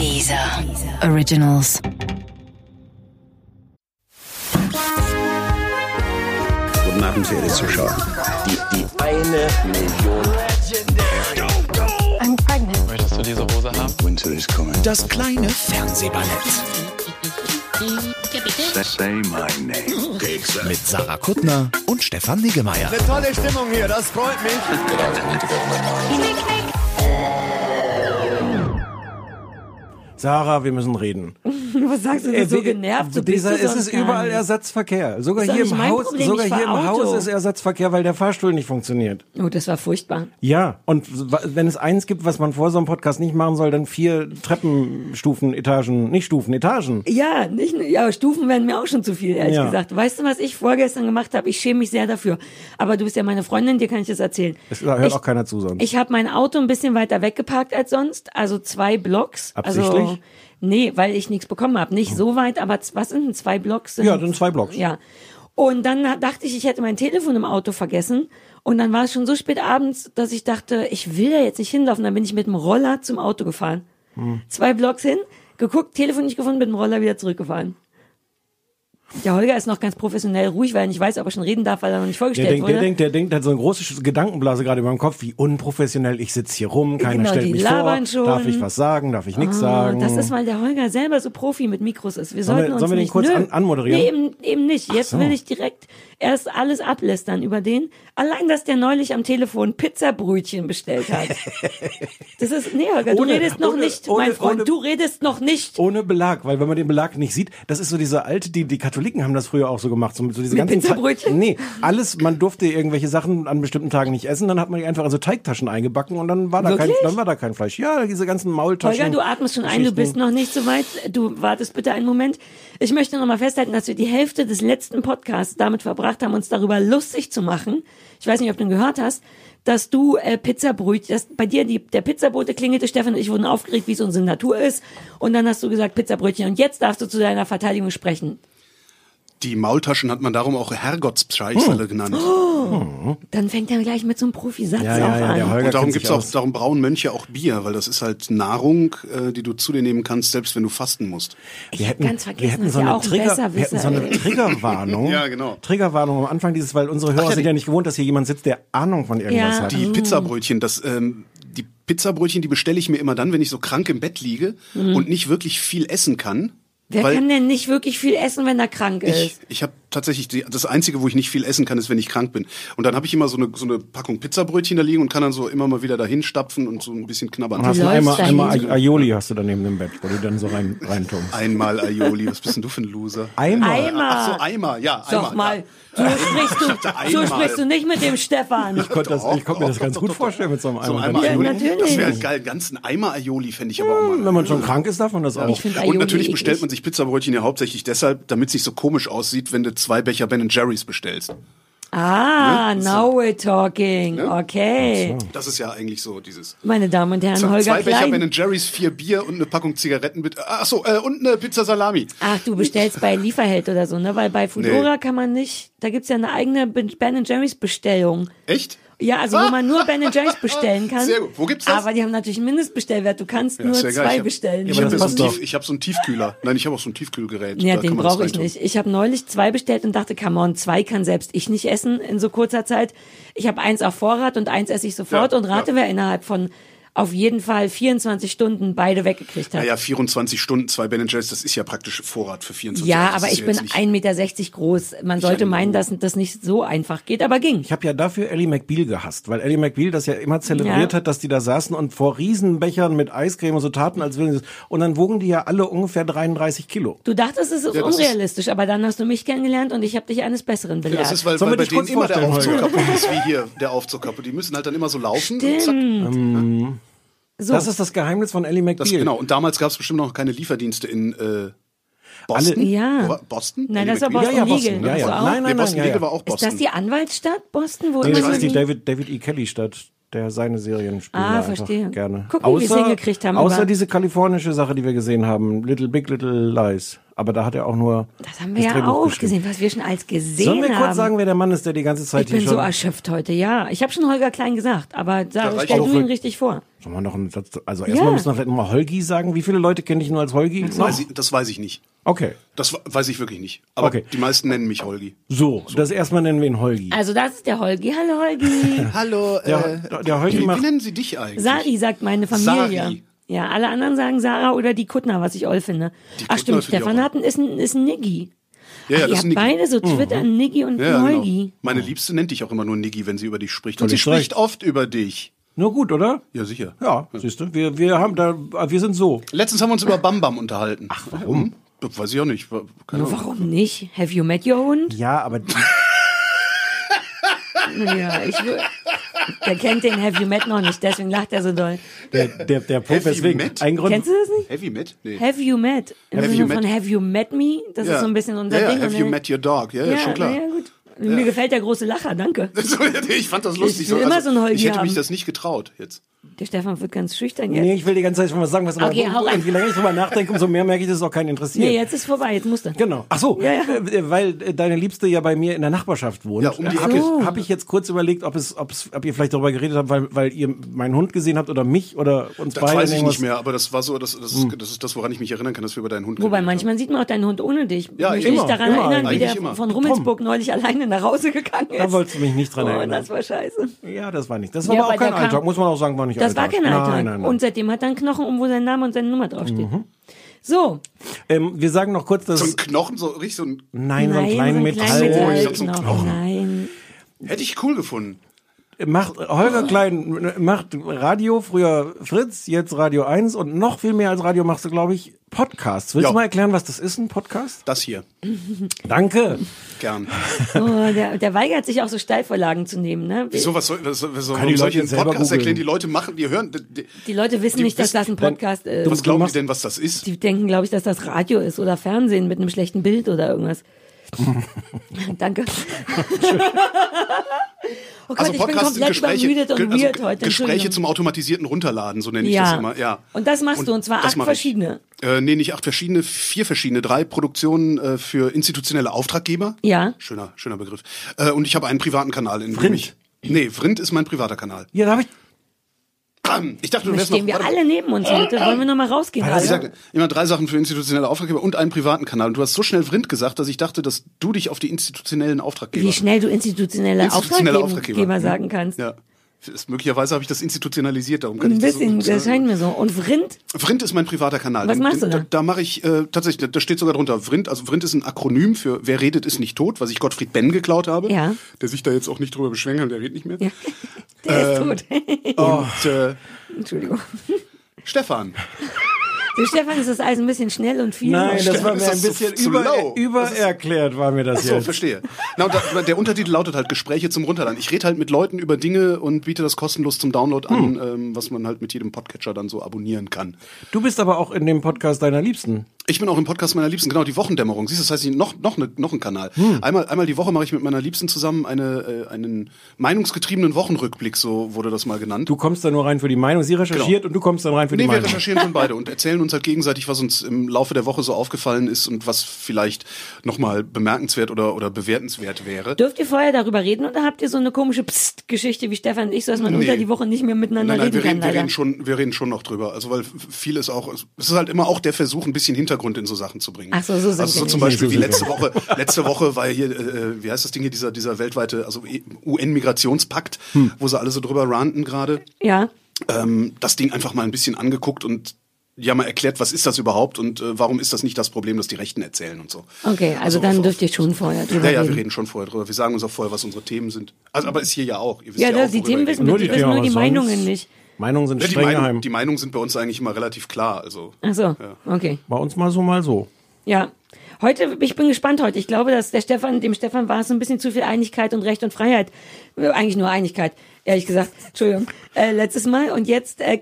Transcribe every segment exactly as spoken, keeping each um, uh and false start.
Deezer Originals. Guten Abend, verehrte Zuschauer. Die, die eine Million. I'm pregnant. Möchtest du diese Hose haben? Winter is coming. Das kleine Fernsehballett. Say my name. Mit Sarah Kuttner und Stefan Niggemeier. Eine tolle Stimmung hier, das freut mich. Sarah, wir müssen reden. Was sagst du denn so genervt? So Dieser, bist du es ist überall nicht. Ersatzverkehr. Sogar Ist doch hier nicht im mein Haus, Problem, sogar ich hier im fahr Auto. Haus ist Ersatzverkehr, weil der Fahrstuhl nicht funktioniert. Oh, das war furchtbar. Ja, und wenn es eins gibt, was man vor so einem Podcast nicht machen soll, dann vier Treppenstufen, Etagen, nicht Stufen, Etagen. Ja, nicht, nur- ja, Stufen werden mir auch schon zu viel, ehrlich Ja. gesagt. Weißt du, was ich vorgestern gemacht habe? Ich schäme mich sehr dafür. Aber du bist ja meine Freundin, dir kann ich das erzählen. Es hört ich, auch keiner zu sonst. Ich habe mein Auto ein bisschen weiter weggeparkt als sonst, also zwei Blocks. Absichtlich? Also, nee, weil ich nichts bekommen habe. Nicht so weit, aber z- was sind denn zwei Blocks? Sind, Ja, dann zwei Blocks. Ja. Und dann ha- dachte ich, ich hätte mein Telefon im Auto vergessen. Und dann war es schon so spät abends, dass ich dachte, ich will da jetzt nicht hinlaufen. Dann bin ich mit dem Roller zum Auto gefahren. Hm. Zwei Blocks hin, geguckt, Telefon nicht gefunden, mit dem Roller wieder zurückgefahren. Der Holger ist noch ganz professionell ruhig, weil er nicht weiß, ob er schon reden darf, weil er noch nicht Der vorgestellt denkt, wurde. der denkt, der denkt, der hat so eine große Gedankenblase gerade über dem Kopf, wie unprofessionell, ich sitze hier rum, keiner Genau, stellt die mich vor, labern schon. darf ich was sagen, darf ich nichts Ah, sagen. Das ist, weil der Holger selber so Profi mit Mikros ist. Wir Sollen sollten wir- uns sollen wir den nicht, kurz nö. an- anmoderieren? Nee, eben, eben nicht. Jetzt so. will ich direkt erst alles ablästern über den. Allein, dass der neulich am Telefon Pizzabrötchen bestellt hat. Das ist, nee, Holger, Ohne- du redest noch ohne- nicht, ohne- mein Freund, ohne- du redest noch nicht. Ohne Belag, weil wenn man den Belag nicht sieht, das ist so diese alte, die, die Katholiken haben das früher auch so gemacht, so, so diese Mit ganzen Pizzabrötchen? Nee, alles, man durfte irgendwelche Sachen an bestimmten Tagen nicht essen, dann hat man die einfach in so Teigtaschen eingebacken und dann war da kein, Wirklich? dann war da kein Fleisch. Ja, diese ganzen Maultaschen. Holger, du atmest schon ein, du bist noch nicht so weit. Du wartest bitte einen Moment. Ich möchte noch mal festhalten, dass wir die Hälfte des letzten Podcasts damit verbracht haben, uns darüber lustig zu machen. Ich weiß nicht, ob du ihn gehört hast, dass du äh, Pizzabrötchen, dass bei dir die, der Pizzabote klingelte, Stefan und ich wurden aufgeregt, wie es unsere Natur ist. Und dann hast du gesagt Pizzabrötchen. Und jetzt darfst du zu deiner Verteidigung sprechen. Die Maultaschen hat man darum auch Herrgottspreichsele genannt. Dann fängt er gleich mit so einem Profisatz Ja, ja, auch ja, an. der Holger Und darum kennt gibt's sich auch, aus. darum brauen Mönche auch Bier, weil das ist halt Nahrung, äh, die du zu dir nehmen kannst, selbst wenn du fasten musst. Wir hätten, ganz vergessen, wir hätten dass so er eine, auch ein Trigger, Besserwisser wir hätten so eine ist. Triggerwarnung. Ja, genau. Triggerwarnung am Anfang dieses, weil unsere Hörer Ach ja, sind die- ja nicht gewohnt, dass hier jemand sitzt, der Ahnung von irgendwas Ja. hat. Die Pizzabrötchen, das, ähm, die Pizzabrötchen, die bestelle ich mir immer dann, wenn ich so krank im Bett liege und nicht wirklich viel essen kann. Wer weil kann denn nicht wirklich viel essen, wenn er krank ist? ich, ich habe tatsächlich, die, das Einzige, wo ich nicht viel essen kann, ist, wenn ich krank bin. Und dann habe ich immer so eine, so eine Packung Pizzabrötchen da liegen und kann dann so immer mal wieder dahin stapfen und so ein bisschen knabbern. Und hast du läufst einmal, dahin. einmal Aioli hast du dann neben dem Bett, wo du dann so rein, reintunkst. Einmal Aioli, was bist denn du für ein Loser? Einmal. Eimer. Ach so, Eimer, ja, Eimer. Sag mal, ja. so sprichst du, so einmal. sprichst du nicht mit dem Stefan. Ich konnte, das, ich konnte mir das ganz gut vorstellen mit so einem So Eimer. ein Eimer Ja, Aioli. natürlich. Das wäre halt geil. Einen ganzen Eimer Aioli fände ich aber auch mal. Wenn man schon krank ist, darf man das auch. Ich finde Aioli Und natürlich eklig. bestellt man sich Pizzabrötchen ja hauptsächlich deshalb, damit es nicht so komisch aussieht, wenn du zwei Becher Ben Jerry's bestellst. Ah, now we're talking. Okay. Das ist ja eigentlich so dieses. Meine Damen und Herren, Holger Zwei Becher Klein. Ben Jerry's, vier Bier und eine Packung Zigaretten mit. Ach so, äh, und eine Pizza Salami. Ach, du bestellst bei Lieferheld oder so, ne? Weil bei Foodora Nee. kann man nicht, da gibt's ja eine eigene Ben Jerry's Bestellung. Echt? Ja, also wo man nur Ben Jerry's bestellen kann. Sehr gut. Wo gibt's das? Aber die haben natürlich einen Mindestbestellwert. Du kannst Ja, nur ist ja geil. zwei Ich hab- bestellen. Ich aber habe das so passt einen doch. Tief, ich hab so einen Tiefkühler. Nein, ich habe auch so einen Tiefkühlgerät. Ja, Da den kann man das brauche ich reintun. nicht. Ich habe neulich zwei bestellt und dachte, come on, zwei kann selbst ich nicht essen in so kurzer Zeit. Ich habe eins auf Vorrat und eins esse ich sofort Ja, und rate, ja. wer innerhalb von auf jeden Fall vierundzwanzig Stunden beide weggekriegt hat. Naja, vierundzwanzig Stunden, zwei Ben Jerry's, das ist ja praktisch Vorrat für vierundzwanzig Ja, Stunden. Das aber ist ich ja bin jetzt nicht- ein Meter sechzig groß. Man sollte ja meinen, nur. dass das nicht so einfach geht, aber ging. Ich habe ja dafür Ellie McBeal gehasst, weil Ellie McBeal das ja immer zelebriert Ja. hat, dass die da saßen und vor Riesenbechern mit Eiscreme und so taten, als würden sie und dann wogen die ja alle ungefähr dreiunddreißig Kilo. Du dachtest, es ist Ja, das ist- unrealistisch, aber dann hast du mich kennengelernt und ich habe dich eines Besseren Ja, belehrt. das ist, weil, Sollen weil wir bei dich denen kurz immer der vorstellen, Aufzug Holger? kaputt ist, wie hier der Aufzug kaputt. Die müssen halt dann immer so laufen und zack. so. Das ist das Geheimnis von Ellie McBeal. Das, genau. Und damals gab es bestimmt noch keine Lieferdienste in äh, Boston. Alle- Ja. Wo war- Boston? Nein, Ellie das war McBeal? Boston Ja, ja, Legal. Boston, ja, Hast ja. du auch? Nein, nein, Nee, Boston ja, Legal ja. war auch Ist Boston. das die Anwaltsstadt Boston? Wo Nee, immer das so ist die die- David, David E. Kelly Stadt, der seine Serien spielt. Ah, einfach verstehe. Gerne. Gucken, wie sie es hingekriegt haben, Außer über- diese kalifornische Sache, die wir gesehen haben. Little Big Little Lies. Aber da hat er auch nur Das haben wir das ja Drehbuch auch geschrieben. gesehen, was wir schon als gesehen Sollen wir kurz haben. sagen, wer der Mann ist, der die ganze Zeit Ich bin hier so schon... erschöpft heute, ja. Ich habe schon Holger Klein gesagt, aber da reicht stell auch du für- ihn richtig vor. Sollen wir noch einen Satz, also erstmal Ja. müssen wir vielleicht nochmal Holgi sagen. Wie viele Leute kenne ich nur als Holgi? Das weiß, ich, das weiß ich nicht. Okay, Das weiß ich wirklich nicht. Aber Okay. die meisten nennen mich Holgi. so, das erstmal nennen wir ihn Holgi. Also das ist der Holgi. Hallo Holgi. Hallo, Der, der Holgi wie, wie macht... nennen Sie dich eigentlich? Sari sagt meine Familie. Sari. Ja, alle anderen sagen Sarah oder die Kuttner, was ich oll finde. Die Ach Kuttner stimmt, finde ich Stefan auch hat ein, ist ein, ist ein Niggi. Ja, ja, Ach, das ihr ist habt Niggi. beide so Twitter, ein Niggi und Ja, ein genau. Holgi. Meine Liebste nennt dich auch immer nur Niggi, wenn sie über dich spricht. Und sie Völlig spricht recht. oft über dich. Nur gut, oder? Ja, sicher. Ja, siehst du, wir, wir haben da, wir sind so. Letztens haben wir uns über Bam Bam unterhalten. Ach, warum? Das weiß ich auch nicht. Keine Ahnung. Warum nicht? Have you met your Hund? Ja, aber die, Ja, ich wür- Der kennt den Have you met noch nicht, deswegen lacht er so doll. der, der, der Prof, Heavy deswegen, Met? ein Grund, Kennst du das nicht? Heavy Met? Nee. Have you met? Im Have Sinne you von met? Have you met me? Das ist so ein bisschen unser ja, Ding. Ja, have Und you dann- met your dog? Ja, ja, schon klar. Na ja, gut. Mir gefällt der große Lacher, danke. So, ja, nee, ich fand das lustig. Ich will immer so einen Holgi ich hätte mich haben. das nicht getraut jetzt. Der Stefan wird ganz schüchtern jetzt. nee, ich will die ganze Zeit schon was sagen, was aber, Okay, hau rein. und je länger ich drüber nachdenke, umso mehr merke ich, dass es auch keinen interessiert. Nee, jetzt ist vorbei, jetzt musst du. Genau. Ach so, Ja, ja. äh, weil äh, deine Liebste ja bei mir in der Nachbarschaft wohnt. Ja, um die Habe Ecke. ich, hab ich jetzt kurz überlegt, ob es, ob es, ob ihr vielleicht darüber geredet habt, weil, weil ihr meinen Hund gesehen habt oder mich oder uns Das beide. weiß ich irgendwas- nicht mehr, aber das war so, das, das, ist, das ist das, woran ich mich erinnern kann, dass wir über deinen Hund Wobei geredet manchmal sieht man auch deinen Hund ohne dich. Ja, Möchte immer, ich daran immer erinnern, wie der eigentlich immer. von Rummelsburg neulich alleine nach Hause gegangen ist. Da wolltest du mich nicht dran Oh, erinnern. das war scheiße. Ja, das war nicht. Das war Ja, aber auch aber kein der kam- Alltag, muss man auch sagen, war nicht Das war Alltag. kein Alltag. Nein, nein, nein. Und seitdem hat er einen Knochen um, wo sein Name und seine Nummer draufsteht. Mhm. So. ähm, wir sagen noch kurz, dass... So ein Knochen, so richtig so ein. nein, so einen Nein, kleinen so ein Metall. kleinen ich Metall- hab so einen Knochen. Knochen. Nein. Hätte ich cool gefunden. Macht, Holger Klein macht Radio, früher Fritz, jetzt Radio eins und noch viel mehr als Radio machst du, glaube ich, Podcasts. Willst Ja. du mal erklären, was das ist, ein Podcast? Das hier. Danke. Gern. Oh, der, der weigert sich auch so Steilvorlagen zu nehmen. Ne? Wieso, was soll, was, soll- was soll, Kann warum die soll ich Leute den selber Podcast googeln. erklären? Die Leute machen, die hören. Die, Die Leute wissen Die nicht, dass wissen- das ein Podcast ist. was glauben die machst- denn, was das ist? Die denken, glaube ich, dass das Radio ist oder Fernsehen mit einem schlechten Bild oder irgendwas. Danke. Oh Gott, Also ich bin Podcast sind komplett Gespräche, übermüdet und also weird heute. Gespräche Entschuldigung. zum automatisierten Runterladen, so nenne ich Ja. das immer. Ja. Und das machst du, und zwar das acht mache ich. verschiedene. Äh, nee, nicht acht verschiedene, vier verschiedene, drei Produktionen äh, für institutionelle Auftraggeber. Ja. Schöner, schöner Begriff. Äh, und ich habe einen privaten Kanal, in dem Vrind. ich. Nee, Vrind ist mein privater Kanal. Ja, da habe ich... Ich dachte, du Da wärst stehen noch. wir warte mal. alle neben uns heute. Wollen wir noch mal rausgehen? Ich alle? sage immer drei Sachen für institutionelle Auftraggeber und einen privaten Kanal. Und du hast so schnell Vrind gesagt, dass ich dachte, dass du dich auf die institutionellen Auftraggeber. Wie schnell du institutionelle, Institutionelle Auftraggeber Auftraggeber. sagen kannst. Ja. Ist, möglicherweise habe ich das institutionalisiert, darum kann Ein ich das bisschen, so das scheint mir so. Und Vrind? Vrind ist mein privater Kanal. Was Den- machst den, du da? Da mache ich äh, tatsächlich, da steht sogar drunter Vrind. Also Vrind ist ein Akronym für Wer redet ist nicht tot, was ich Gottfried Benn geklaut habe. Ja. Der sich da jetzt auch nicht drüber beschwingen kann, der redet nicht mehr. Ja. Der Ähm, ist tot. Und äh, Entschuldigung. Stefan. Du, Stefan, ist das alles ein bisschen schnell und viel? Nein, das Stefan, war mir ist ein das so- bisschen zu über, low? übererklärt, war mir das So, jetzt. verstehe. Na, und da, der Untertitel lautet halt Gespräche zum Runterladen. Ich rede halt mit Leuten über Dinge und biete das kostenlos zum Download an, ähm, was man halt mit jedem Podcatcher dann so abonnieren kann. Du bist aber auch in dem Podcast deiner Liebsten. Ich bin auch im Podcast meiner Liebsten, genau, die Wochendämmerung. Siehst du, das heißt ich- noch, noch, ne, noch ein Kanal. Hm. Einmal, einmal die Woche mache ich mit meiner Liebsten zusammen eine, äh, einen meinungsgetriebenen Wochenrückblick, so wurde das mal genannt. Du kommst da nur rein für die Meinung, sie recherchiert Genau. und du kommst dann rein für die Nee, wir Meinung. recherchieren schon beide und erzählen uns halt gegenseitig, was uns im Laufe der Woche so aufgefallen ist und was vielleicht nochmal bemerkenswert oder, oder bewertenswert wäre. Dürft ihr vorher darüber reden oder habt ihr so eine komische Psst-Geschichte wie Stefan und ich, so dass man Nee. unter die Woche nicht mehr miteinander Nein, nein, reden wir kann? reden, wir leider? reden schon, wir reden schon noch drüber. Also, weil viel ist auch, es ist halt immer auch der Versuch, ein bisschen Hintergrund in so Sachen zu bringen. Ach so, so sind Also, wir so zum nicht. Beispiel So wie sind letzte Woche, letzte Woche war hier, äh, wie heißt das Ding hier, dieser, dieser weltweite, also U N-Migrationspakt, Hm. wo sie alle so drüber ranten gerade. Ja. Ähm, das Ding einfach mal ein bisschen angeguckt und ja mal erklärt, was ist das überhaupt und äh, warum ist das nicht das Problem, das die Rechten erzählen und so. Okay, also, dann auf- dürft ihr schon vorher drüber Ja, ja, wir reden. reden schon vorher drüber. Wir sagen uns auch vorher, was unsere Themen sind. Also, aber ist hier ja auch. Ihr wisst Ja, ja, das, auch, die worüber Themen wir wissen reden. wir, Nur die die wissen Themen, nur die aber Meinungen sonst- nicht. Meinungen sind Ja, die, streng Meinung, geheim. die Meinungen sind bei uns eigentlich immer relativ klar. Also Ach so, okay. Bei uns mal so, mal so. Ja. Heute, ich bin gespannt heute. Ich glaube, dass der Stefan, dem Stefan war es so ein bisschen zu viel Einigkeit und Recht und Freiheit. Äh, Eigentlich nur Einigkeit, ehrlich gesagt. Entschuldigung. Äh, letztes Mal und jetzt, äh,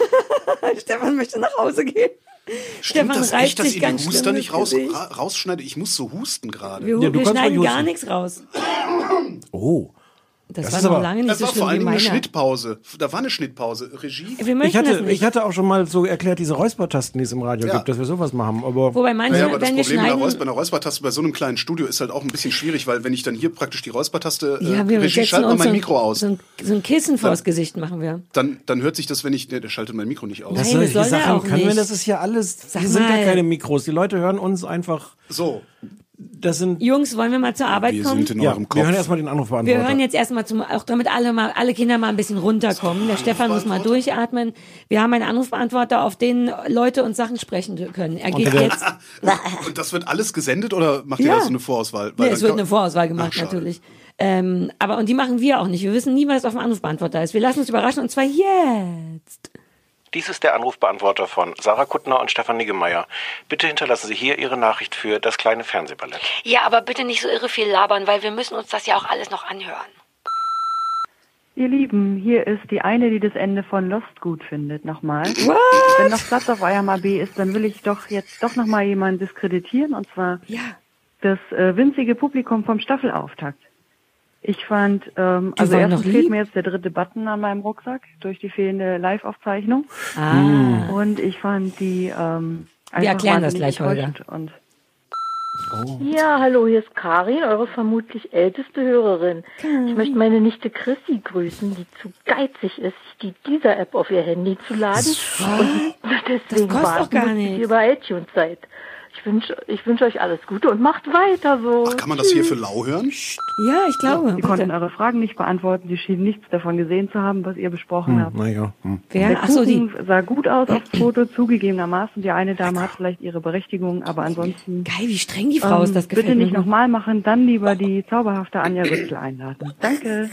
Stefan möchte nach Hause gehen. Stimmt Stefan das reibt echt, dass sich ihr den ganz Huster schlimm nicht ins raus, Gesicht. ra rausschneidet? Ich muss so husten gerade. Wir, Ja, du wir kannst schneiden ruhig gar husten. nichts raus. Oh. Das, Das war ist noch aber- lange nicht Das so war schlimm vor wie allem eine meiner. Schnittpause. Da war eine Schnittpause. Regie? Wir möchten Ich hatte, das nicht. ich hatte auch schon mal so erklärt, diese Räuspertasten, die es im Radio Ja. gibt, dass wir sowas machen. Aber Wobei manche, Naja, aber das wenn wir Problem bei, schneiden... Räus bei einer Räuspertaste bei so einem kleinen Studio ist halt auch ein bisschen schwierig, weil wenn ich dann hier praktisch die Räuspertaste äh, ja, wir Regie setzen schalt mal uns mein so ein, Mikro aus, so ein, so ein Kissen vors Gesicht machen wir. dann, dann hört sich das, wenn ich, ne, der schaltet mein Mikro nicht aus. Nein, solche das soll er Sachen auch können wir, nicht. das ist ja alles, Sag hier sind gar mal. keine Mikros. Die Leute hören uns einfach, So, das sind, Jungs, wollen wir mal zur Arbeit wir kommen? sind in ja, eurem wir Kopf. hören erstmal den Anrufbeantworter. Wir hören jetzt erstmal zum, auch damit alle mal, alle Kinder mal ein bisschen runterkommen. Der Stefan muss mal durchatmen. Wir haben einen Anrufbeantworter, auf den Leute uns Sachen sprechen können. Er geht der- jetzt. Und das wird alles gesendet oder macht ihr Ja. da so eine Vorauswahl? Nee, Weil es dann wird kann- eine Vorauswahl gemacht, Ach, schade. natürlich. Ähm, aber, und die machen wir auch nicht. Wir wissen nie, was auf dem Anrufbeantworter ist. Wir lassen uns überraschen, und zwar jetzt. Dies ist der Anrufbeantworter von Sarah Kuttner und Stefan Niggemeier. Bitte hinterlassen Sie hier Ihre Nachricht für das kleine Fernsehballett. Ja, aber bitte nicht so irre viel labern, weil wir müssen uns das ja auch alles noch anhören. Ihr Lieben, hier ist die eine, die das Ende von Lost gut findet. Nochmal. What? Wenn noch Platz auf eurem A B ist, dann will ich doch jetzt doch nochmal jemanden diskreditieren, und zwar Ja. das äh, winzige Publikum vom Staffelauftakt. Ich fand, ähm, Die also waren erstens noch fehlt lieb. mir jetzt der dritte Button an meinem Rucksack durch die fehlende Live-Aufzeichnung. Ah. Und ich fand die ähm, einfach erklären das wahnsinnig gleich, Holger. enttäuschend. Und Ja, hallo, hier ist Karin, eure vermutlich älteste Hörerin. Ich möchte meine Nichte Chrissy grüßen, die zu geizig ist, die dieser App auf ihr Handy zu laden. Und deswegen kostet doch warten, gar bis nichts. ihr bei iTunes seid. Ich wünsche ich wünsch euch alles Gute und macht weiter so. Ach, kann man das hier für lau hören? Ja, ich glaube. sie konnten Bitte. eure Fragen nicht beantworten. Sie schienen nichts davon gesehen zu haben, was ihr besprochen habt. Naja, hm. Wer? Der Ach so, die. Kuchen sah gut aus aufs Foto, zugegebenermaßen. Die eine Dame hat vielleicht ihre Berechtigung, aber ansonsten Geil, wie streng die Frau ist, das gefällt bitte mir. nicht nochmal machen, dann lieber die zauberhafte Anja Rützel einladen. Danke.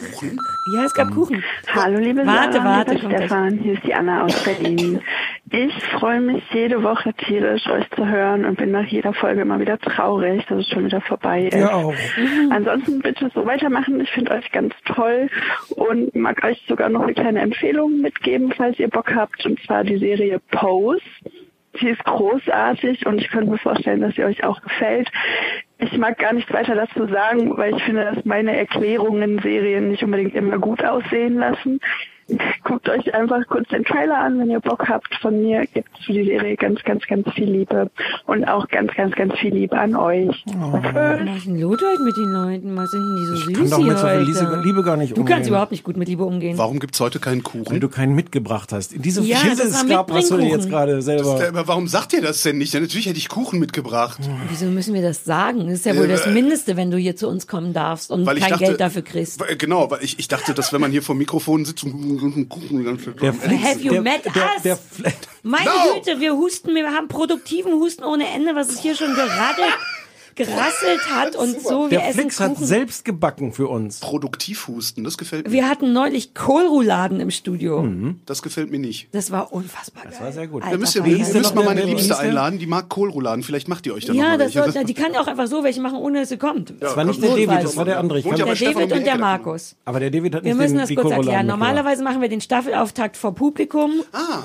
Ja, es gab Kuchen. Hallo liebe Warte, Sarah, warte, lieber kommt Stefan, hier ist die Anna aus Berlin. Ich freue mich jede Woche tierisch, euch zu hören und bin nach jeder Folge immer wieder traurig, dass es schon wieder vorbei ist. Ja, auch. Ansonsten bitte so weitermachen, ich finde euch ganz toll und mag euch sogar noch eine kleine Empfehlung mitgeben, falls ihr Bock habt, und zwar die Serie Pose. Sie ist großartig und ich könnte mir vorstellen, dass sie euch auch gefällt. Ich mag gar nichts weiter dazu sagen, weil ich finde, dass meine Erklärungen in Serien nicht unbedingt immer gut aussehen lassen. Guckt euch einfach kurz den Trailer an, wenn ihr Bock habt. Von mir gibt es für die Serie ganz, ganz, ganz viel Liebe und auch ganz, ganz, ganz viel Liebe an euch. Was ist denn los heute mit den Leuten? Was sind denn die so süß kann doch hier mit so viel heute? Liebe, Liebe gar nicht Du umgehen. kannst überhaupt nicht gut mit Liebe umgehen. Warum gibt's heute keinen Weil Kuchen? du keinen mitgebracht hast. In diesem Ja, das war Sklab hast du dir jetzt Mitbringkuchen. gerade selber. Der- aber warum sagt ihr das denn nicht? Ja, natürlich hätte ich Kuchen mitgebracht. Wieso müssen wir das sagen? Das ist ja wohl Äh, das Mindeste, wenn du hier zu uns kommen darfst und Weil ich kein dachte, Geld dafür kriegst. Weil- Genau, weil ich, ich dachte, dass wenn man hier vor dem Mikrofon sitzt und einen Kuchen ganz Der Have you der, met der, us? der, der, Meine No! Güte, wir husten, wir haben produktiven Husten ohne Ende, was es hier schon geradelt, gerasselt hat und so. Wir der essen Flix hat Kuchen. selbst gebacken für uns. Produktivhusten, das gefällt mir. Wir hatten neulich Kohlrouladen im Studio. Das gefällt mir nicht. Das war unfassbar geil. Das war sehr gut. Alter, Da müsst ihr, Falter. ihr hieß der müsst noch, mal meine der- der- Liebste hieß der? einladen, die mag Kohlrouladen. Vielleicht macht ihr euch da noch Ja, mal das welche. soll, die kann ja auch einfach so welche machen, ohne dass sie kommt. Das war nicht der Notfalls. David, das war der andere. Ich Wohnt kann, ja Der bei Stefan um David die und der Ecke davon. Markus. aber der David hat Wir nicht müssen den, das die kurz Kohlrouladen erklären. mitgebracht. Normalerweise machen wir den Staffelauftakt vor Publikum Ah,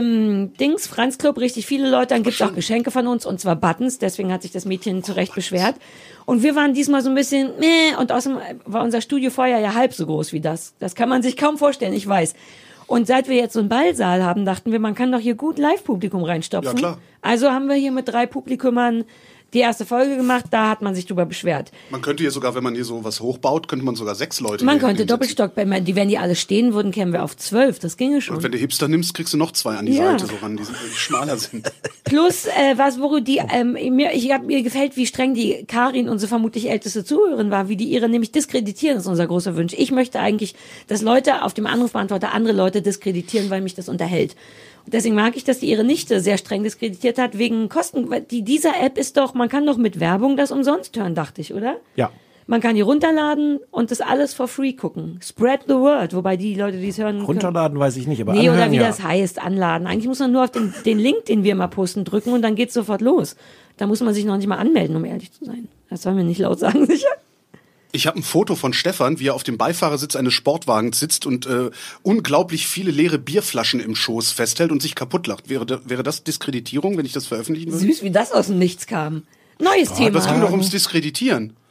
im Dings, Franz Club, richtig viele Leute. Dann gibt's auch Geschenke von uns, und zwar Buttons. Deswegen hat sich das Mädchen zu Recht beschwert. Und wir waren diesmal so ein bisschen, meh, und außerdem war unser Studio vorher ja halb so groß wie das. Das kann man sich kaum vorstellen, ich weiß. Und seit wir jetzt so einen Ballsaal haben, dachten wir, man kann doch hier gut Live-Publikum reinstopfen. Ja, klar. Also haben wir hier mit drei Publikumern die erste Folge gemacht, da hat man sich drüber beschwert. man könnte hier sogar, wenn man hier so was hochbaut, könnte man sogar sechs Leute Man hier könnte hinsetzen. Doppelstock, wenn man- die, wenn die alle stehen würden, kämen wir auf zwölf, das ginge schon. Und wenn du Hipster nimmst, kriegst du noch zwei an die Ja. Seite so ran, die, die schmaler sind. Plus, äh, was, wo die, ähm, mir, ich hab, mir gefällt, wie streng die Karin, unsere vermutlich älteste Zuhörerin war, wie die ihre nämlich diskreditieren, ist unser großer Wunsch. Ich möchte eigentlich, dass Leute auf dem Anrufbeantworter andere Leute diskreditieren, weil mich das unterhält. Und deswegen mag ich, dass die ihre Nichte sehr streng diskreditiert hat, wegen Kosten. Weil die, dieser App ist doch, man kann doch mit Werbung das umsonst hören, dachte ich, oder? Ja. Man kann die runterladen und das alles for free gucken. Spread the word, wobei die Leute, die es hören können. Runterladen weiß ich nicht, aber Nee, anhören, oder wie ja. das heißt, anladen. Eigentlich muss man nur auf den, den Link, den wir mal posten, drücken und dann geht's sofort los. Da muss man sich noch nicht mal anmelden, um ehrlich zu sein. Das soll mir nicht laut sagen, sicher? Ich habe ein Foto von Stefan, wie er auf dem Beifahrersitz eines Sportwagens sitzt und äh, unglaublich viele leere Bierflaschen im Schoß festhält und sich kaputt lacht. Wäre, da, wäre das Diskreditierung, wenn ich das veröffentlichen würde? Süß, wie das aus dem Nichts kam. Neues Ah, Thema. das ging doch ums Diskreditieren.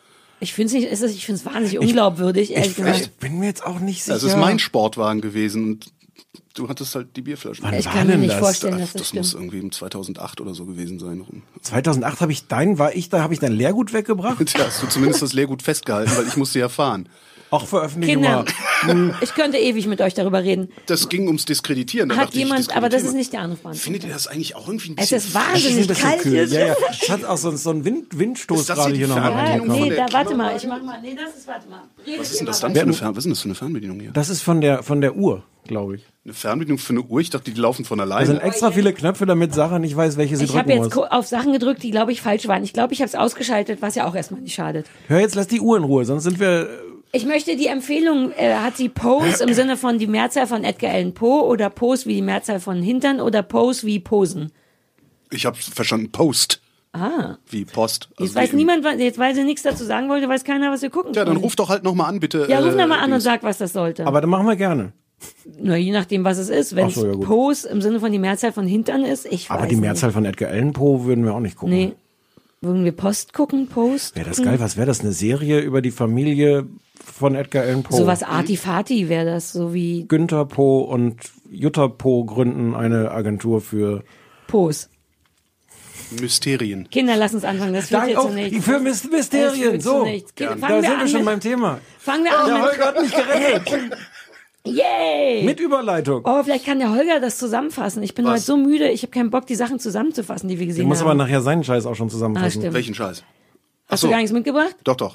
Ich finde es nicht, ist es, ich finde es wahnsinnig unglaubwürdig, ehrlich ich, gesagt. ich bin mir jetzt auch nicht sicher. Das ist mein Sportwagen gewesen und du hattest halt die Bierflaschen. Wann Ich war kann mir denn nicht das? vorstellen, Ach, dass das, das stimmt. muss irgendwie im zweitausendacht oder so gewesen sein. zweitausendacht habe ich dein, war ich da, habe ich dein Lehrgut weggebracht? Tja, hast du zumindest das Lehrgut festgehalten, weil ich musste ja fahren. Auch veröffentlicht Kinder, mal. ich könnte ewig mit euch darüber reden. Das ging ums Diskreditieren. Da Hat dachte ich, jemand, aber das ist diskreditieren nicht der Anrufband. wir. Findet ihr das eigentlich auch irgendwie ein Es bisschen ist wahnsinnig Das ist ein kalt bisschen hier. kühl. Ja, ja. Es hat auch so, so einen Wind, Windstoß Ist das gerade die hier nochmal Fernbedienung Ja, von nee, der da, warte mal, ich mach mal, nee, das ist, warte mal. Redet Was ist denn ihr das mal dann für eine, Fern was ist denn das für eine Fernbedienung hier? Das ist von der, von der Uhr, glaube ich. Eine Fernbedienung für eine Uhr? Ich dachte, die laufen von Da sind alleine. extra viele Knöpfe, damit Sarah nicht weiß, welche sie Ich habe drücken jetzt muss. ko- auf Sachen gedrückt, die, glaube ich, falsch waren. Ich glaube, ich habe es ausgeschaltet, was ja auch erstmal nicht schadet. Hör jetzt, lass die Uhr in Ruhe, sonst sind wir... Ich möchte die Empfehlung, äh, hat sie Pose im Sinne von die Mehrzahl von Edgar Allan Poe oder Pose wie die Mehrzahl von Hintern oder Pose wie Posen? Ich habe verstanden, Post. Ah. Wie Post. Jetzt Also weiß wie- niemand, was- jetzt weil sie nichts dazu sagen wollte, weiß keiner, was wir gucken Ja, dann wollen. ruf doch halt nochmal an, bitte. Ja, ruf äh, doch mal an und Dings. sag, was das sollte. Aber dann machen wir gerne. Na, je nachdem, was es ist. Wenn Ach so, ja, es gut. Pose im Sinne von die Mehrzahl von Hintern ist, ich weiß Aber die Mehrzahl nicht. von Edgar Allan Poe würden wir auch nicht gucken. Nee. Würden wir Post gucken, Post? Wäre das gucken? geil? Was wäre das? Eine Serie über die Familie von Edgar Allan Poe? Sowas Artifati wäre das, so wie Günther Poe und Jutta Poe gründen eine Agentur für... Pose. Mysterien. Kinder, lass uns anfangen. Das führt Dank hier auch zu nichts. für Mys- Das Mysterien. führt So, zu nichts. Kinder, da fangen wir sind wir an schon mit- beim Thema. Fangen wir an. Der mit- Holger hat mich gerettet. Yay! Mit Überleitung. Oh, vielleicht kann der Holger das zusammenfassen. Ich bin Was? heute so müde, ich habe keinen Bock, die Sachen zusammenzufassen, die wir Du gesehen musst haben. aber nachher seinen Scheiß auch schon Ah, zusammenfassen. stimmt. Welchen Scheiß? Hast Ach so. du gar nichts mitgebracht? Doch, doch.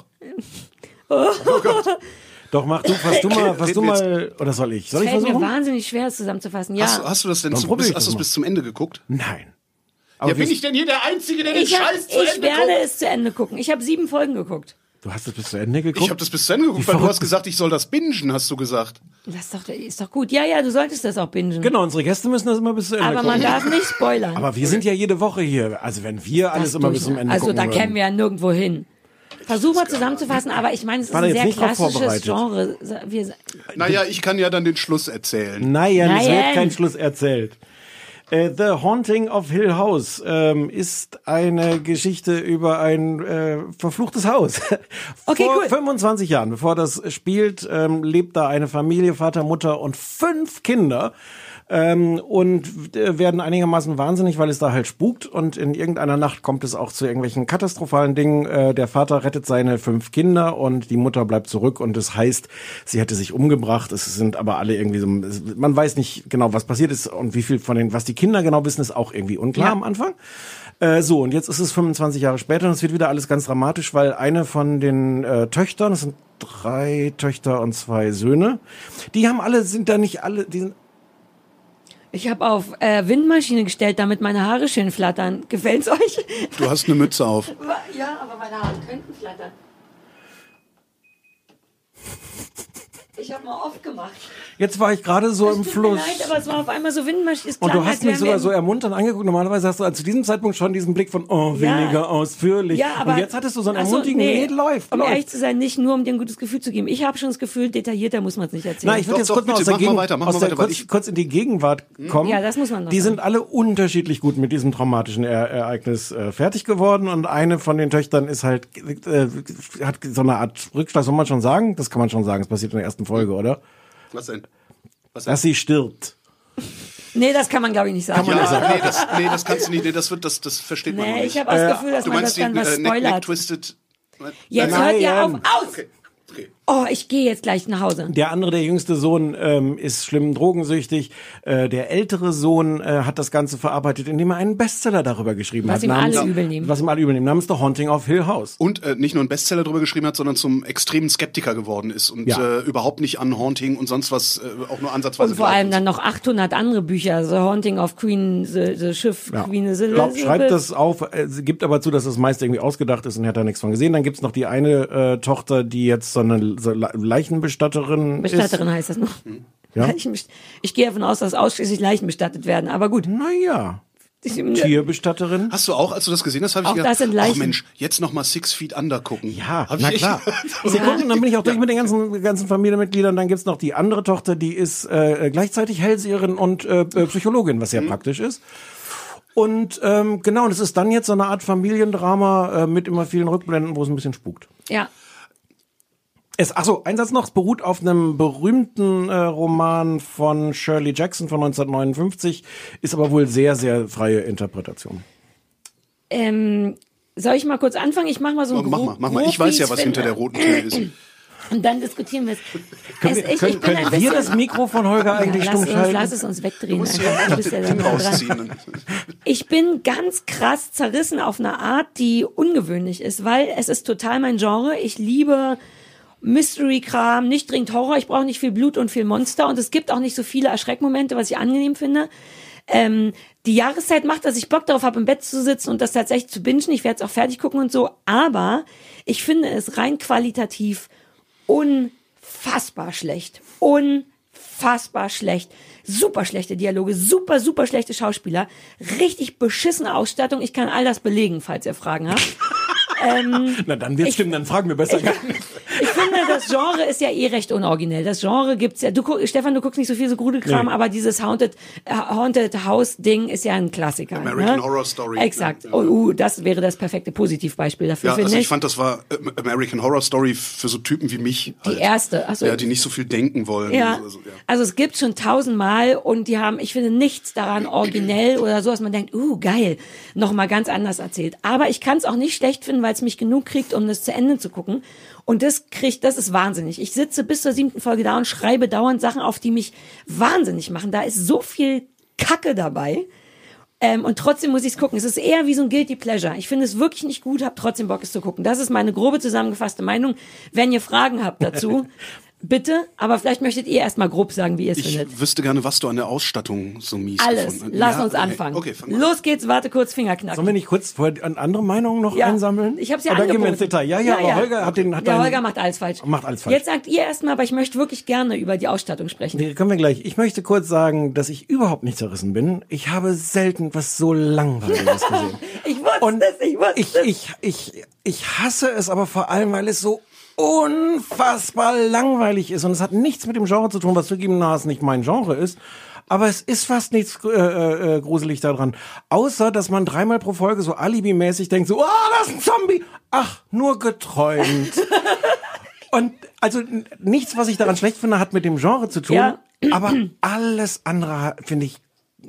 Doch, mach du, fass du mal, fass du Reden wir mal, oder soll ich? Soll ich Fällt mir versuchen? wahnsinnig schwer, es zusammenzufassen. Ja. Hast, hast du das denn Dann zum, probier bis, ich hast das du es mal. bis zum Ende geguckt? Nein. Ja, bin wir- ich denn hier der Einzige, der den ich hab, Scheiß zu ich Ende werde guckt? es zu Ende gucken. Ich habe sieben Folgen geguckt. Du hast es bis zu Ende geguckt? Ich habe das bis zu Ende geguckt, Wie weil du verrückt hast gesagt, ich soll das bingen, hast du gesagt. Das ist doch, ist doch gut. Ja, ja, du solltest das auch bingen. Genau, unsere Gäste müssen das immer bis zu Ende Aber gucken. man darf nicht spoilern. Aber wir sind ja jede Woche hier. Also wenn wir alles Das immer durch- bis zum Ende Also gucken da würden. kämen wir ja nirgendwo hin. Versuch mal zusammenzufassen, aber ich meine, es ist War da ein jetzt sehr nicht drauf klassisches vorbereitet. Genre. Wir, Naja, ich kann ja dann den Schluss erzählen. Nein, es Nein. wird kein Schluss erzählt. Äh, The Haunting of Hill House ähm, ist eine Geschichte über ein äh, verfluchtes Haus. Okay, Vor cool. fünfundzwanzig Jahren, bevor das spielt, ähm, lebt da eine Familie, Vater, Mutter und fünf Kinder. Ähm, und äh, werden einigermaßen wahnsinnig, weil es da halt spukt und in irgendeiner Nacht kommt es auch zu irgendwelchen katastrophalen Dingen. Äh, der Vater rettet seine fünf Kinder und die Mutter bleibt zurück und es heißt, sie hätte sich umgebracht. Es sind aber alle irgendwie so, man weiß nicht genau, was passiert ist und wie viel von den, was die Kinder genau wissen, ist auch irgendwie unklar Ja. am Anfang. Äh, so, und jetzt ist es fünfundzwanzig Jahre später und es wird wieder alles ganz dramatisch, weil eine von den äh, Töchtern, das sind drei Töchter und zwei Söhne, die haben alle, sind da nicht alle, die sind ich habe auf äh, Windmaschine gestellt, damit meine Haare schön flattern. Gefällt's euch? Du hast eine Mütze auf. Ja, aber meine Haare könnten flattern. Ich habe mal oft gemacht. Jetzt war ich gerade so im Tut mir Fluss. leid, aber es war auf einmal so Windmaschine. Es Und klang, du als hast mich wären sogar wir so im- ermunternd angeguckt. Normalerweise hast du also zu diesem Zeitpunkt schon diesen Blick von, oh, Ja. weniger ausführlich. Ja, aber und jetzt hattest du so einen Ach so, ermutigen, nee, läuft, Um läuft. ehrlich zu sein, nicht nur, um dir ein gutes Gefühl zu geben. Ich habe schon das Gefühl, detaillierter muss man es nicht erzählen. Nein, ich würde Doch, jetzt doch, kurz mal bitte, aus der mach mal Gegend, weiter, mach aus mal der, weiter, weil kurz, ich- kurz in die Gegenwart kommen. Ja, das muss man noch Die sagen. sind alle unterschiedlich gut mit diesem traumatischen er Ereignis äh, fertig geworden und eine von den Töchtern ist halt, äh, hat so eine Art Rückschlag, soll man schon sagen? Das kann man schon sagen, das passiert in der ersten Folge, oder? Was denn? Was denn? Dass sie stirbt. Nee, das kann man, glaube ich, nicht sagen. Kann man Ja, nee, das, nee, das kannst du nicht. Nee, das wird, das, das versteht man noch Nee, nicht. ich habe auch das Gefühl, dass du man meinst das dann die was äh, Neck, Neck spoilert. Twisted? Jetzt Nein. hört ihr auf. Aus! Okay. Okay. Oh, ich gehe jetzt gleich nach Hause. Der andere, der jüngste Sohn, ähm, ist schlimm drogensüchtig. Äh, der ältere Sohn äh, hat das Ganze verarbeitet, indem er einen Bestseller darüber geschrieben Was hat. ihm alle namens- übel nehmen. Was ihm alle übel nehmen. Namens The Haunting of Hill House. Und äh, nicht nur einen Bestseller drüber geschrieben hat, sondern zum extremen Skeptiker geworden ist und Ja. äh, überhaupt nicht an Haunting und sonst was äh, auch nur ansatzweise Und vor glaubt. allem dann noch achthundert andere Bücher. The Haunting of Queen, The, the Schiff, Ja. Queen Ich glaub, schreibt das auf, äh, gibt aber zu, dass das meiste irgendwie ausgedacht ist und er hat da nichts von gesehen. Dann gibt's noch die eine äh, Tochter, die jetzt so eine so Le- Leichenbestatterin Bestatterin ist. heißt das noch. Ja? Leichenbest- Ich gehe davon aus, dass ausschließlich Leichen bestattet werden, aber gut. Naja, Ich- Tierbestatterin. Hast du auch, als du das gesehen hast, habe ich Auch gedacht, das sind ach Leichen. Mensch, jetzt noch mal Six Feet Under gucken. Ja, Hab ich na echt- klar. Sekunden, dann bin ich auch durch mit den ganzen, ganzen Familienmitgliedern. Dann gibt's noch die andere Tochter, die ist äh, gleichzeitig Hellseherin und äh, äh, Psychologin, was sehr praktisch ist. Und ähm, genau, und es ist dann jetzt so eine Art Familiendrama äh, mit immer vielen Rückblenden, wo es ein bisschen spukt. Ja. Es, achso, ein Satz noch, es beruht auf einem berühmten äh, Roman von Shirley Jackson von neunzehnhundertneunundfünfzig, ist aber wohl sehr, sehr freie Interpretation. Ähm, soll ich mal kurz anfangen? Ich mach mal so ein Mach mal, mach mal. Ich weiß ja, was hinter der roten Tür ist. Und dann diskutieren wir es. Können wir, ich, können, ich bin können ein wir bisschen, das Mikro von Holger eigentlich ja, stumm lass, uns, schalten? lass es uns wegdrehen. Du musst Einfach. ja Du bist ja dann dran. rausziehen. Ich bin ganz krass zerrissen auf eine Art, die ungewöhnlich ist, weil es ist total mein Genre. Ich liebe Mystery-Kram, nicht dringend Horror. Ich brauche nicht viel Blut und viel Monster. Und es gibt auch nicht so viele Erschreckmomente, was ich angenehm finde. Ähm, die Jahreszeit macht, dass ich Bock darauf habe, im Bett zu sitzen und das tatsächlich zu bingen. Ich werde es auch fertig gucken und so. Aber ich finde es rein qualitativ unfassbar schlecht. Unfassbar schlecht. Super schlechte Dialoge, super, super schlechte Schauspieler, richtig beschissene Ausstattung. Ich kann all das belegen, falls ihr Fragen habt. ähm, Na, dann wird's stimmen, dann fragen wir besser gar nicht. Ich finde, das Genre ist ja eh recht unoriginell. Das Genre gibt's ja. Du guck, Stefan, du guckst nicht so viel so Grudelkram, nee. Aber dieses Haunted, äh, Haunted House Ding ist ja ein Klassiker. American ne? Horror Story. Exakt. Ja. Oh, uh, das wäre das perfekte Positivbeispiel dafür. Ja, also ich. ich fand, das war American Horror Story für so Typen wie mich. Die halt. erste. Ach so. Ja, die nicht so viel denken wollen. Ja. Also, ja. Also es gibt schon tausendmal und die haben, ich finde, nichts daran originell oder so, dass man denkt, uh, geil, nochmal ganz anders erzählt. Aber ich kann es auch nicht schlecht finden, weil es mich genug kriegt, um das zu Ende zu gucken. Und das kriegt, das ist wahnsinnig. Ich sitze bis zur siebten Folge da und schreibe dauernd Sachen auf, die mich wahnsinnig machen. Da ist so viel Kacke dabei. Ähm, und trotzdem muss ich es gucken. Es ist eher wie so ein Guilty Pleasure. Ich finde es wirklich nicht gut, habe trotzdem Bock, es zu gucken. Das ist meine grobe zusammengefasste Meinung. Wenn ihr Fragen habt dazu, bitte, aber vielleicht möchtet ihr erst mal grob sagen, wie ihr es findet. Ich wüsste gerne, was du an der Ausstattung so mies Alles. gefunden hast. Lass ja, uns okay. anfangen. Okay, fang mal. Los geht's, warte kurz, Fingerknacken. Sollen wir nicht kurz vorher eine andere Meinung noch Ja, einsammeln? ich hab's ja Oder gehen wir angeboten. ins Detail? Ja, ja, Ja, aber ja. Holger hat den... Hat Der einen- Holger macht alles falsch. Macht alles falsch. Jetzt sagt ihr erstmal, aber ich möchte wirklich gerne über die Ausstattung sprechen. Nee, können wir gleich. Ich möchte kurz sagen, dass ich überhaupt nicht zerrissen bin. Ich habe selten was so Langweiliges gesehen. Ich wusste Und es, ich wusste ich, es. ich, ich, ich hasse es aber vor allem, weil es so unfassbar langweilig ist. Und es hat nichts mit dem Genre zu tun, was zugegebenermaßen nicht mein Genre ist. Aber es ist fast nichts äh, äh, gruselig daran. Außer, dass man dreimal pro Folge so alibimäßig denkt, so, ah, oh, das ist ein Zombie. Ach, nur geträumt. Und also n- nichts, was ich daran schlecht finde, hat mit dem Genre zu tun. Ja. Aber alles andere finde ich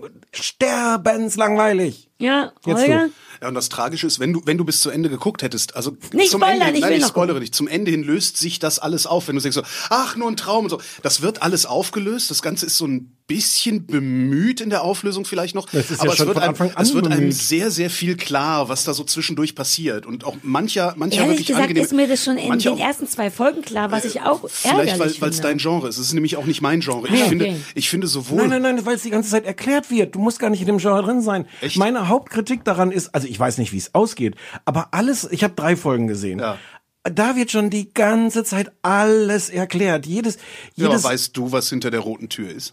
sterbenslangweilig. Ja, Jetzt Holger? du. Ja, und das Tragische ist, wenn du, wenn du bis zu Ende geguckt hättest, also Nicht zum spoilern, Ende, ich nein, will ich noch spoilere gucken. nicht, zum Ende hin löst sich das alles auf, wenn du denkst so, ach, nur ein Traum und so. Das wird alles aufgelöst, das Ganze ist so ein bisschen bemüht in der Auflösung vielleicht noch, Das ist ja aber es schon wird, von einem, Anfang an es wird einem bemüht. sehr, sehr viel klar, was da so zwischendurch passiert und auch mancher, mancher Ehrlich wirklich gesagt angenehm. ist mir das schon in mancher den auch- ersten zwei Folgen klar, was ich auch Vielleicht, ärgerlich weil es finde. dein Genre ist. Es ist nämlich auch nicht mein Genre. Ich Ah, okay. finde, ich finde sowohl Nein, nein, nein, weil es die ganze Zeit erklärt wird. Du musst gar nicht in dem Genre drin sein. Echt? Meine Hauptkritik daran ist, also ich weiß nicht, wie es ausgeht, aber alles, ich habe drei Folgen gesehen. Ja. Da wird schon die ganze Zeit alles erklärt. Jedes, ja, jedes. weißt du, was hinter der roten Tür ist?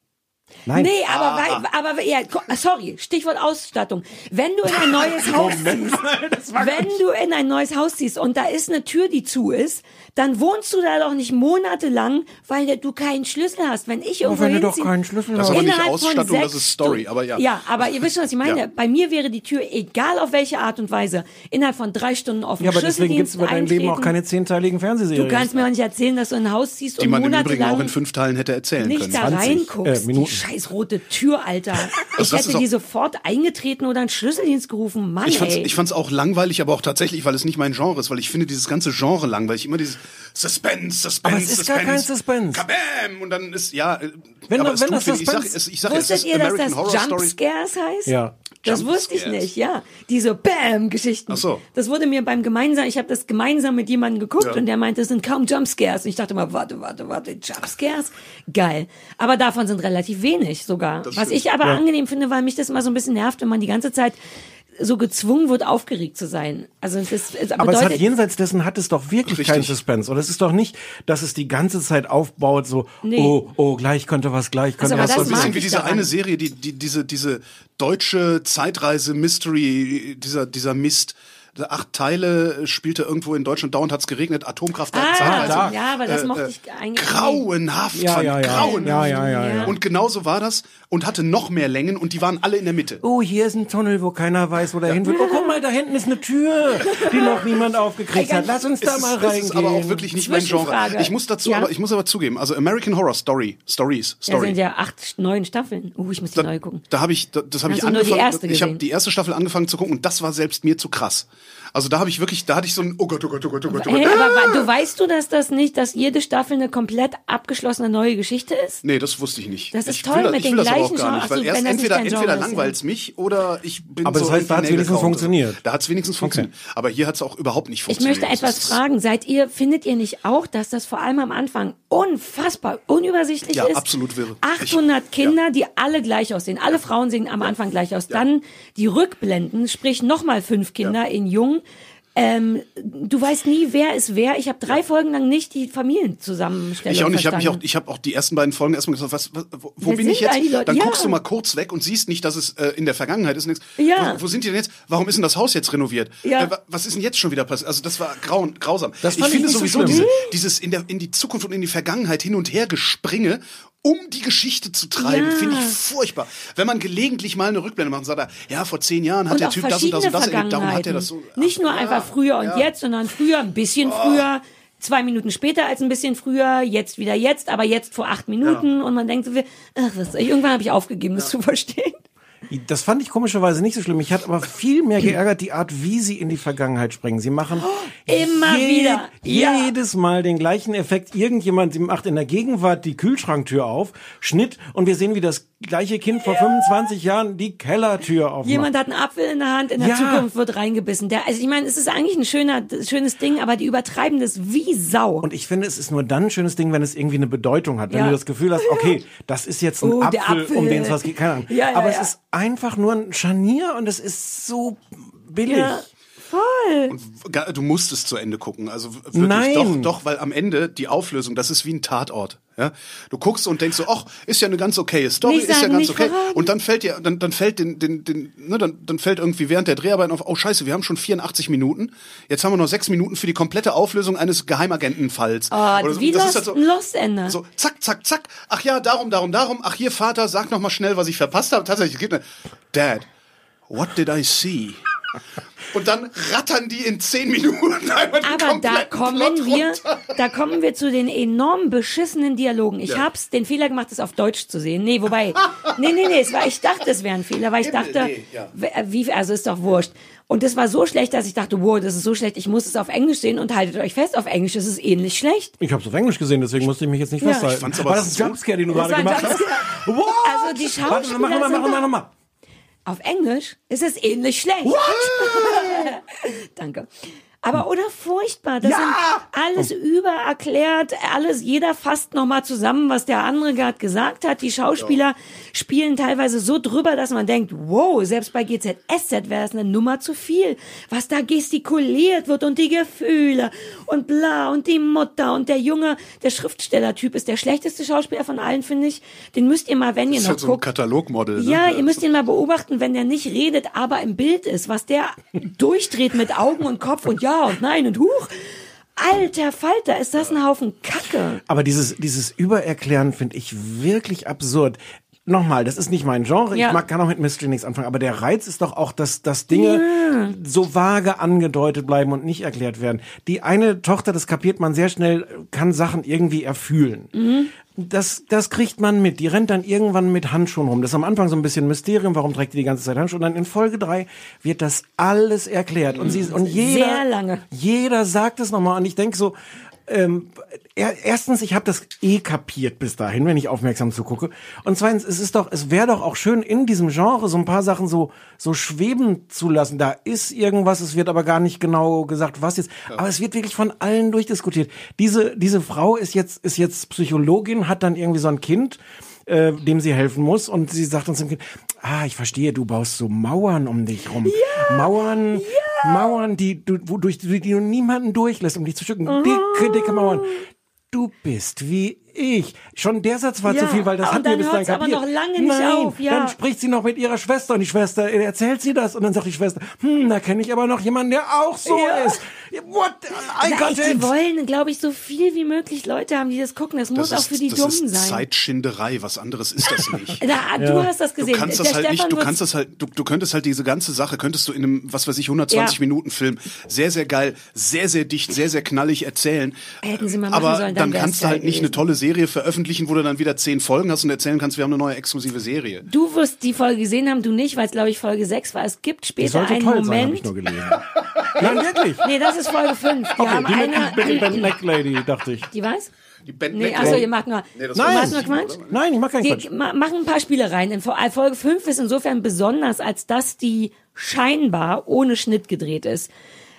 Nein. Nee, aber, weil, aber ja, ko- sorry, Stichwort Ausstattung. Wenn du in ein neues Haus ziehst, wenn du in ein neues Haus ziehst und da ist eine Tür, die zu ist, dann wohnst du da doch nicht monatelang, weil du keinen Schlüssel hast. Wenn ich irgendwo wenn du doch hinziehe- keinen Schlüssel Das ist hast. aber nicht Innerhalb von Ausstattung, das sechs ist Story, Stunden- aber ja. Ja, aber ihr wisst schon, was ich meine. Ja. Bei mir wäre die Tür, egal auf welche Art und Weise, innerhalb von drei Stunden offen. Ja, aber deswegen gibt's Schlüsseldienst über dein Leben auch eintreten. keine zehnteiligen Fernsehserien. Du kannst mir auch nicht erzählen, dass du in ein Haus ziehst Die und man im Übrigen monatelang auch in fünf Teilen hätte erzählen nicht können. da zwanzig, reinguckst. äh, Minuten. Die scheiß rote Tür, Alter. Ich das hätte ist auch- die sofort eingetreten oder einen Schlüsseldienst gerufen. Mann, Ich fand's, ey. ich fand's auch langweilig, aber auch tatsächlich, weil es nicht mein Genre ist, weil ich finde dieses ganze Genre langweilig. Immer dieses Suspense, Suspense, Aber es ist gar Suspense. kein Suspense. Kabam! Und dann ist, ja, äh, Wenn aber da- es wenn tut das weh. Ich sag, Suspense- es, ich sag, es Wusstet ist ihr, dass American das Horror Story. Jumpscares heißt? Ja. Das wusste ich Jumpscares. nicht, ja. Diese Bam-Geschichten. Ach so. Das wurde mir beim gemeinsam, ich habe das gemeinsam mit jemandem geguckt Ja. und der meinte, es sind kaum Jumpscares. Und ich dachte mal, warte, warte, warte, Jumpscares? Geil. Aber davon sind relativ wenig sogar. Das Was stimmt. ich aber Ja. angenehm finde, weil mich das immer so ein bisschen nervt, wenn man die ganze Zeit so gezwungen wird, aufgeregt zu sein. Also das es Aber es hat bedeutet, jenseits dessen hat es doch wirklich Richtig. keinen Suspense. Und es ist doch nicht, dass es die ganze Zeit aufbaut, so, Nee. oh, oh, gleich könnte was, gleich könnte Also, aber was. das So ein mag bisschen ich wie diese daran. eine Serie, die, die, diese, diese deutsche Zeitreise-Mystery, dieser, dieser Mist, acht Teile, spielte irgendwo in Deutschland, dauernd hat's geregnet, Atomkraftwerk, Ah, zeitweise. ja, aber das Äh, mochte äh, ich eigentlich grauenhaft, Ja, fand ja, ich, ja. grauenhaft. Ja, ja, ja, ja. Und genauso war das und hatte noch mehr Längen und die waren alle in der Mitte. Oh, hier ist ein Tunnel, wo keiner weiß, wo der hin will. Oh, guck mal, da hinten ist eine Tür, die noch niemand aufgekriegt hat. Lass uns da Es mal ist, reingehen. es ist aber auch wirklich nicht mein Genre. Zwischenfrage. Ich muss dazu, Ja. aber ich muss aber zugeben, also American Horror Story, Stories, Da Story. sind ja acht, neun Staffeln. Uh, ich muss die neu gucken. Da habe ich, da, das habe Hast ich du nur die angefangen. erste ich habe gesehen? die erste Staffel angefangen zu gucken und das war selbst mir zu krass. Also da habe ich wirklich, da hatte ich so ein, oh Gott, oh Gott, oh Gott, oh Gott. Oh Gott. Hey, aber wa- du weißt du, dass das nicht, dass jede Staffel eine komplett abgeschlossene neue Geschichte ist? Nee, das wusste ich nicht. Das ist ich toll will, mit ich den will das aber auch gleichen gar nicht, Genres. weil Also, erst wenn das nicht entweder, dein entweder Genre ist, langweilt's mich oder ich bin Aber so das heißt, da hat's irgendwie wenigstens Nägelkraut. funktioniert. Da hat's wenigstens funktioniert. Aber hier hat's auch überhaupt nicht Ich funktioniert. möchte etwas Das ist- fragen. Seid ihr, findet ihr nicht auch, dass das vor allem am Anfang unfassbar unübersichtlich Ja, ist? absolut wirre. achthundert Kinder, die alle gleich aussehen. Alle Frauen sehen am Anfang gleich aus. Dann die Rückblenden, sprich nochmal fünf Kinder in jung. Ähm, du weißt nie, wer ist wer. Ich habe drei Folgen lang nicht die Familienzusammenstellung Ich auch nicht. Ich habe mich auch, verstanden. ich habe auch die ersten beiden Folgen erstmal gesagt, was, was wo, wo Wer bin ich sind jetzt? eigentlich die Leute? Dann Ja. guckst du mal kurz weg und siehst nicht, dass es äh, in der Vergangenheit ist. Und denkst, Ja. wo, wo sind die denn jetzt? Warum ist denn das Haus jetzt renoviert? Ja. Äh, wa- was ist denn jetzt schon wieder passiert? Also das war grauen, grausam. Das ich fand finde ich nicht so sowieso schlimm. diese, dieses in der in die Zukunft und in die Vergangenheit hin und her gespringe, um die Geschichte zu treiben, Ja. finde ich furchtbar. Wenn man gelegentlich mal eine Rückblende macht und sagt, er, ja, vor zehn Jahren hat Und der auch Typ das und das und das erlebt, darum hat er das so. Vergangenheiten. Nicht nur Ach, einfach früher und ja. jetzt, sondern früher ein bisschen früher, zwei Minuten später als ein bisschen früher, jetzt wieder jetzt, aber jetzt vor acht Minuten und man denkt so, ach, was, irgendwann habe ich aufgegeben, das zu verstehen. Das fand ich komischerweise nicht so schlimm. Mich hat aber viel mehr geärgert die Art, wie sie in die Vergangenheit springen. Sie machen Immer wieder. Ja. jedes Mal den gleichen Effekt. Irgendjemand, sie macht in der Gegenwart die Kühlschranktür auf, Schnitt und wir sehen, wie das gleiche Kind vor fünfundzwanzig Jahren die Kellertür aufmacht. Jemand hat einen Apfel in der Hand, in der Ja. Zukunft wird reingebissen. Der, also ich meine, es ist eigentlich ein schöner, schönes Ding, aber die übertreiben das wie Sau. Und ich finde, es ist nur dann ein schönes Ding, wenn es irgendwie eine Bedeutung hat. Wenn Ja. du das Gefühl hast, okay, das ist jetzt ein Oh, der Apfel, Apfel. um den es was geht. Keine Ahnung. Ja, ja, aber ja. es ist einfach nur ein Scharnier und es ist so billig. Ja, voll. Und ga- du musst es zu Ende gucken. Also w- wirklich, Nein. doch, doch, weil am Ende die Auflösung, das ist wie ein Tatort. Ja? Du guckst und denkst so, ach, ist ja eine ganz okaye Story, Nicht ist ja sagen, ganz nicht okay. verraten. Und dann fällt dir, dann, dann fällt den, den, den, ne, dann, dann fällt irgendwie während der Dreharbeiten auf, oh scheiße, wir haben schon vierundachtzig Minuten. Jetzt haben wir noch sechs Minuten für die komplette Auflösung eines Geheimagentenfalls. Oh, Oder so. wie Das Lost, ist halt so, Lost Ende. so, zack, zack, zack. Ach ja, darum, darum, darum. Ach hier, Vater, sag noch mal schnell, was ich verpasst habe. Tatsächlich, es gibt eine, Dad, what did I see? Und dann rattern die in zehn Minuten einmal den Aber da kompletten kommen Plot wir, runter. da kommen wir zu den enorm beschissenen Dialogen. Ich Ja. hab's den Fehler gemacht, es auf Deutsch zu sehen. Nee, wobei, nee, nee, nee, es war, ich dachte, es wäre ein Fehler, weil ich dachte, nee, ja. wie, also ist doch wurscht. Und das war so schlecht, dass ich dachte, wow, das ist so schlecht, ich muss es auf Englisch sehen und haltet euch fest, auf Englisch ist es ähnlich schlecht. Ich habe es auf Englisch gesehen, deswegen musste ich mich jetzt nicht Ja. festhalten. Ich fand's aber War das ein so- Jumpscare, den du Das gerade war ein gemacht hast? Jumpscare. What? Also die Warte, Schauspieler mach mal, sind mach mal, da- mach mal. Auf Englisch ist es ähnlich schlecht. Danke. Aber oder furchtbar. Das Ja! sind alles übererklärt, alles, jeder fasst nochmal zusammen, was der andere gerade gesagt hat. Die Schauspieler spielen teilweise so drüber, dass man denkt, wow, selbst bei G Z S Z wäre es eine Nummer zu viel. Was da gestikuliert wird und die Gefühle und bla und die Mutter und der Junge, der Schriftstellertyp ist der schlechteste Schauspieler von allen, finde ich. Den müsst ihr mal, wenn ihr Das ist noch halt so ein guckt. Katalogmodel. Ne? Ja, ihr müsst ihn mal beobachten, wenn der nicht redet, aber im Bild ist, was der durchdreht mit Augen und Kopf und ja und nein und huch. Alter Falter, ist das ein Haufen Kacke. Aber dieses, dieses Übererklären finde ich wirklich absurd. Nochmal, das ist nicht mein Genre. Ja. Ich mag, kann auch mit Mystery nichts anfangen. Aber der Reiz ist doch auch, dass, dass Dinge Ja. so vage angedeutet bleiben und nicht erklärt werden. Die eine Tochter, das kapiert man sehr schnell, kann Sachen irgendwie erfühlen. Mhm. Das, das kriegt man mit. Die rennt dann irgendwann mit Handschuhen rum. Das ist am Anfang so ein bisschen Mysterium. Warum trägt die die ganze Zeit Handschuhe? Und dann in Folge drei wird das alles erklärt. Und sie, und jeder, Sehr lange. jeder sagt es nochmal. Und ich denke so, ähm, er, erstens, ich habe das eh kapiert bis dahin, wenn ich aufmerksam zugucke. Und zweitens, es ist doch, es wäre doch auch schön, in diesem Genre so ein paar Sachen so so schweben zu lassen. Da ist irgendwas, es wird aber gar nicht genau gesagt, was jetzt. Aber es wird wirklich von allen durchdiskutiert. Diese diese Frau ist jetzt ist jetzt Psychologin, hat dann irgendwie so ein Kind, äh, dem sie helfen muss, und sie sagt uns dem Kind: Ah, ich verstehe, du baust so Mauern um dich rum, Ja, Mauern. ja. Mauern, die du, wodurch die du niemanden durchlässt, um dich zu schützen. Dicke, dicke Mauern. Du bist wie ich. Schon der Satz war Ja, zu viel, weil das und hat mir dann bis dahin hört's aber kapiert. noch lange nicht Nein, auf, ja. dann spricht sie noch mit ihrer Schwester und die Schwester erzählt sie das und dann sagt die Schwester, hm, da kenne ich aber noch jemanden, der auch so Ja. ist. What? I got Na, die it. wollen, glaube ich, so viel wie möglich Leute haben, die das gucken. Das, muss Das auch ist, für die das Dummen ist sein. Zeitschinderei, was anderes ist das nicht. Da, du Ja. hast das gesehen. Du kannst Der das halt Stefan nicht, du wird's- kannst das halt, du, du könntest halt diese ganze Sache, könntest du in einem, was weiß ich, hundertzwanzig Ja. Minuten Film sehr, sehr geil, sehr, sehr dicht, sehr, sehr knallig erzählen. Hätten sie mal machen Aber sollen, dann dann wär's kannst du halt geil nicht eine gewesen. tolle Serie veröffentlichen, wo du dann wieder zehn Folgen hast und erzählen kannst, wir haben eine neue exklusive Serie. Du wirst die Folge gesehen haben, du nicht, weil es, glaube ich, Folge sechs war. Es gibt Die später sollte einen toll sein, habe Moment. ich nur gelesen. Nein, wirklich. Nee, das ist Folge fünf. Die haben Die mit eine. Ben, ben Neck Lady, dachte ich. Die was? Die Band Nee, achso, ihr macht nur. Nee, das du war- machst Nein. nur Quatsch? Nein, ich mach keinen Die Quatsch. ma machen ein paar Spielereien. In Fo- äh, Folge fünf ist insofern besonders, als dass die scheinbar ohne Schnitt gedreht ist.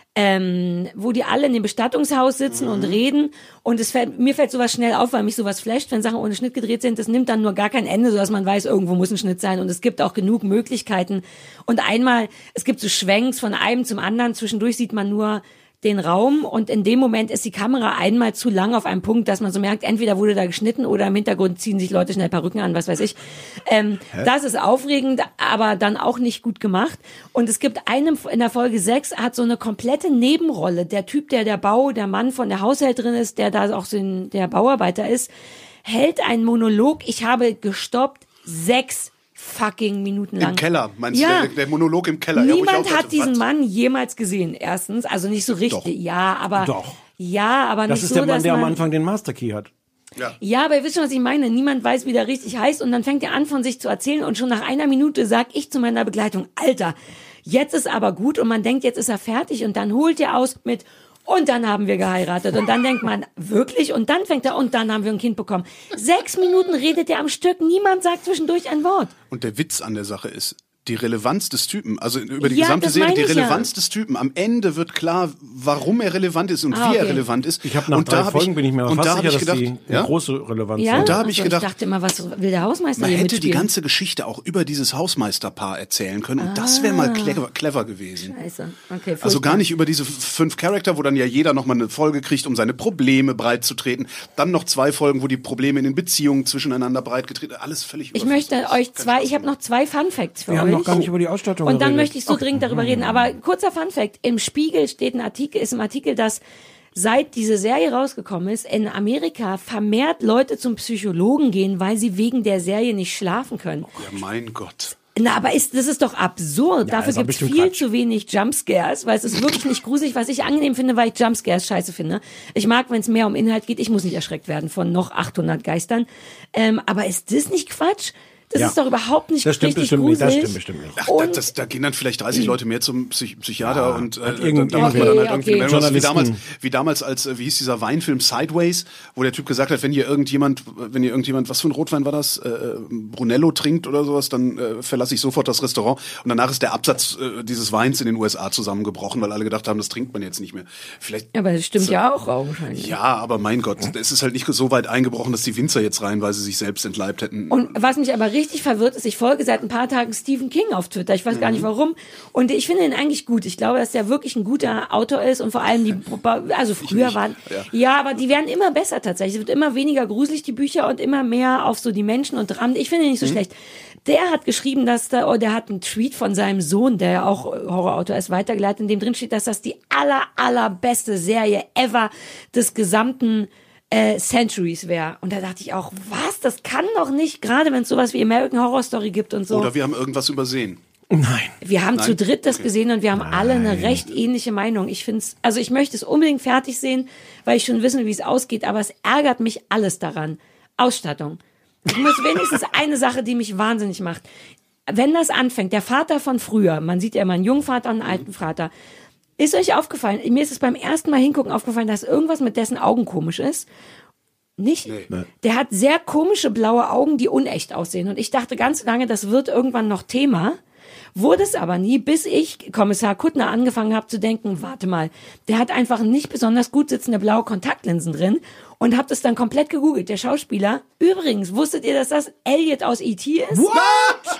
Ähm, wo die alle in dem Bestattungshaus sitzen Mhm. und reden und es fällt, mir fällt sowas schnell auf, weil mich sowas flasht, wenn Sachen ohne Schnitt gedreht sind, das nimmt dann nur gar kein Ende, sodass man weiß, irgendwo muss ein Schnitt sein und es gibt auch genug Möglichkeiten und einmal, es gibt so Schwenks von einem zum anderen, zwischendurch sieht man nur den Raum und in dem Moment ist die Kamera einmal zu lang auf einem Punkt, dass man so merkt, entweder wurde da geschnitten oder im Hintergrund ziehen sich Leute schnell Perücken an, was weiß ich. Ähm, das ist aufregend, aber dann auch nicht gut gemacht. Und es gibt einen, in der Folge sechs hat so eine komplette Nebenrolle. Der Typ, der der Bau, der Mann von der Haushälterin ist, der da auch so ein, der Bauarbeiter ist, hält einen Monolog. Ich habe gestoppt, sechs fucking Minuten lang. Im Keller, meinst Ja. du, der, der Monolog im Keller. Ja, wo ich Niemand auch dachte, hat diesen was? Mann jemals gesehen, erstens. Also nicht so richtig. Doch. Ja, aber. Doch. Ja, aber Das nicht ist so, der Mann, dass der am man, Anfang den Master Key hat. Ja. Ja, aber ihr wisst schon, was ich meine. Niemand weiß, wie der richtig heißt. Und dann fängt er an, von sich zu erzählen. Und schon nach einer Minute sag ich zu meiner Begleitung, Alter, jetzt ist aber gut. Und man denkt, jetzt ist er fertig. Und dann holt er aus mit, und dann haben wir geheiratet. Und dann denkt man, wirklich? Und dann fängt er, und dann haben wir ein Kind bekommen. Sechs Minuten redet er am Stück. Niemand sagt zwischendurch ein Wort. Und der Witz an der Sache ist, die Relevanz des Typen, also über die Ja, gesamte das Serie, meine die ich Relevanz ja. des Typen, am Ende wird klar, warum er relevant ist und Ah, wie er okay. relevant ist. Ich habe nach und drei da hab Folgen ich, bin ich mir und fast da hab sicher, ich dass gedacht, die eine ja, große Relevanz Ja? haben. Und da hab ich Also, gedacht, ich dachte immer, was will der Hausmeister man hier hätte die mitspielen? ganze Geschichte auch über dieses Hausmeisterpaar erzählen können und das wäre mal clever, clever gewesen. Scheiße. Okay, Also furchtbar. gar nicht über diese fünf Charakter, wo dann ja jeder nochmal eine Folge kriegt, um seine Probleme breit zu treten. Dann noch zwei Folgen, wo die Probleme in den Beziehungen zwischeneinander breit getreten werden. Alles völlig Ich überflüssig. möchte euch zwei, ich habe noch zwei Fun Facts für Wir euch. haben noch gar nicht über die Ausstattung Und dann geredet. möchte ich so dringend darüber reden. Aber kurzer Fun Fact. Im Spiegel steht ein Artikel, ist im Artikel, dass seit diese Serie rausgekommen ist, in Amerika vermehrt Leute zum Psychologen gehen, weil sie wegen der Serie nicht schlafen können. Ja, mein Gott. Na, aber ist, das ist doch absurd. Dafür ist doch gibt's bestimmt viel Quatsch. zu wenig Jumpscares, weil es ist wirklich nicht gruselig, was ich angenehm finde, weil ich Jumpscares scheiße finde. Ich mag, wenn es mehr um Inhalt geht. Ich muss nicht erschreckt werden von noch achthundert Geistern. Ähm, aber ist das nicht Quatsch? Das Ja. ist doch überhaupt nicht Das stimmt richtig bestimmt nicht, das gruselig. stimmt bestimmt nicht. Ach, da, Und- das, da gehen dann vielleicht dreißig Leute mehr zum Psych Psychiater und äh, irgend- da macht man okay, dann halt irgendwie okay. mehr was, wie Journalisten. damals, wie damals als, äh, wie hieß dieser Weinfilm Sideways, wo der Typ gesagt hat, wenn hier irgendjemand, wenn hier irgendjemand, was für ein Rotwein war das, äh, Brunello trinkt oder sowas, dann äh, verlasse ich sofort das Restaurant und danach ist der Absatz äh, dieses Weins in den U S A zusammengebrochen, weil alle gedacht haben, das trinkt man jetzt nicht mehr. Vielleicht. Aber das stimmt ja auch augenscheinlich. Ja, aber mein Gott, es ist halt nicht so weit eingebrochen, dass die Winzer jetzt reihenweise sich selbst entleibt hätten. Und was mich aber richtig verwirrt ist, ich folge seit ein paar Tagen Stephen King auf Twitter. Ich weiß gar nicht warum. Und ich finde ihn eigentlich gut. Ich glaube, dass der wirklich ein guter Autor ist und vor allem die, also früher nicht, waren, ja. ja, aber die werden immer besser tatsächlich. Es wird immer weniger gruselig, die Bücher, und immer mehr auf so die Menschen und Dramen. Ich finde ihn nicht so schlecht. Der hat geschrieben, dass da, oh, der hat einen Tweet von seinem Sohn, der ja auch Horrorautor ist, weitergeleitet, in dem drin steht, dass das die aller, allerbeste Serie ever des gesamten äh, Centuries wäre. Und da dachte ich auch, was? Das kann doch nicht, gerade wenn es sowas wie American Horror Story gibt und so. Oder wir haben irgendwas übersehen. Nein. Wir haben Nein? zu dritt das Okay. gesehen und wir haben alle eine recht ähnliche Meinung. Ich finde es, also ich möchte es unbedingt fertig sehen, weil ich schon wissen, wie es ausgeht, aber es ärgert mich alles daran. Ausstattung. Ich muss wenigstens eine Sache, die mich wahnsinnig macht. Wenn das anfängt, der Vater von früher, man sieht ja immer einen jungen Vater und einen alten Vater. Ist euch aufgefallen, mir ist es beim ersten Mal hingucken aufgefallen, dass irgendwas mit dessen Augen komisch ist? Nicht? Nee. Der hat sehr komische blaue Augen, die unecht aussehen. Und ich dachte ganz lange, das wird irgendwann noch Thema. Wurde es aber nie, bis ich, Kommissar Kuttner, angefangen habe zu denken, warte mal, der hat einfach nicht besonders gut sitzende blaue Kontaktlinsen drin und habe das dann komplett gegoogelt. Der Schauspieler, übrigens, wusstet ihr, dass das Elliot aus E T ist? What?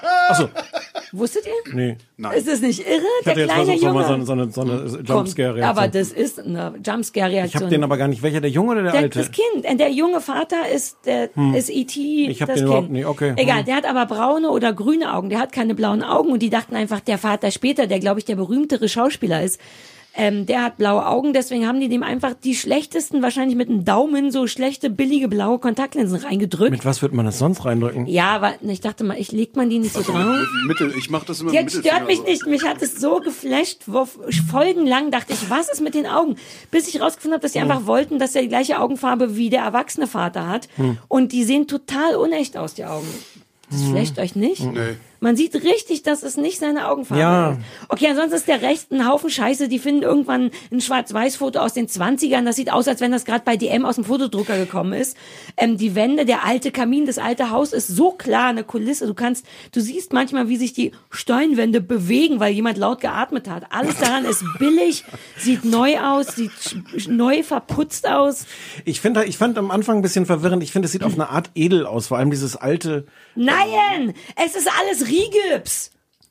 Achso. Wusstet ihr? Nee. Nein. Ist es nicht irre? Ich Der hatte jetzt kleine versucht, so Junge. mal so eine, so eine, so eine Jumpscare-Reaktion. Aber das ist eine Jumpscare-Reaktion. Ich habe den aber gar nicht. Welcher, der Junge oder der, Der, Alte? das Kind. Und der junge Vater ist, der, Hm. ist E T Ich hab das den Kind. überhaupt nicht, okay. Egal, Hm. der hat aber braune oder grüne Augen. Der hat keine blauen Augen und die dachten einfach, der Vater später, der glaube ich der berühmtere Schauspieler ist, ähm, der hat blaue Augen, deswegen haben die dem einfach die schlechtesten, wahrscheinlich mit dem Daumen, so schlechte, billige blaue Kontaktlinsen reingedrückt. Mit was wird man das sonst reindrücken? Ja, aber ich dachte mal, ich legt man die nicht so Also, drauf. mit Mittel, ich mach das immer Jetzt mit stört mich Mittelfinger. nicht. Mich hat es so geflasht. Wo folgenlang dachte ich, was ist mit den Augen? Bis ich rausgefunden habe, dass die Hm. einfach wollten, dass er die gleiche Augenfarbe wie der erwachsene Vater hat. Hm. Und die sehen total unecht aus, die Augen. Das Hm. flasht euch nicht? Nee. Man sieht richtig, dass es nicht seine Augenfarbe Ja. ist. Okay, ansonsten ist der rechts ein Haufen Scheiße. Die finden irgendwann ein Schwarz-Weiß-Foto aus den zwanzigern. Das sieht aus, als wenn das gerade bei D M aus dem Fotodrucker gekommen ist. Ähm, die Wände, der alte Kamin, das alte Haus ist so klar eine Kulisse. Du kannst, du siehst manchmal, wie sich die Steinwände bewegen, weil jemand laut geatmet hat. Alles daran ist billig, sieht neu aus, sieht sch- neu verputzt aus. Ich finde, ich fand am Anfang ein bisschen verwirrend. Ich finde, es sieht auf eine Art edel aus. Vor allem dieses alte. Nein, es ist alles Rigips.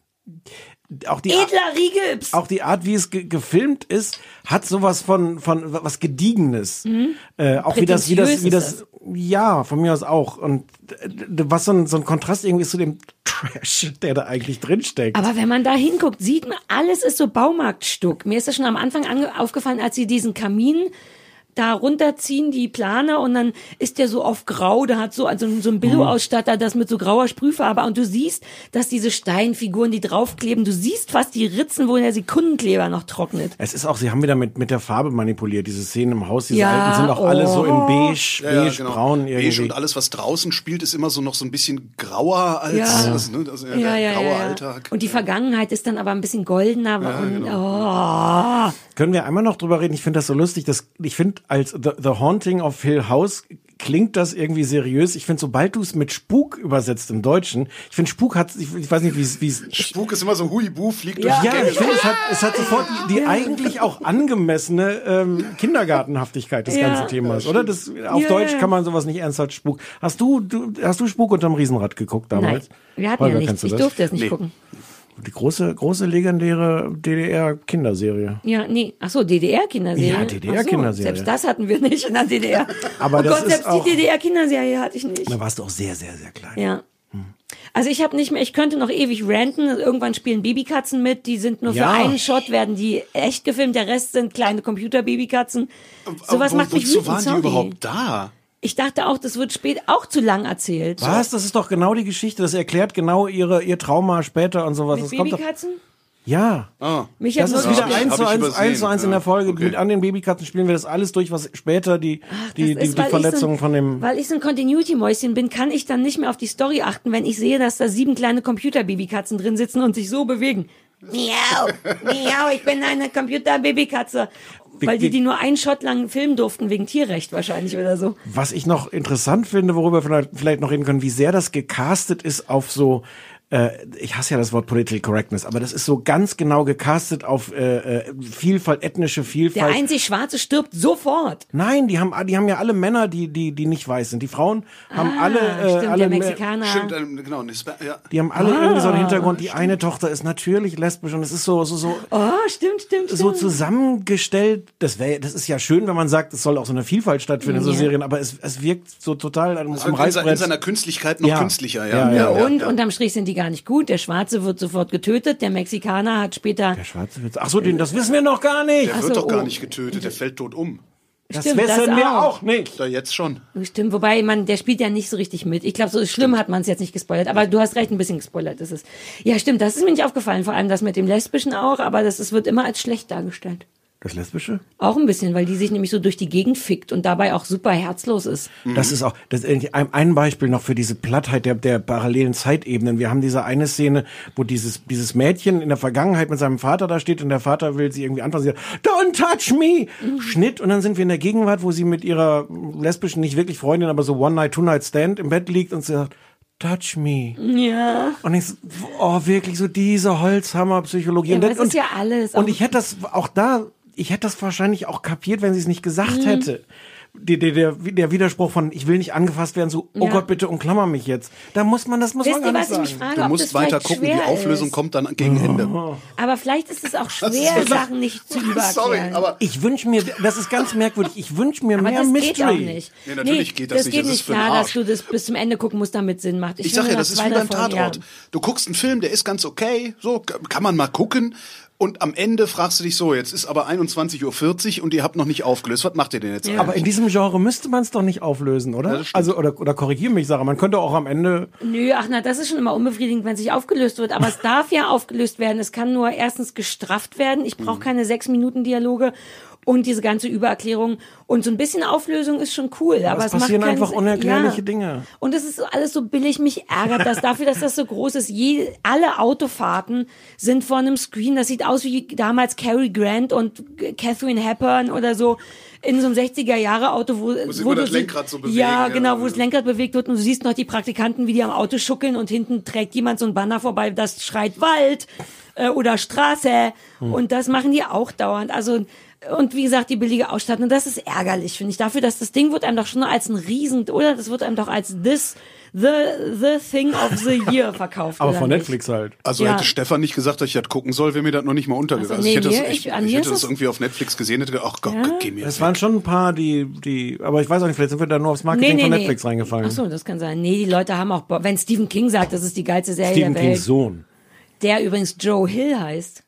Auch die Edler Rigips. Auch die Art, wie es ge gefilmt ist, hat sowas von von was Gediegenes. Mhm. Äh, auch wie das, wie das, wie Prätentiös das, ja, von mir aus auch. Und äh, was so ein, so ein Kontrast irgendwie ist zu dem Trash, der da eigentlich drinsteckt. Aber wenn man da hinguckt, sieht man, alles ist so Baumarktstuck. Mir ist das schon am Anfang ange- aufgefallen, als sie diesen Kamin da runterziehen, die Plane, und dann ist der so auf grau, da hat so, also so ein Billo-Ausstatter das mit so grauer Sprühfarbe, und du siehst, dass diese Steinfiguren, die draufkleben, du siehst fast die Ritzen, wo der Sekundenkleber noch trocknet. Es ist auch, sie haben wieder mit, mit der Farbe manipuliert. Diese Szenen im Haus, diese Ja, alten sind auch oh. alle so in beige, Ja, ja, beige, genau. braun irgendwie. Beige und alles, was draußen spielt, ist immer so noch so ein bisschen grauer als Ja. das, ne, das, ja, Ja, der ja, graue ja, ja. Alltag. Und die Vergangenheit ist dann aber ein bisschen goldener. Ja, und, genau. oh. Können wir einmal noch drüber reden? Ich finde das so lustig, dass ich finde, als The, The Haunting of Hill House klingt das irgendwie seriös. Ich finde, sobald du es mit Spuk übersetzt im Deutschen, ich finde, Spuk hat, ich, ich weiß nicht, wie es, wie es. Spuk ist immer so Huibu, fliegt Ja, durch die ja, Gänge. ich finde, es hat, es hat sofort die, die eigentlich auch angemessene ähm, Kindergartenhaftigkeit des Ja. ganzen Themas, oder? Das, auf Ja, Deutsch ja. kann man sowas nicht ernsthaft Spuk. Hast du, du, hast du Spuk unterm Riesenrad geguckt damals? Nein, wir hatten Holger, ja kennst nichts. du Ich durfte es nicht Nee. gucken. Die große, große legendäre D D R-Kinderserie. Ja, nee. Ach so, D D R-Kinderserie. Ja, D D R-Kinderserie. Selbst das hatten wir nicht in der D D R. Aber oh das Gott, ist selbst auch- die D D R-Kinderserie hatte ich nicht. Da warst du auch sehr, sehr, sehr klein. Ja. Also ich habe nicht mehr, ich könnte noch ewig ranten. Irgendwann spielen Babykatzen mit, die sind nur Ja. für einen Shot, werden die echt gefilmt, der Rest sind kleine Computer-Babykatzen. Sowas Wo- macht mich wozu wütend, waren sorry. die überhaupt da? Ich dachte auch, das wird spät auch zu lang erzählt. Was? Das ist doch genau die Geschichte. Das erklärt genau ihre, ihr Trauma später und sowas. Mit Das kommt doch, Babykatzen? ja. Ah. Mich Das hat ist nur wieder das- eins Hab zu ich eins, übersehen. eins zu eins in der Ja, Folge. okay. Mit an den Babykatzen spielen wir das alles durch, was später die, die, Das die, ist, die weil ich Verletzungen so ein, von dem. Weil ich so ein Continuity-Mäuschen bin, kann ich dann nicht mehr auf die Story achten, wenn ich sehe, dass da sieben kleine Computer-Babykatzen drin sitzen und sich so bewegen. Miau, miau, ich bin eine Computer-Babykatze. Weil die die nur einen Shot lang filmen durften, wegen Tierrecht wahrscheinlich oder so. Was ich noch interessant finde, worüber wir vielleicht, vielleicht noch reden können, wie sehr das gecastet ist auf so, äh, ich hasse ja das Wort Political Correctness, aber das ist so ganz genau gecastet auf äh, äh, Vielfalt, ethnische Der Vielfalt. einzig Schwarze stirbt sofort. Nein, die haben, die haben ja alle Männer, die, die, die nicht weiß sind. Die Frauen haben alle, äh, stimmt, alle, der Mexikaner. Stimmt, ähm, genau. ne, Spa- Ja. die haben alle Ah, irgendwie so einen Hintergrund. Die eine Tochter ist natürlich lesbisch und es ist so, so, so, Oh, stimmt, stimmt, stimmt. so zusammengestellt. Das wäre, das ist ja schön, wenn man sagt, es soll auch so eine Vielfalt stattfinden in so Ja. Serien, aber es, es wirkt so total am, Also am in, se- in Reißbrett. seiner Künstlichkeit noch Ja. künstlicher. Ja, Ja, ja, Ja, und unterm Strich sind die gar nicht gut. Der Schwarze wird sofort getötet, der Mexikaner hat später... Der Schwarze Witz. Ach so, den, das wissen wir noch gar nicht. Der Ach wird so, doch gar oh. nicht getötet, der fällt tot um. Das Stimmt, wissen das wir auch. auch nicht. Da jetzt schon. Stimmt, wobei man, der spielt ja nicht so richtig mit. Ich glaube, so schlimm hat man es jetzt nicht gespoilert, aber du hast recht, ein bisschen gespoilert ist es. Ja, stimmt, das ist mir nicht aufgefallen, vor allem das mit dem Lesbischen auch, aber das ist, wird immer als schlecht dargestellt. Das Lesbische? Auch ein bisschen, weil die sich nämlich so durch die Gegend fickt und dabei auch super herzlos ist. Das ist auch, das ist ein, ein Beispiel noch für diese Plattheit der, der parallelen Zeitebenen. Wir haben diese eine Szene, wo dieses, dieses Mädchen in der Vergangenheit mit seinem Vater da steht und der Vater will sie irgendwie anfassen. Sie sagt, don't touch me! Schnitt. Und dann sind wir in der Gegenwart, wo sie mit ihrer lesbischen, nicht wirklich Freundin, aber so One-Night, Two-Night-Stand im Bett liegt und sie sagt, touch me. Ja. Und ich so, oh, wirklich so diese Holzhammer-Psychologie. Ja, und, aber das und, ist ja alles. und Auch- ich hätte das auch da, ich hätte das wahrscheinlich auch kapiert, wenn sie es nicht gesagt Mhm. hätte. der, der, der Widerspruch von, ich will nicht angefasst werden, so, oh Ja. Gott, bitte umklammer mich jetzt. Da muss man, das muss Wisst man gar ihr, nicht was ich mich sagen. frage, Du ob musst das weiter vielleicht gucken, die schwer Auflösung ist. kommt dann gegen Ende. Aber vielleicht ist es auch schwer, ist- Sachen nicht zu übererklären. Sorry, aber Ich wünsche mir, das ist ganz merkwürdig, ich wünsche mir Aber mehr das Mystery. geht auch nicht. Nee, natürlich geht das das nicht, geht das ist nicht für den klar, dass Arsch. du das bis zum Ende gucken musst, damit Sinn macht. Ich, finde, sag ja, nach das ist zwei, wie beim drei Folgen, Tatort. ja. Du guckst einen Film, der ist ganz okay, so k- kann man mal gucken. Und am Ende fragst du dich so, jetzt ist aber einundzwanzig Uhr vierzig und ihr habt noch nicht aufgelöst. Was macht ihr denn jetzt Ja. eigentlich? Aber in diesem Genre müsste man es doch nicht auflösen, oder? Ja, das stimmt. also, oder, oder korrigier mich, Sarah, man könnte auch am Ende, Nö, ach na, das ist schon immer unbefriedigend, wenn es nicht aufgelöst wird. Aber es darf ja aufgelöst werden. Es kann nur erstens gestrafft werden. Ich brauche keine sechs Minuten Dialoge und diese ganze Übererklärung. Und so ein bisschen Auflösung ist schon cool. Aber es es passieren macht keinen einfach Sinn. unerklärliche Ja. Dinge. Und es ist so alles so billig, mich ärgert das dafür, dass das so groß ist. Je, alle Autofahrten sind vor einem Screen. Das sieht aus wie damals Cary Grant und Katharine Hepburn oder so in so einem sechziger-Jahre-Auto, wo, sich wo immer du das sie- Lenkrad so bewegen, Ja, ja. genau, wo das Lenkrad bewegt wird und du siehst noch die Praktikanten, wie die am Auto schuckeln und hinten trägt jemand so ein Banner vorbei, das schreit Wald äh, oder Straße. Hm. Und das machen die auch dauernd. Also und wie gesagt, die billige Ausstattung, das ist ärgerlich, finde ich. Dafür, dass das Ding wird einem doch schon als ein Riesen, oder? Das wird einem doch als this, the, the thing of the year verkauft. aber oder von nicht? Netflix halt. Also Ja. hätte Stefan nicht gesagt, dass ich das gucken soll, wäre mir das noch nicht mal untergegangen. Also, nee, also ich hätte, mir- das, ich, ich- an ich mir hätte ist das es- irgendwie auf Netflix gesehen, hätte gedacht, ach Gott, Ja. geh mir Es weg. waren schon ein paar, die, die, aber ich weiß auch nicht, vielleicht sind wir da nur aufs Marketing von Netflix reingefallen. Ach so, das kann sein. Nee, die Leute haben auch, Bock. Wenn Stephen King sagt, das ist die geilste Serie Stephen der Welt. Kings Sohn. Der übrigens Joe Hill heißt.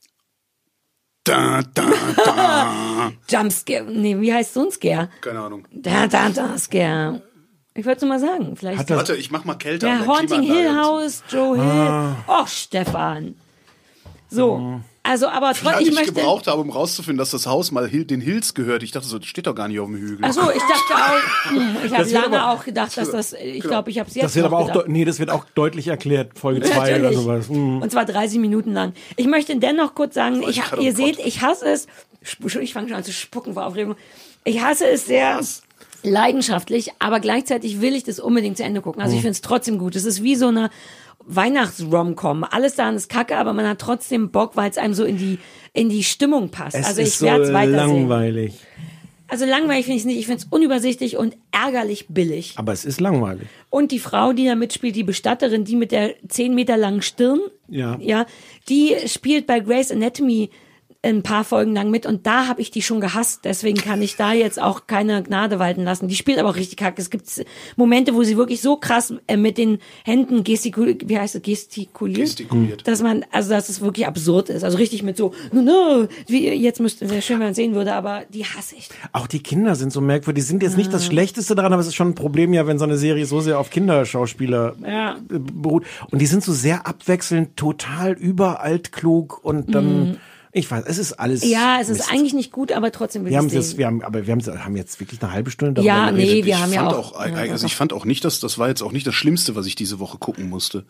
Da, da, da. Jumpscare. Nee, wie heißt so ein Scare? Keine Ahnung. Da, da, da, Scare. Ich wollte es nur mal sagen. Vielleicht. Hat das- Warte, ich mach mal Kälte Der an der Haunting Klimaanlage. Hill House, Joe Hill. Ah. Och, Stefan. So. Also, aber Wie trotzdem, lange ich ich möchte. gebraucht habe, um rauszufinden, dass das Haus mal Hill, den Hills gehört. Ich dachte so, das steht doch gar nicht auf dem Hügel. Ach so, ich dachte auch, hm, ich habe Das wird lange aber- auch gedacht, dass das, ich glaube, ich habe es jetzt Das wird noch aber auch, gedacht. deu- nee, das wird auch deutlich erklärt, Folge zwei oder Natürlich. sowas. Mhm. Und zwar dreißig Minuten lang. Ich möchte dennoch kurz sagen, Boah, ich ich, kann ihr um seht, Gott. ich hasse es, sp- ich fange schon an zu spucken vor Aufregung, ich hasse es sehr leidenschaftlich, aber gleichzeitig will ich das unbedingt zu Ende gucken. Also ich finde es trotzdem gut. Es ist wie so eine Weihnachts-Rom-Com. Alles daran ist kacke, aber man hat trotzdem Bock, weil es einem so in die, in die Stimmung passt. Es also ist ich so werde es weitersehen. langweilig. Also langweilig finde ich es nicht. Ich finde es unübersichtlich und ärgerlich billig. Aber es ist langweilig. Und die Frau, die da mitspielt, die Bestatterin, die mit der zehn Meter langen Stirn, Ja. ja, die spielt bei Grey's Anatomy ein paar Folgen lang mit und da habe ich die schon gehasst. Deswegen kann ich da jetzt auch keine Gnade walten lassen. Die spielt aber auch richtig kacke. Es gibt Momente, wo sie wirklich so krass äh, mit den Händen gestikuliert, wie heißt es, gestikuliert, Gestikuliert. dass man, also dass es wirklich absurd ist. Also richtig mit so, no, no, wie, jetzt müsste, wäre schön, wenn man es sehen würde, aber die hasse ich. Auch die Kinder sind so merkwürdig. Die sind jetzt nicht das Schlechteste daran, aber es ist schon ein Problem ja, wenn so eine Serie so sehr auf Kinderschauspieler Ja. äh, beruht. Und die sind so sehr abwechselnd, total überalt klug und dann, ich weiß, es ist alles. Ja, es ist Mist. eigentlich nicht gut, aber trotzdem will Wir haben ich jetzt, sehen. wir haben, aber wir haben, haben jetzt wirklich eine halbe Stunde darüber Ja, geredet. nee, wir ich haben ja fand auch- auch, ja, also ich fand auch nicht, dass das war jetzt auch nicht das Schlimmste, was ich diese Woche gucken musste.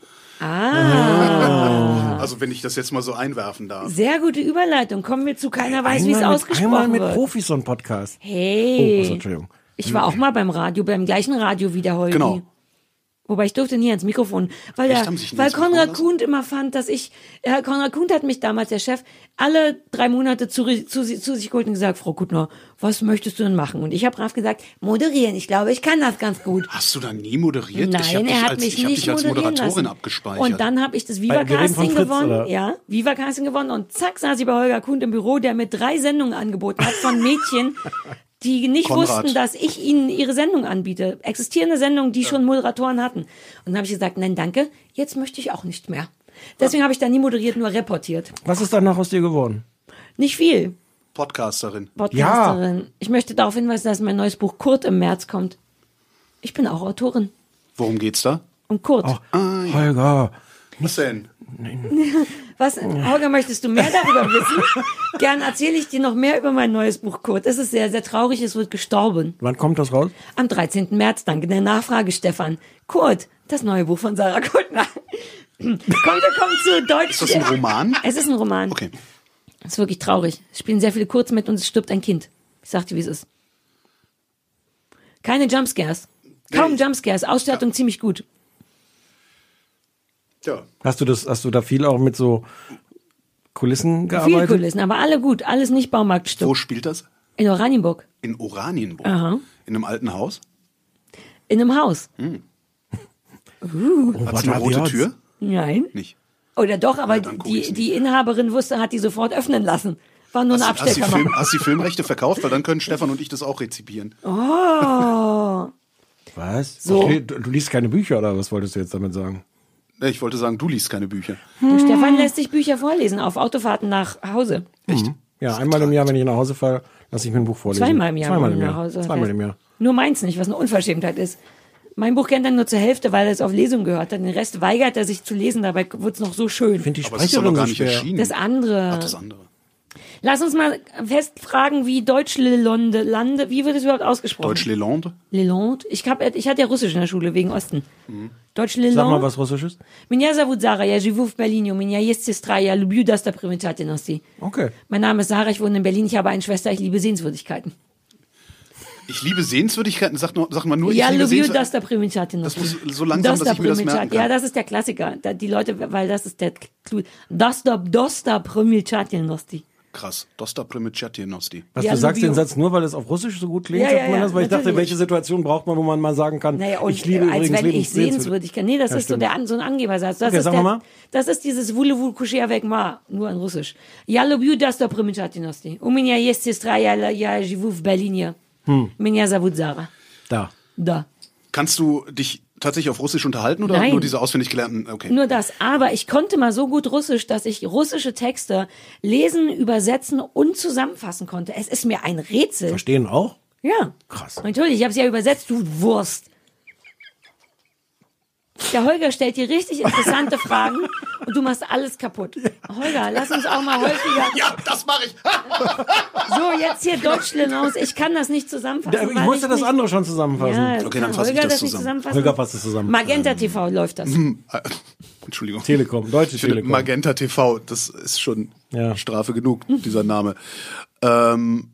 Ah. Also wenn ich das jetzt mal so einwerfen darf. Sehr gute Überleitung. Kommen wir zu keiner weiß, wie es Einmal mit- ausgesprochen Einmal mit wird. Profis so ein Podcast. Hey. Oh, also, Entschuldigung. Ich war auch mal beim Radio, beim gleichen Radio wie der Holgi. Genau. Wobei ich durfte nie ans Mikrofon, weil, Echt? der, Haben Sie sich nie weil ans Mikrofon Konrad lassen? Kuhn immer fand, dass ich, äh, Konrad Kuhn hat mich damals, der Chef, alle drei Monate zu, zu, zu sich geholt und gesagt, Frau Kuttner, was möchtest du denn machen? Und ich habe brav gesagt, moderieren, ich glaube, ich kann das ganz gut. Hast du da nie moderiert? Nein, ich hab dich er hat als, mich ich hab nicht dich als moderieren Moderatorin lassen. abgespeichert. Und dann habe ich das Weil wir reden von Viva-Casting Fritz, gewonnen. oder? Ja, Viva-Casting gewonnen. Und zack, saß ich bei Holger Kuhn im Büro, der mir drei Sendungen angeboten hat von Mädchen, die nicht Konrad. wussten, dass ich ihnen ihre Sendung anbiete. Existierende Sendungen, die schon Moderatoren hatten. Und dann habe ich gesagt, nein, danke, jetzt möchte ich auch nicht mehr. Deswegen habe ich da nie moderiert, nur reportiert. Was ist danach aus dir geworden? Nicht viel. Podcasterin. Podcasterin. Ich möchte darauf hinweisen, dass mein neues Buch Kurt im März kommt. Ich bin auch Autorin. Worum geht's da? Und Kurt. Ach, Holger. Was denn? Was, Holger, möchtest du mehr darüber wissen? Gern erzähle ich dir noch mehr über mein neues Buch, Kurt. Es ist sehr, sehr traurig, es wird gestorben. Wann kommt das raus? Am dreizehnten März, danke der Nachfrage, Stefan. Kurt, das neue Buch von Sarah Kuttner. Kommt, kommt zu Deutsch. Ist das ein Roman? Es ist ein Roman. Okay. Es ist wirklich traurig. Es spielen sehr viele Kurz mit und es stirbt ein Kind. Ich sag dir, wie es ist. Keine Jumpscares. Kaum Nee. Jumpscares. Ausstattung ziemlich gut. Ja. Hast du das, hast du da viel auch mit so Kulissen Viele gearbeitet? Kulissen, aber alle gut. Alles nicht Baumarktstück. Wo spielt das? In Oranienburg. In Oranienburg? Aha. In einem alten Haus? In einem Haus. Hm. Uh. Hat es eine rote Tür? Nein. Nicht. Oder doch, aber Ja, dann guck ich's die, die Inhaberin wusste, hat die sofort öffnen lassen. War nur eine Hast, hast, die Abstellkammer. Film, hast die Filmrechte verkauft? Weil dann können Stefan und ich das auch rezipieren. Oh. Was? So. Okay, du, du liest keine Bücher, oder was wolltest du jetzt damit sagen? Ich wollte sagen, du liest keine Bücher. Du, Stefan lässt sich Bücher vorlesen auf Autofahrten nach Hause. Echt? Ja, einmal im Jahr, wenn ich nach Hause fahre, lasse ich mir ein Buch vorlesen. Zweimal im Jahr. Zweimal wenn im du Jahr. nach Hause Zweimal fährst. im Jahr. Nur meins nicht, was eine Unverschämtheit ist. Mein Buch kennt er nur zur Hälfte, weil er es auf Lesung gehört hat. Den Rest weigert er sich zu lesen, dabei wird es noch so schön. Ich finde die Aber es ist doch noch Sprecherin gar so nicht schwer. erschienen. Das andere. Ach, das andere. Lass uns mal festfragen, wie Deutsch-Lelande, Lande, wie wird es überhaupt ausgesprochen? Deutsch-Lelande? Lelande? Ich, hab, ich hatte ja Russisch in der Schule, wegen Osten. Mhm. Deutsch-Lelande. Sag mal was Russisches. Меня зовут Zara, я живу в Berlin, у меня есть сестра, я люблю достопримечательности. Okay. Mein Name ist Sarah, ich wohne in Berlin, ich habe eine Schwester, ich liebe Sehenswürdigkeiten. Ich liebe Sehenswürdigkeiten. Sag, nur, sag mal nur, Ja, ich liebe люблю Sehenswürdigkeiten. достопримечательности. Das muss so langsam, dass ich mir das merken kann. Ja, das ist der Klassiker. Da, die Leute, weil das ist der Clou. Достопримечательности. Krass. Dostoprimečательnosti. Was, Ja, du sagst Lubio. den Satz nur, weil es auf Russisch so gut klingt, Ja, sagt ja, man ja, das? Weil ich dachte, natürlich. welche Situation braucht man, wo man mal sagen kann, Naja, und ich liebe als übrigens wenn ich Lebens- Sehenswürdigkeit. Nee, das Ja, ist so, stimmt. der, so ein Angebersatz. Das, Okay, ist sag der, mal. das ist dieses Вулеву куши avec moi, nur in Russisch. Я люблю достопримечательности. У меня есть сестра, я, я живу в Berlin. Hm. Меня зовут Zara. Da. Da. Kannst du dich tatsächlich auf Russisch unterhalten oder Nein. nur diese auswendig gelernten? Okay. Nur das. Aber ich konnte mal so gut Russisch, dass ich russische Texte lesen, übersetzen und zusammenfassen konnte. Es ist mir ein Rätsel. Verstehen auch? Ja. Krass. Natürlich, ich habe es ja übersetzt, du Wurst. Der Holger stellt dir richtig interessante Fragen und du machst alles kaputt. Holger, lass uns auch mal häufiger... Ja, das mache ich. So, jetzt hier Deutschland. Ich kann das nicht zusammenfassen. Ja, ich weil musste das nicht- andere schon zusammenfassen. Ja, Okay, kann dann fasse ich Holger das das nicht zusammen. zusammenfassen? Holger fasst es zusammen. Magenta T V läuft das. Entschuldigung. Telekom, Deutsche Ich finde, Telekom. Magenta T V, das ist schon Ja. Strafe genug, dieser Name. Ähm,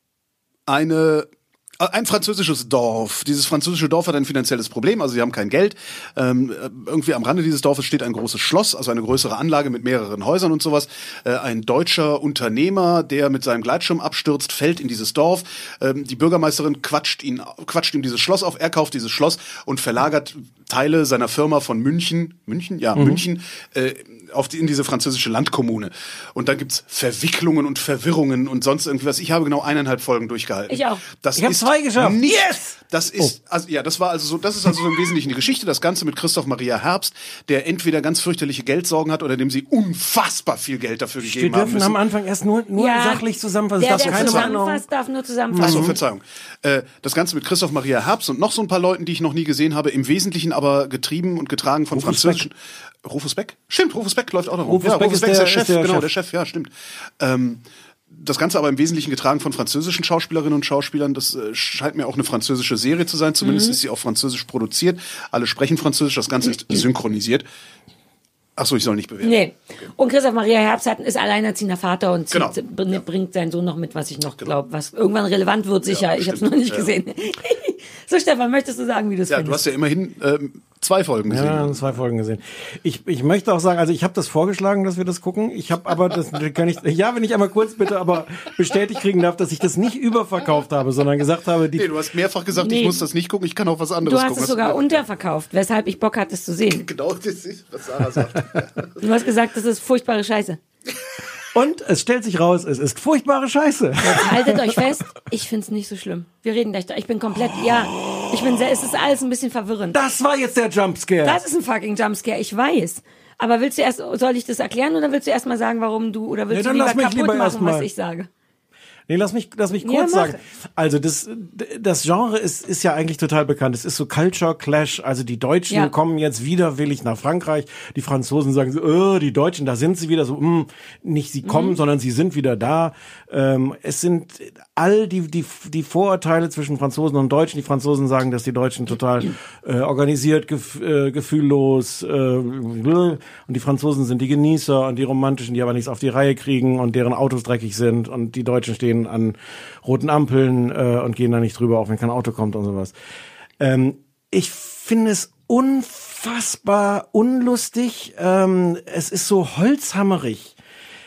eine... Ein französisches Dorf. Dieses französische Dorf hat ein finanzielles Problem, also sie haben kein Geld. Ähm, irgendwie am Rande dieses Dorfes steht ein großes Schloss, also eine größere Anlage mit mehreren Häusern und sowas. Äh, ein deutscher Unternehmer, der mit seinem Gleitschirm abstürzt, fällt in dieses Dorf. Ähm, die Bürgermeisterin quatscht ihn, quatscht ihm dieses Schloss auf. Er kauft dieses Schloss und verlagert Teile seiner Firma von München, München, ja, Mhm. München, äh, auf die, in diese französische Landkommune. Und dann gibt's Verwicklungen und Verwirrungen und sonst irgendwas. Ich habe genau eineinhalb Folgen durchgehalten. Ich auch. Das Ich hab ist zwei geschafft. Nicht, Yes! Das ist, also, ja, das war also so, das ist also so im Wesentlichen die Geschichte. Das Ganze mit Christoph Maria Herbst, der entweder ganz fürchterliche Geldsorgen hat oder dem sie unfassbar viel Geld dafür Wir gegeben haben dürfen müssen. am Anfang erst nur, nur Ja, sachlich zusammenfassen. Der, Das ist der keine Meinung. zusammenfasst, darf nur Ach zusammenfassen. so, Verzeihung. Äh, das Ganze mit Christoph Maria Herbst und noch so ein paar Leuten, die ich noch nie gesehen habe, im Wesentlichen aber getrieben und getragen von Rufus französischen... Rufus Beck? Stimmt, Rufus Beck läuft auch noch rum. Rufus ja, Beck Rufus ist Beck ist der, der- Chef, ist der genau, Chef. der Chef, ja, stimmt. Ähm, das Ganze aber im Wesentlichen getragen von französischen Schauspielerinnen und Schauspielern. Das äh, scheint mir auch eine französische Serie zu sein. Zumindest Mhm. ist sie auf Französisch produziert. Alle sprechen Französisch, das Ganze ist synchronisiert. Ach so, ich soll nicht bewerten. Nee. Und Christoph Maria Herbst hat, ist alleinerziehender Vater und zieht, Genau. br- bringt seinen Sohn noch mit, was ich noch glaube, was irgendwann relevant wird, sicher. Ja, ich habe es stimmt. noch nicht Ja. gesehen. So, Stefan, möchtest du sagen, wie du es Ja, findest? du hast ja immerhin ähm, zwei Folgen gesehen. Ja, zwei Folgen gesehen. Ich, ich möchte auch sagen, also ich habe das vorgeschlagen, dass wir das gucken. Ich habe aber das kann ich ja, wenn ich einmal kurz bitte aber bestätigt kriegen darf, dass ich das nicht überverkauft habe, sondern gesagt habe, die Nee, du hast mehrfach gesagt, Nee. ich muss das nicht gucken, ich kann auch was Du anderes hast gucken. es sogar Das- unterverkauft, weshalb ich Bock hatte, es zu sehen. Genau, das ist, was Sarah sagt. Du hast gesagt, das ist furchtbare Scheiße. und es stellt sich raus, es ist furchtbare Scheiße. Jetzt haltet euch fest, ich find's nicht so schlimm. Wir reden gleich da. Ich bin komplett, ja, ich bin sehr, es ist alles ein bisschen verwirrend. Das war jetzt der Jumpscare. Das ist ein fucking Jumpscare, ich weiß. Aber willst du erst, soll ich das erklären oder willst du erst mal sagen, warum du, oder willst Nee, du dann lieber lass mich kaputt lieber erst machen, was mal. ich sage? Nee, lass mich, lass mich Ja, kurz mach. sagen. Also das, das Genre ist, ist ja eigentlich total bekannt. Es ist so Culture Clash. Also die Deutschen Ja. kommen jetzt widerwillig nach Frankreich. Die Franzosen sagen so, oh, die Deutschen, da sind sie wieder so, mh, nicht sie kommen, Mhm. sondern sie sind wieder da. Ähm, es sind all die, die, die Vorurteile zwischen Franzosen und Deutschen. Die Franzosen sagen, dass die Deutschen total äh, organisiert, gef äh, gefühllos, äh, und die Franzosen sind die Genießer und die Romantischen, die aber nichts auf die Reihe kriegen und deren Autos dreckig sind und die Deutschen stehen an roten Ampeln äh, und gehen da nicht drüber, auch wenn kein Auto kommt und sowas. Ähm, ich finde es unfassbar unlustig. Ähm, es ist so holzhammerig.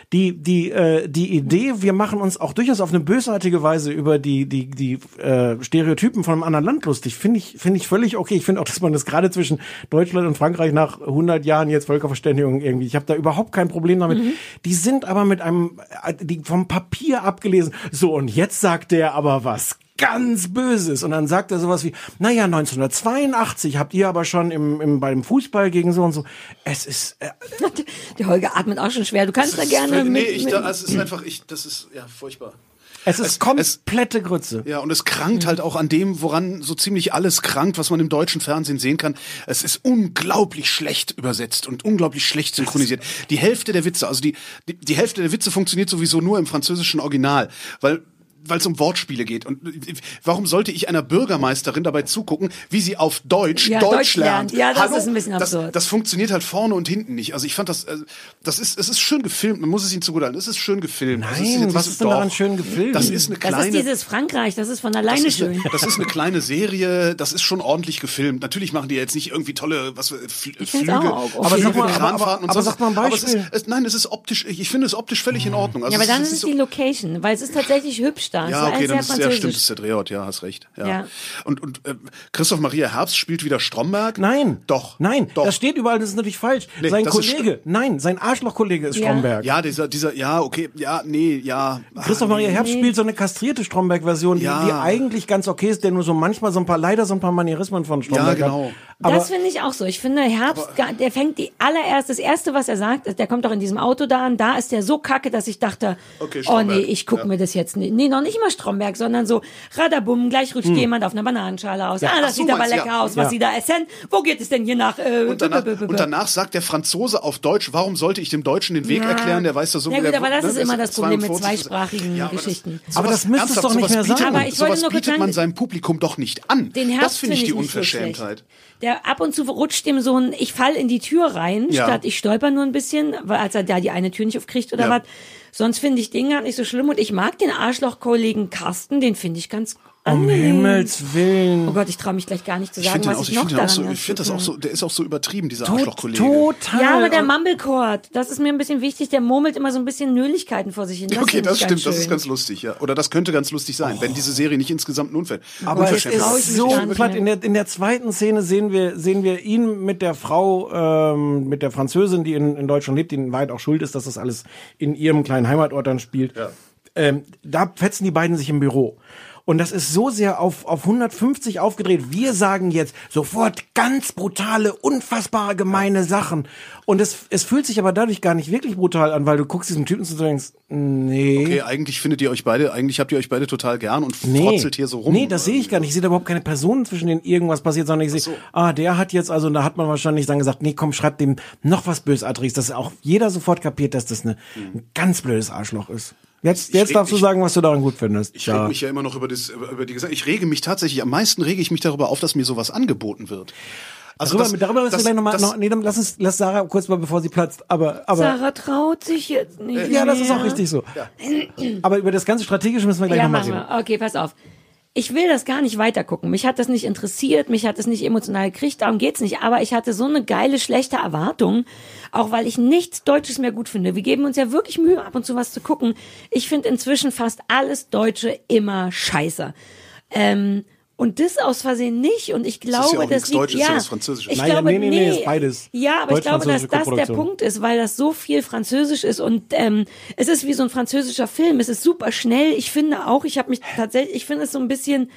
die die äh, die Idee, wir machen uns auch durchaus auf eine bösartige Weise über die die die äh, Stereotypen von einem anderen Land lustig, finde ich finde ich völlig okay. Ich finde auch, dass man das gerade zwischen Deutschland und Frankreich nach hundert Jahren jetzt Völkerverständigung irgendwie, ich habe da überhaupt kein Problem damit. Mhm. Die sind aber mit einem, die vom Papier abgelesen. So, und jetzt sagt der aber was ganz Böses. Und dann sagt er sowas wie, naja, neunzehnhundertzweiundachtzig habt ihr aber schon im, im, beim Fußball gegen so und so. Es ist... Äh, der Holger atmet auch schon schwer. Du kannst da gerne... Nee, mit, ich, mit, da, es ist einfach, ich, das ist, ja, furchtbar. Es ist es, komplette es, Grütze. Ja, und es krankt halt auch an dem, woran so ziemlich alles krankt, was man im deutschen Fernsehen sehen kann. Es ist unglaublich schlecht übersetzt und unglaublich schlecht synchronisiert. Die Hälfte der Witze, also die, die, die Hälfte der Witze funktioniert sowieso nur im französischen Original, weil weil es um Wortspiele geht. Und warum sollte ich einer Bürgermeisterin dabei zugucken, wie sie auf Deutsch ja, Deutsch, Deutsch lernt? Ja, das Hallo? ist ein bisschen absurd. Das, das funktioniert halt vorne und hinten nicht. Also ich fand das, das ist, es ist schön gefilmt. Man muss es ihnen zugutehalten. Es ist schön gefilmt. Nein, ist was ist denn daran schön gefilmt? Das ist eine kleine. Das ist dieses Frankreich. Das ist von alleine das ist schön. Eine, das ist eine kleine Serie. Das ist schon ordentlich gefilmt. Natürlich machen die jetzt nicht irgendwie tolle, was Fl ich Flüge, auch. aber Flüge, sag mal, aber, aber, und aber so. sag mal ein Beispiel. Aber es ist, es, nein, es ist optisch. Ich finde es optisch völlig in Ordnung. Also ja, aber dann es, ist es es so, die Location, weil es ist tatsächlich hübsch da. ja, okay, dann ist, ja, französisch. stimmt, das ist der Drehort, ja, hast recht. Ja. Ja. Und, und äh, Christoph Maria Herbst spielt wieder Stromberg? Nein. Doch. Nein, Doch. das steht überall, das ist natürlich falsch. Nee, sein das Kollege, nein, sein Arschlochkollege ist Ja. Stromberg. Ja, dieser, dieser, ja, okay, ja, nee, ja. Christoph Maria Herbst nee. spielt so eine kastrierte Stromberg-Version, die, Ja. die eigentlich ganz okay ist, der nur so manchmal so ein paar, leider so ein paar Manierismen von Stromberg Ja, genau. hat. Aber Das finde ich auch so. Ich finde, Herbst, der fängt die allererste, das erste, was er sagt, der kommt auch in diesem Auto da an, da ist der so kacke, dass ich dachte, Okay, oh Stromberg. nee, ich gucke Ja. mir das jetzt nicht. Nee, noch nicht mal Stromberg, sondern so, radabum, gleich rutscht jemand auf einer Bananenschale aus. Ah, das Ach so, sieht aber meinst du, lecker ja. aus, was Ja. sie da essen. Wo geht es denn hier nach? Äh, Und danach, b- b- b- und danach sagt der Franzose auf Deutsch, warum sollte ich dem Deutschen den Weg Ja. erklären? Der weiß doch so, Ja wie gut, der, aber das ne, ist der immer das Problem mit zweiundvierzig. zweisprachigen Ja, aber das- Geschichten. sowas- Aber das müsste es ernsthaft, doch nicht sowas mehr bietet sein. Man, Aber ich wollte sowas nur kurz bietet man sagen- seinem Publikum doch nicht an. Den Herbst das finde ich die nicht so Unverschämtheit. schlecht. Der ab und zu rutscht dem so ein, ich fall in die Tür rein, Ja. statt ich stolper nur ein bisschen, weil als er da die eine Tür nicht aufkriegt oder Ja. was. Sonst finde ich den gar nicht so schlimm und ich mag den Arschloch-Kollegen Carsten, den finde ich ganz um angenehm. Himmels Willen. Oh Gott, ich traue mich gleich gar nicht zu Ich sagen, finde den was auch, ich ich noch finde den auch daran so, ich finde das auch so, der ist auch so übertrieben, dieser Tot- Arschlochkollege. Total. Ja, aber der Mumblecord, das ist mir ein bisschen wichtig, der murmelt immer so ein bisschen Nöligkeiten vor sich hin. Das Okay, finde das ich ganz stimmt, das ist schön. ganz lustig, ja. Oder das könnte ganz lustig sein, wenn diese Serie nicht insgesamt ein Unfall. Aber es Unverschämtheit trau ich ist mich so gar nicht platt. mehr. In der, in der zweiten Szene sehen wir, sehen wir ihn mit der Frau, ähm, mit der Französin, die in, in Deutschland lebt, die in Wahrheit auch schuld ist, dass das alles in ihrem kleinen Heimatort dann spielt. Ja. Ähm, da fetzen die beiden sich im Büro. Und das ist so sehr auf, auf hundertfünfzig aufgedreht. Wir sagen jetzt sofort ganz brutale, unfassbare, gemeine Sachen. Und es, es fühlt sich aber dadurch gar nicht wirklich brutal an, weil du guckst diesem Typen zu und denkst, nee. Okay, eigentlich findet ihr euch beide, eigentlich habt ihr euch beide total gern und Nee. frotzelt hier so rum. Nee, das sehe ich gar nicht. Ich sehe da überhaupt keine Personen, zwischen denen irgendwas passiert, sondern ich sehe, so. ah, der hat jetzt, also da hat man wahrscheinlich dann gesagt, nee, komm, schreib dem noch was Bösartiges, dass auch jeder sofort kapiert, dass das eine, ein ganz blödes Arschloch ist. Jetzt, Ich jetzt reg- darfst du ich- sagen, was du daran gut findest. Ich Ja. reg mich ja immer noch über, das, über, über die Gesellschaft. Ich rege mich tatsächlich, am meisten rege ich mich darüber auf, dass mir sowas angeboten wird. Also darüber, das, darüber müssen wir das, gleich nochmal, das, noch, nee, dann lass uns, lass Sarah kurz mal, bevor sie platzt, aber, aber, Sarah traut sich jetzt nicht ja, das ist mehr. auch richtig so. Aber über das ganze Strategische müssen wir gleich Ja, nochmal machen reden. wir. Okay, pass auf. Ich will das gar nicht weitergucken. Mich hat das nicht interessiert, mich hat das nicht emotional gekriegt, darum geht's nicht. Aber ich hatte so eine geile, schlechte Erwartung, auch weil ich nichts Deutsches mehr gut finde. Wir geben uns ja wirklich Mühe, ab und zu was zu gucken. Ich finde inzwischen fast alles Deutsche immer scheiße. Ähm, und das aus Versehen nicht. Und ich glaube, ist ja auch das nichts liegt, Deutsches, ja, ist ja was Französisches. Ich Nein, glaube, nee, nee, nee, ist beides. Ja, aber ich glaube, dass Deutsch-französische das der Koproduktion. Punkt ist, weil das so viel Französisch ist und ähm, es ist wie so ein französischer Film. Es ist super schnell. Ich finde auch, ich habe mich tatsächlich, ich finde es so ein bisschen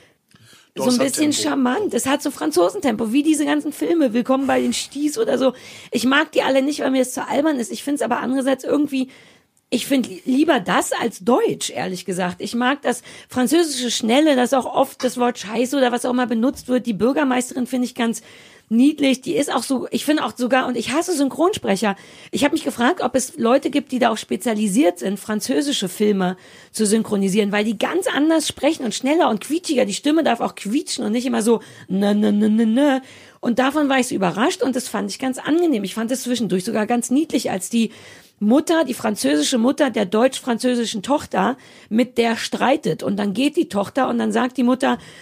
so ein bisschen Tempo. charmant. Es hat so Franzosentempo, wie diese ganzen Filme. Willkommen bei den Sties oder so. Ich mag die alle nicht, weil mir das zu albern ist. Ich finde es aber andererseits irgendwie, ich finde lieber das als Deutsch, ehrlich gesagt. Ich mag das französische Schnelle, das auch oft das Wort Scheiße oder was auch immer benutzt wird. Die Bürgermeisterin finde ich ganz niedlich. Die ist auch so, ich finde auch sogar, und ich hasse Synchronsprecher. Ich habe mich gefragt, ob es Leute gibt, die da auch spezialisiert sind, französische Filme zu synchronisieren, weil die ganz anders sprechen und schneller und quietschiger. Die Stimme darf auch quietschen und nicht immer so ne, ne, ne, ne, ne. Und davon war ich so überrascht und das fand ich ganz angenehm. Ich fand es zwischendurch sogar ganz niedlich, als die Mutter, die französische Mutter der deutsch-französischen Tochter mit der streitet. Und dann geht die Tochter und dann sagt die Mutter,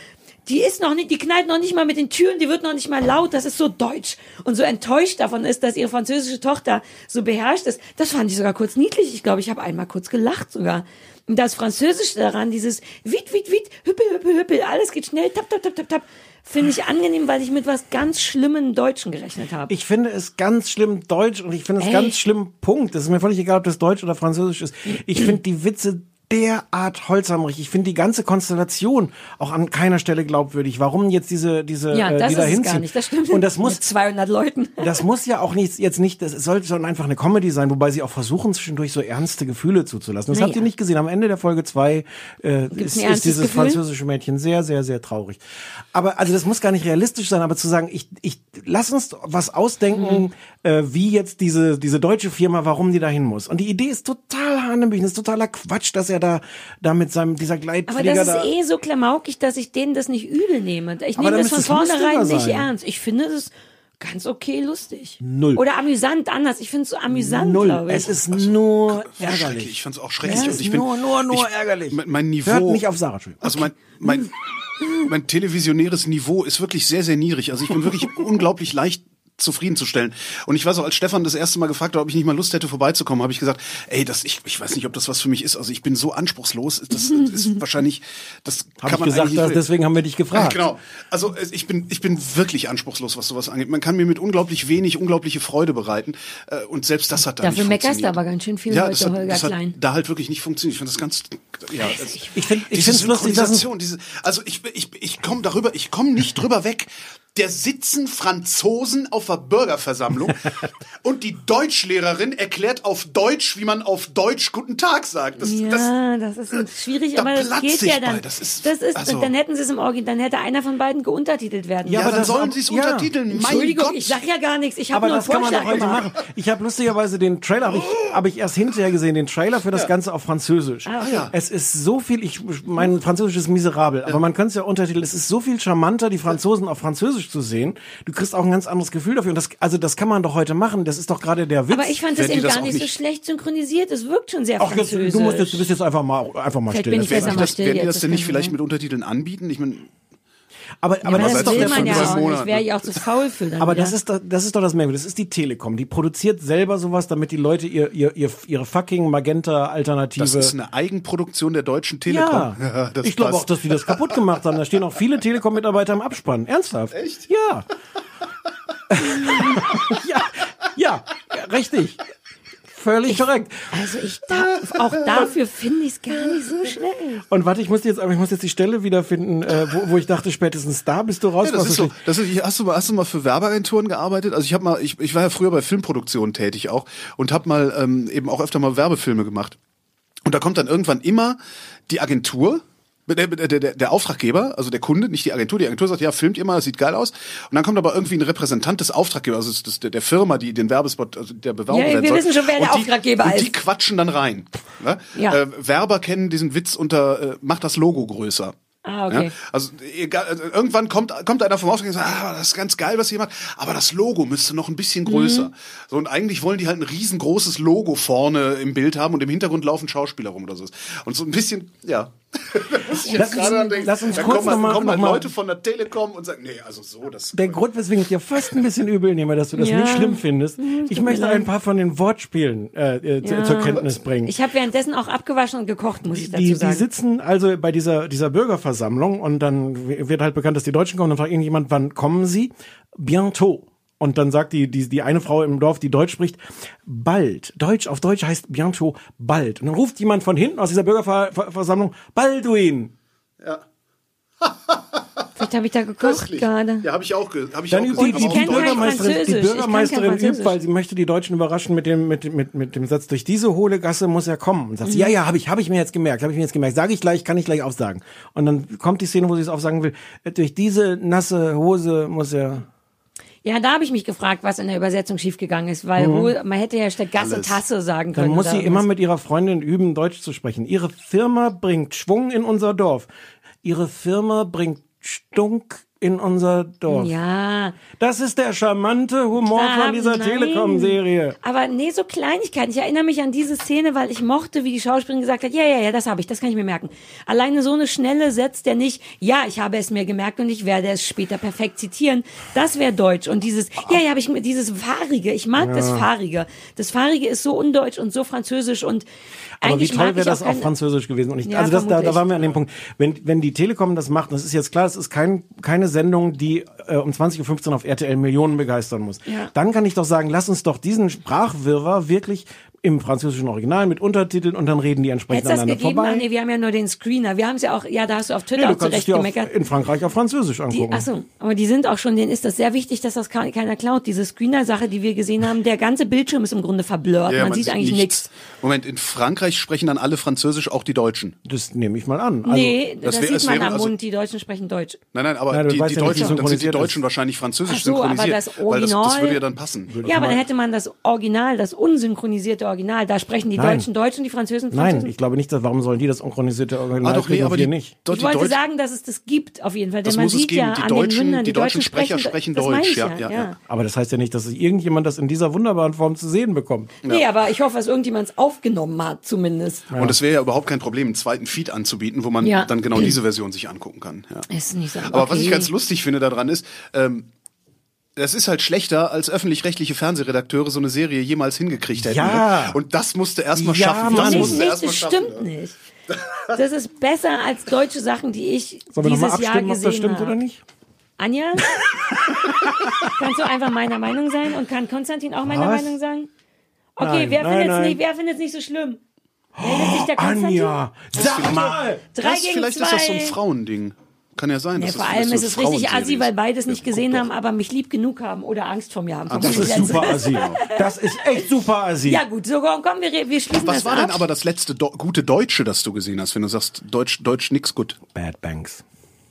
Die ist noch nicht, die knallt noch nicht mal mit den Türen, die wird noch nicht mal laut, das ist so deutsch. Und so enttäuscht davon ist, dass ihre französische Tochter so beherrscht ist. Das fand ich sogar kurz niedlich. Ich glaube, ich habe einmal kurz gelacht sogar. Und das Französische daran, dieses Wiet, Wiet, Wiet, Hüppel, Hüppel, Hüppel, alles geht schnell, tap, tap, tap, tap, tap, finde ich angenehm, weil ich mit was ganz Schlimmen Deutschen gerechnet habe. Ich finde es ganz schlimm Deutsch und ich finde es Ey. ganz schlimm Punkt. Das ist mir völlig egal, ob das Deutsch oder Französisch ist. Ich finde die Witze derart holzhammerig. Ich finde die ganze Konstellation auch an keiner Stelle glaubwürdig. Warum jetzt diese diese Ja, äh, das die da ist es hinziehen? gar nicht, das stimmt. Und das muss Mit zweihundert Leuten. Das muss ja auch nicht jetzt nicht, das sollte schon einfach eine Comedy sein, wobei sie auch versuchen zwischendurch so ernste Gefühle zuzulassen. Das Naja. habt ihr nicht gesehen. Am Ende der Folge zwei äh, ist, ein ist ernstes dieses Gefühl? französische Mädchen sehr sehr sehr traurig. Aber also das muss gar nicht realistisch sein, aber zu sagen, ich ich lass uns was ausdenken, Mhm. äh, wie jetzt diese diese deutsche Firma, warum die dahin muss. Und die Idee ist total hanebüchen, ist totaler Quatsch, dass er da da mit seinem dieser Aber Gleitflieger das ist da eh so klamaukig, dass ich denen das nicht übel nehme. Ich Aber nehme dann das von müsste es vornherein lustiger nicht sein. ernst. Ich finde das ganz okay lustig. Null. Oder amüsant, anders. Ich finde es so amüsant, Null. glaube ich. Es ist nur Schrecklich. ärgerlich. Ich fand's auch schrecklich. Es Und ist ich bin, nur, nur, nur ich, ärgerlich. Mein, mein Niveau. Hört nicht auf Sarah, Entschuldigung. Also mein, mein, mein televisionäres Niveau ist wirklich sehr, sehr niedrig. Also ich bin wirklich unglaublich leicht zufriedenzustellen. Und ich weiß auch, als Stefan das erste Mal gefragt hat, ob ich nicht mal Lust hätte, vorbeizukommen, habe ich gesagt, ey, das, ich, ich weiß nicht, ob das was für mich ist. Also ich bin so anspruchslos. Das ist wahrscheinlich, das Hab kann ich man gesagt, eigentlich dass, nicht- deswegen haben wir dich gefragt. Ja, genau. Also äh, ich bin, ich bin wirklich anspruchslos, was sowas angeht. Man kann mir mit unglaublich wenig unglaubliche Freude bereiten. Äh, und selbst das hat da Dafür nicht meckerst du funktioniert. aber ganz schön viel ja, heute, das hat, Holger das hat Klein. da halt wirklich nicht funktioniert. Ich finde das ganz, ja, es, Ich finde ich diese find's lustig, dass es- Synchronisation, diese, also ich, ich, ich komme darüber, ich komme nicht drüber weg. Der sitzen Franzosen auf der Bürgerversammlung und die Deutschlehrerin erklärt auf Deutsch, wie man auf Deutsch Guten Tag sagt. Das, Ja, das, das, ist schwierig, da aber das platz geht ich ja dann. bei. Das ist- das ist also- dann hätten sie es im Original, dann hätte einer von beiden geuntertitelt werden. ja, aber dann das- sollen sie es ja. untertiteln. Mein Entschuldigung, Gott. ich sag ja gar nichts. Ich habe Aber nur einen das kann man doch Vorschlag heute gemacht. machen. Ich habe lustigerweise den Trailer, habe ich, hab ich erst hinterher gesehen, den Trailer für das Ganze auf Französisch. Ah, okay. ja. Es ist so viel, ich, mein Französisch ist miserabel, aber man könnte es ja untertiteln, es ist so viel charmanter, die Franzosen auf Französisch zu sehen. Du kriegst auch ein ganz anderes Gefühl dafür. Und das, also das kann man doch heute machen. Das ist doch gerade der Witz. Aber ich fand das Werden die eben das gar auch nicht so nicht- schlecht synchronisiert. Es wirkt schon sehr Ach, jetzt, französisch. du musst jetzt, du bist jetzt einfach mal, einfach mal Vielleicht still. bin ich Das- besser Werden die mal das, still werden die jetzt, das das denn nicht kann vielleicht sein. mit Untertiteln anbieten? Ich meine, aber, aber, Aber das das ist doch will der man ja fünf auch Monate. nicht. Wäre ja auch zu faul für dann Aber wieder. das ist doch, das ist doch das Merkwürdige. Das ist die Telekom. Die produziert selber sowas, damit die Leute ihr, ihr, ihr, ihre fucking Magenta-Alternative. das ist eine Eigenproduktion der Deutschen Telekom. Ja, das ich glaube passt. auch, dass die das kaputt gemacht haben. Da stehen auch viele Telekom-Mitarbeiter im Abspann. Ernsthaft? Echt? Ja. ja, ja, richtig. Völlig korrekt. Also ich da, auch dafür finde ich es gar nicht so schnell. Und warte, ich muss jetzt, aber ich muss jetzt die Stelle wiederfinden, äh, wo, wo ich dachte, spätestens da bist du raus. Ja, das was ist so. Das ist, hast du mal, hast du mal für Werbeagenturen gearbeitet? Also ich habe mal, ich, ich war ja früher bei Filmproduktionen tätig auch und habe mal ähm, eben auch öfter mal Werbefilme gemacht. Und da kommt dann irgendwann immer die Agentur. Der, der, der, der Auftraggeber, also der Kunde, nicht die Agentur. Die Agentur sagt, ja, filmt ihr mal, das sieht geil aus. Und dann kommt aber irgendwie ein Repräsentant des Auftraggebers, also das, das, der Firma, die den Werbespot, also der beworben Ja, werden wir soll. wissen schon, wer der Und die, Auftraggeber und ist. die quatschen dann rein. Ne? Ja. Äh, Werber kennen diesen Witz unter, äh, macht das Logo größer. Ah, okay. Ja? Also, egal, also irgendwann kommt kommt einer vom Auftrag und sagt, ah, das ist ganz geil, was ihr macht, aber das Logo müsste noch ein bisschen größer. Mhm. So, und eigentlich wollen die halt ein riesengroßes Logo vorne im Bild haben und im Hintergrund laufen Schauspieler rum oder so. Und so ein bisschen, ja. Muss ich jetzt Lass uns- gerade dran denken. lass uns da kurz kommen, halt- noch mal- kommen halt noch mal- Leute von der Telekom und sagen, nee, also so, das... Der Grund, weswegen ich dir fast ein bisschen übel nehme, dass du das Ja. nicht schlimm findest, Mhm, ich tut mir möchte leid. ein paar von den Wortspielen äh, äh, zu- Ja. zur Kenntnis bringen. Ich habe währenddessen auch abgewaschen und gekocht, muss ich dazu Die, sagen. die sitzen also bei dieser, dieser Bürgerversammlung und dann wird halt bekannt, dass die Deutschen kommen. Dann fragt irgendjemand, wann kommen sie? Bientôt. Und dann sagt die, die, die eine Frau im Dorf, die Deutsch spricht, bald. Deutsch, auf Deutsch heißt bientôt bald. Und dann ruft jemand von hinten aus dieser Bürgerversammlung, Balduin. Ja. Vielleicht habe ich da gekocht Köstlich. gerade. Ja, habe ich auch, ge hab ich Dann auch übt die, gesehen, die, aber die auf Deutsch. Bürgermeisterin, die Französisch. Ich kann kein Bürgermeisterin übt, Französisch. weil sie möchte die Deutschen überraschen mit dem, mit, mit, mit dem Satz, durch diese hohle Gasse muss er kommen. Und sagt sie, ja, ja, habe ich, habe ich mir jetzt gemerkt, habe ich mir jetzt gemerkt. Sage ich gleich, kann ich gleich aufsagen. Und dann kommt die Szene, wo sie es aufsagen will, durch diese nasse Hose muss er... Ja, da habe ich mich gefragt, was in der Übersetzung schiefgegangen ist, weil Mhm. Ho- man hätte ja statt Gasse Alles. Tasse sagen Dann können. muss oder sie immer irgendwas. mit ihrer Freundin üben, Deutsch zu sprechen. Ihre Firma bringt Schwung in unser Dorf. Ihre Firma bringt Stunk in unser Dorf. Ja. Das ist der charmante Humor Da, von dieser nein. Telekom-Serie. Aber nee, so Kleinigkeiten. Ich erinnere mich an diese Szene, weil ich mochte, wie die Schauspielerin gesagt hat, ja, ja, ja, das habe ich, das kann ich mir merken. Alleine so eine Schnelle setzt der nicht, ja, ich habe es mir gemerkt und ich werde es später perfekt zitieren. Das wäre deutsch. Und dieses, ja, ja, habe ich mir, dieses Fahrige, ich mag Ja. das Fahrige. Das Fahrige ist so undeutsch und so französisch und Aber wie eigentlich toll mag wäre ich das auch auf kein- Französisch gewesen. Und ich, Ja, also das, da, da vermutlich. waren wir an dem Punkt. Wenn, wenn die Telekom das macht, das ist jetzt klar, es ist kein, keine Sendung, die äh, um zwanzig Uhr fünfzehn auf R T L Millionen begeistern muss. Ja. Dann kann ich doch sagen, lass uns doch diesen Sprachwirrwarr wirklich im französischen Original mit Untertiteln und dann reden die entsprechend Hättest das aneinander gegeben? vorbei. Ah, nee, wir haben ja nur den Screener. Wir haben es ja auch, ja, da hast du auf Twitter Nee, auch du kannst es zurecht dir auch gemeckert. in Frankreich auf Französisch angucken. Die, achso, aber die sind auch schon, denen ist das sehr wichtig, dass das ka- keiner klaut. Diese Screener-Sache, die wir gesehen haben, der ganze Bildschirm ist im Grunde verblurrt. Ja, man, sieht eigentlich nichts. Moment, in Frankreich sprechen dann alle Französisch, auch die Deutschen. Das nehme ich mal an. Also, Nee, das, das wär- sieht es man wäre am also- Mund, die Deutschen sprechen Deutsch. Nein, nein, aber Ja, du die, weißt die ja nicht, wie Deutschen, dann sind die synchronisiert Deutschen ist. wahrscheinlich französisch Ach so, aber synchronisiert. das weil das, das Original- würde ja dann passen. Ja, aber dann hätte man das Original, das unsynchronisierte Original, da sprechen die Nein. Deutschen Deutsch und die Französen Französen. Nein, ich glaube nicht, dass, warum sollen die das synchronisierte Original Ah, doch, nee, kriegen und aber wir die, nicht? dort Ich die wollte Deutschen, sagen, dass es das gibt, auf jeden Fall. Denn das man muss es sieht geben. ja Die an Deutschen- den Mündern, die deutschen Sprecher sprechen, sprechen das meine Deutsch, ich ja, ja, ja. Aber das heißt ja nicht, dass irgendjemand das in dieser wunderbaren Form zu sehen bekommt. Nee, aber ich hoffe, dass irgendjemand es aufgenommen hat, zumindest. Und es wäre ja überhaupt kein Problem, einen zweiten Feed anzubieten, wo man Ja. dann genau diese Version sich angucken kann. Ja. Ist nicht so. Aber okay. was ich ganz lustig finde daran ist, ähm, das ist halt schlechter, als öffentlich-rechtliche Fernsehredakteure so eine Serie jemals hingekriegt hätten. Ja. Ne? Und das musste erstmal Ja, schaffen. Mann. Das Nicht, musste nicht, erstmal das schaffen. stimmt nicht. Das ist besser als deutsche Sachen, die ich Sollen wir dieses nochmal Jahr abstimmen, ob gesehen das stimmt habe. oder nicht? Anja? Kannst du einfach meiner Meinung sein? Und kann Konstantin auch meiner Was? Meinung sein? Okay, Nein, wer nein, findet es nein. nicht, wer findet's nicht so schlimm? Meldet sich der Konstantin? Anja, sag mal! Drei Das, gegen vielleicht zwei. ist das so ein Frauending. Kann ja sein. Nee, dass vor das allem so ist es richtig Frauenserie assi, weil ist. beides nicht Ja, gesehen guck haben, doch. aber mich lieb genug haben oder Angst vor mir haben. Ah, das Das ist super assi. Das ist echt super assi. Ja gut, so komm, wir, re- wir schließen Was das war ab. denn aber das letzte Do gute Deutsche, das du gesehen hast, wenn du sagst, Deutsch, Deutsch nix gut? Bad Banks.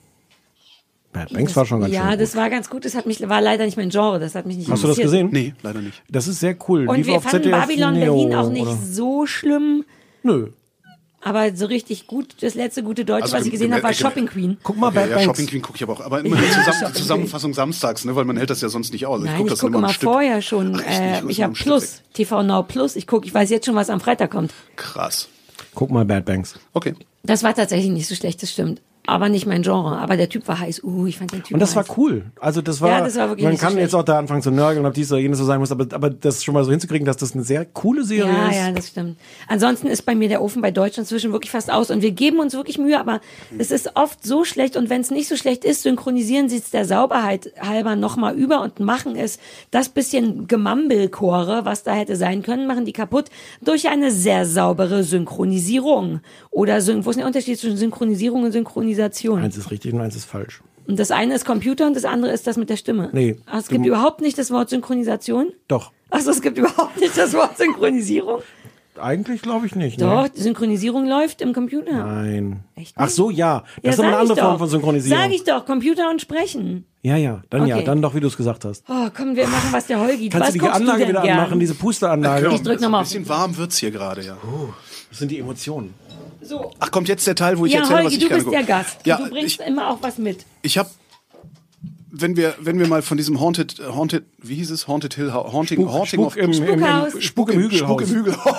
Bad Banks war schon ganz ja, schön das gut. war ganz gut. Das hat mich, war leider nicht mein Genre. Das hat mich nicht Hast du das interessiert. gesehen? Nee, leider nicht. Das ist sehr cool. Und Lief wir auf fanden Z D F Babylon Neo, Berlin auch nicht oder? so schlimm. Nö. Aber so richtig gut, das letzte gute Deutsche, Also was ich gem- gesehen habe, war gem- Shopping Queen. Guck mal, Okay, Bad ja, Banks. Shopping Queen gucke ich aber auch. Aber immer die, Zusammen die Zusammenfassung samstags, ne, weil man hält das ja sonst nicht aus. Nein, guck ich das gucke immer mal am Stück. vorher schon. Ach, echt nicht? äh, muss ich immer habe am Stück Plus, weg. T V Now Plus. Ich gucke, ich weiß jetzt schon, was am Freitag kommt. Krass. Guck mal, Bad Banks. Okay. Das war tatsächlich nicht so schlecht, das stimmt. Aber nicht mein Genre. Aber der Typ war heiß. Uh, ich fand den Typ Und das war heiß. cool. Also das war, Ja, das war wirklich man nicht so kann jetzt schlecht. auch da anfangen zu nörgeln, ob dies oder jenes so sein muss, aber, aber das schon mal so hinzukriegen, dass das eine sehr coole Serie Ja, ist. ja, das stimmt. Ansonsten ist bei mir der Ofen bei Deutsch inzwischen wirklich fast aus und wir geben uns wirklich Mühe, aber es ist oft so schlecht und wenn es nicht so schlecht ist, synchronisieren sie es der Sauberheit halber nochmal über und machen es, das bisschen Gemambelchore, was da hätte sein können, machen die kaputt durch eine sehr saubere Synchronisierung. Oder, syn wo ist der Unterschied zwischen Synchronisierung und Synchronisation? Eins ist richtig und eins ist falsch. Und das eine ist Computer und das andere ist das mit der Stimme. Nee. Ach, es gibt Du- überhaupt nicht das Wort Synchronisation? Doch. Achso, es gibt überhaupt nicht das Wort Synchronisierung? Eigentlich glaube ich nicht. Doch, Ne? die Synchronisierung läuft im Computer. Nein. Echt Ach nicht? so, ja. Das Ja, ist aber eine sag ich andere Form doch. von Synchronisierung. Sag ich doch, Computer und Sprechen. Ja, ja. Dann ja. Okay. Dann doch, wie du es gesagt hast. Oh, komm, wir machen, was der Holgi. Kannst Was du die guckst Anlage du denn wieder gern? anmachen, diese Pusteranlage? Ich drück nochmal Ein auf. bisschen warm wird's hier gerade, ja. Das sind die Emotionen. So. Ach, kommt jetzt der Teil, wo ich Ja, erzähle, was Holgi, ich du gerne bist der gucke. Gast. Ja, du bringst ich, immer auch was mit. ich habe wenn wir wenn wir mal von diesem Haunted Haunted wie hieß es Haunted Hill Haunting Spuk, Haunting Spuk of im, im, Spukhaus. im, Spuk im Hügelhaus. Spuk im Hügelhaus.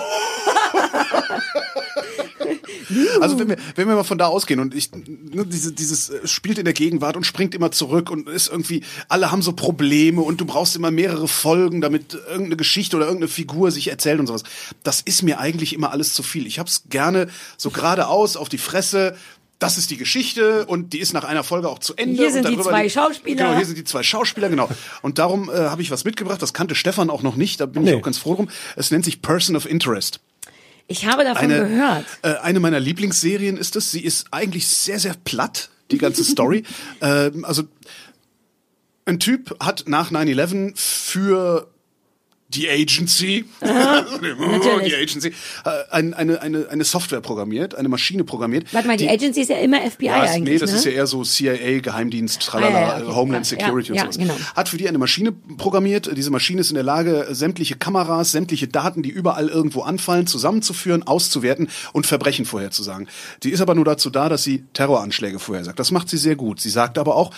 Also wenn wir, wenn wir mal von da ausgehen und ich, ne, diese, dieses äh, spielt in der Gegenwart und springt immer zurück und ist irgendwie, alle haben so Probleme und du brauchst immer mehrere Folgen, damit irgendeine Geschichte oder irgendeine Figur sich erzählt und sowas. Das ist mir eigentlich immer alles zu viel. Ich hab's gerne so geradeaus auf die Fresse. Das ist die Geschichte und die ist nach einer Folge auch zu Ende. Hier und sind die darüber zwei Schauspieler. Genau, hier sind die zwei Schauspieler, genau. Und darum äh, habe ich was mitgebracht, das kannte Stefan auch noch nicht, da bin Nee. ich auch ganz froh drum. Es nennt sich Person of Interest. Ich habe davon Eine, gehört. Äh, eine meiner Lieblingsserien ist es. Sie ist eigentlich sehr, sehr platt, die ganze Story. ähm, also ein Typ hat nach nine eleven für die Agency, die Agency, äh, ein, eine, eine, eine Software programmiert, eine Maschine programmiert. Warte mal, die, die Agency ist ja immer F B I ja, ist, eigentlich, nee, das ne? ist ja eher so C I A, Geheimdienst, tralala, Ah, ja, ja, okay, Homeland klar. Security Ja, und sowas. ja, genau. Hat für die eine Maschine programmiert. Diese Maschine ist in der Lage, sämtliche Kameras, sämtliche Daten, die überall irgendwo anfallen, zusammenzuführen, auszuwerten und Verbrechen vorherzusagen. Die ist aber nur dazu da, dass sie Terroranschläge vorhersagt. Das macht sie sehr gut. Sie sagt aber auch,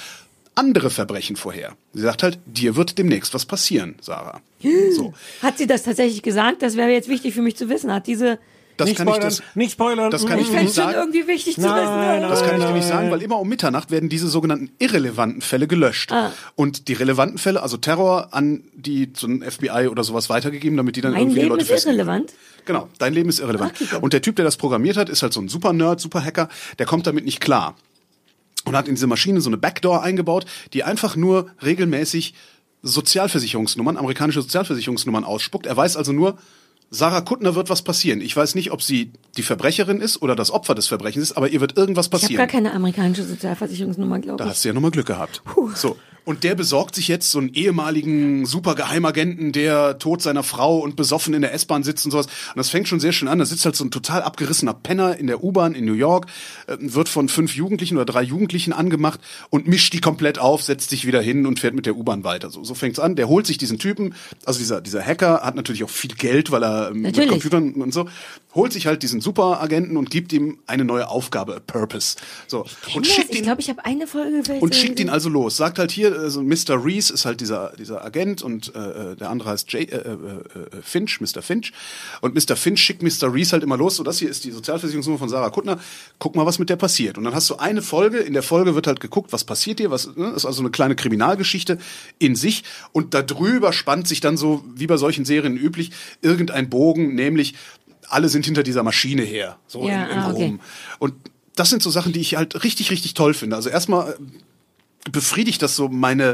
andere Verbrechen vorher. Sie sagt halt, dir wird demnächst was passieren, Sarah. So. Hat sie das tatsächlich gesagt? Das wäre jetzt wichtig für mich zu wissen. Hat diese... Das nicht kann spoilern, ich das, nicht spoilern. Das kann ich ich dir nicht schon sagen. irgendwie wichtig zu Nein, wissen. nein, Das kann ich dir nein. nicht sagen, weil immer um Mitternacht werden diese sogenannten irrelevanten Fälle gelöscht. Ah. Und die relevanten Fälle, also Terror, an die zum F B I oder sowas weitergegeben, damit die dann Mein irgendwie die Leben Leute ist festnehmen. irrelevant. Genau, dein Leben ist irrelevant. Okay, gut. Und der Typ, der das programmiert hat, ist halt so ein Super-Nerd, Super-Hacker, der kommt damit nicht klar. Und hat in diese Maschine so eine Backdoor eingebaut, die einfach nur regelmäßig Sozialversicherungsnummern, amerikanische Sozialversicherungsnummern ausspuckt. Er weiß also nur, Sarah Kuttner wird was passieren. Ich weiß nicht, ob sie die Verbrecherin ist oder das Opfer des Verbrechens ist, aber ihr wird irgendwas Ich habe passieren. gar keine amerikanische Sozialversicherungsnummer, glaube Da ich. hast du ja nochmal Glück gehabt. So. Und der besorgt sich jetzt so einen ehemaligen Supergeheimagenten, der tot seiner Frau und besoffen in der S-Bahn sitzt und sowas. Und das fängt schon sehr schön an. Da sitzt halt so ein total abgerissener Penner in der U-Bahn in New York, äh, wird von fünf Jugendlichen oder drei Jugendlichen angemacht und mischt die komplett auf, setzt sich wieder hin und fährt mit der U-Bahn weiter. So, so fängt's an. Der holt sich diesen Typen, also dieser, dieser Hacker hat natürlich auch viel Geld, weil er ähm, mit Natürlich. Computern und so, holt sich halt diesen Superagenten und gibt ihm eine neue Aufgabe, a Purpose. So. Und Ich schickt ihn glaube, ich habe eine Folge vielleicht und schickt gesehen. ihn also los. Sagt halt hier, also Mister Reese ist halt dieser dieser Agent und äh, der andere heißt Jay, äh, äh, äh, Finch, Mister Finch. Und Mister Finch schickt Mister Reese halt immer los. So, das hier ist die Sozialversicherungsnummer von Sarah Kuttner. Guck mal, was mit der passiert. Und dann hast du eine Folge. In der Folge wird halt geguckt, was passiert hier. Was ne? Ist also eine kleine Kriminalgeschichte in sich. Und darüber spannt sich dann so, wie bei solchen Serien üblich, irgendein Bogen, nämlich alle sind hinter dieser Maschine her. So Ja, im, im ah, okay. Groben. Und das sind so Sachen, die ich halt richtig, richtig toll finde. Also erstmal befriedigt das so meine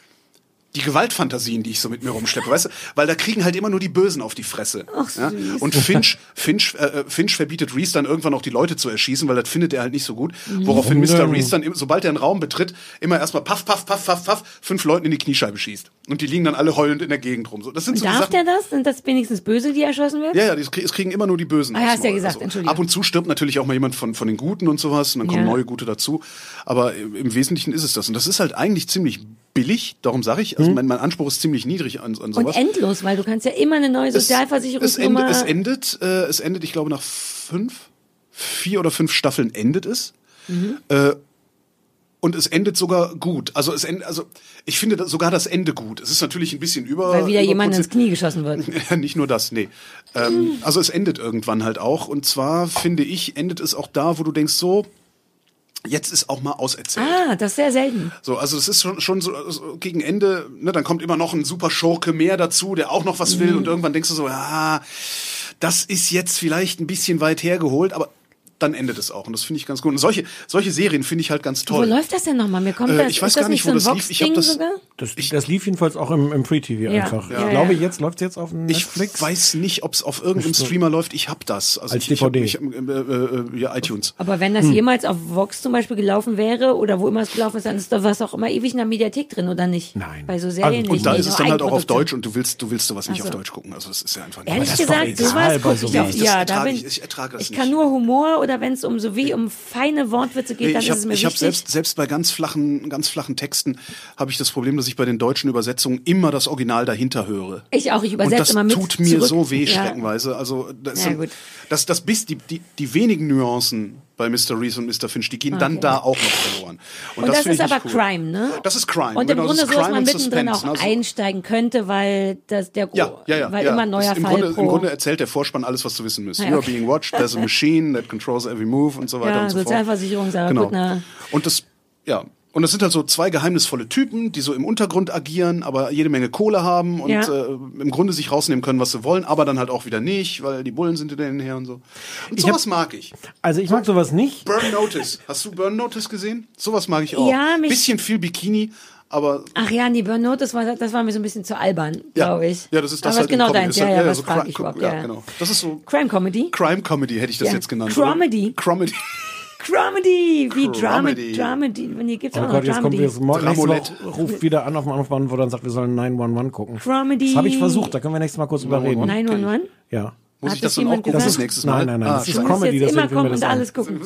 die Gewaltfantasien, die ich so mit mir rumschleppe, weißt du? Weil da kriegen halt immer nur die Bösen auf die Fresse. Ach, ja? süß. Und Finch, Finch, äh, Finch verbietet Reese dann irgendwann auch die Leute zu erschießen, weil das findet er halt nicht so gut. Woraufhin Mister Reese dann, im- sobald er einen Raum betritt, immer erstmal paff, paff, paff, paff, paff, fünf Leuten in die Kniescheibe schießt. Und die liegen dann alle heulend in der Gegend rum. So, das sind so die Darf Sachen. der das? Sind das wenigstens Böse, die erschossen werden? Ja, ja, die, es kriegen immer nur die Bösen. Ah, ja, aufs hast ja Maul. gesagt, Entschuldigung. Ab und zu stirbt natürlich auch mal jemand von, von den Guten und sowas und dann kommen Ja. neue Gute dazu. Aber im Wesentlichen ist es das. Und das ist halt eigentlich ziemlich billig, darum sage ich. Also mein, mein Anspruch ist ziemlich niedrig an, an Und sowas. endlos, weil du kannst ja immer eine neue Es, es, Sozialversicherungsnummer... endet, es endet, äh, es endet, ich glaube, nach fünf, vier oder fünf Staffeln endet es. Mhm. Äh, und es endet sogar gut. Also es endet, also ich finde das, sogar das Ende gut. Es ist natürlich ein bisschen über. weil wieder jemand ins überproduziert. Knie geschossen wird. Ja, nicht nur das, nee. Ähm, also es endet irgendwann halt auch. Und zwar, finde ich, endet es auch da, wo du denkst, so, jetzt ist auch mal auserzählt. Ah, das ist sehr selten. So, also es ist schon, schon so, so gegen Ende, ne, dann kommt immer noch ein super Schurke mehr dazu, der auch noch was will. Mhm. Und irgendwann denkst du so, ja, das ist jetzt vielleicht ein bisschen weit hergeholt, aber dann endet es auch. Und das finde ich ganz gut. Und solche, solche Serien finde ich halt ganz toll. Wo läuft das denn nochmal? Mir kommt Äh, das, ich weiß ist das gar nicht, nicht wo so ein das lief. Ich hab Vox-Ding das- sogar? Das, das lief jedenfalls auch im, im Free-T V Ja. einfach. Ja, Ich glaube, ja. jetzt läuft es jetzt auf Netflix. Ich weiß nicht, ob es auf irgendeinem Nicht so. Streamer läuft. Ich hab das. Also Als ich, ich hab, D V D. ich hab, äh, äh, ja, iTunes. Aber wenn das Hm. jemals auf Vox zum Beispiel gelaufen wäre oder wo immer es gelaufen ist, dann ist da was auch immer ewig in der Mediathek drin, oder nicht? Nein. Bei so Serien Und nicht. da Nee, ist es nur dann halt auch auf Eigenproduktion. Deutsch und du willst, du willst sowas nicht Ach so. auf Deutsch gucken. Also das ist ja einfach Ehrlich das ist doch gesagt, egal sowas bei gucke so ich auf. Das Ja, da ertrage bin ich, ich ertrage das ich nicht. kann nur Humor oder wenn es um so wie um feine Wortwitze geht, Nee, dann ich ist habe es mir ich hab wichtig. selbst selbst bei ganz flachen ganz flachen Texten habe ich das Problem, dass ich bei den deutschen Übersetzungen immer das Original dahinter höre. Ich auch, ich übersetze Und das immer mit tut mir zurück. so weh Ja. streckenweise. Also das, Ja, sind- gut. das, das bis die, die die wenigen Nuancen bei Mister Reese und Mister Finch, die gehen dann Okay. da auch noch verloren. Und, das, find ist ich aber nicht cool. Crime, ne? Das ist Crime. Und im genau, das Grunde ist so, dass Crime man und mittendrin Suspense, auch ne? So- einsteigen könnte, weil das der Ja, ja, ja. weil ja. immer ein neuer Ist im Fall Grunde, pro. Im Grunde erzählt der Vorspann alles, was du wissen müsst. Ja, You are okay. being watched, there's a machine that controls every move und so weiter Ja, und so fort. Sozialversicherung, Sarah Genau. Kuttner. Und das, ja. Und das sind halt so zwei geheimnisvolle Typen, die so im Untergrund agieren, aber jede Menge Kohle haben und Ja. äh, im Grunde sich rausnehmen können, was sie wollen, aber dann halt auch wieder nicht, weil die Bullen sind hinter denen her und so. Und Ich sowas hab- mag ich. Also ich mag sowas nicht. Burn Notice. Hast du Burn Notice gesehen? Sowas mag ich auch. Ja, mich- Bisschen viel Bikini, aber Ach ja, nee, Burnout, das war, das war mir so ein bisschen zu albern, ja. glaube ich. Ja, das ist das Aber halt was genau in Comedy. deins, Das ist ja, halt- ja, ja, was so frag Cri- ich überhaupt, ja, ja. genau. Das ist so Crime Comedy? Crime Comedy hätte ich das Ja. jetzt genannt. Cromedy. Cromedy. Dramedy, wie Dramedy. Dramedy. Dramedy. Nee, gibt's Oh auch noch Gott, jetzt kommt Dramedy. wir morgen nächste Dramolett. Woche ruft wieder an auf dem Anrufband, wo dann sagt, wir sollen neun eins eins gucken. Comedy. Das habe ich versucht, da können wir nächstes Mal kurz drüber reden. nein eins eins? Ja. Muss Hat ich das das dann auch jemand gucken gesagt? das nächste Mal? Nein, nein, nein, Ah, das ist Du scheiße. musst Comedy, jetzt immer deswegen will mir kommen das und an. alles gucken.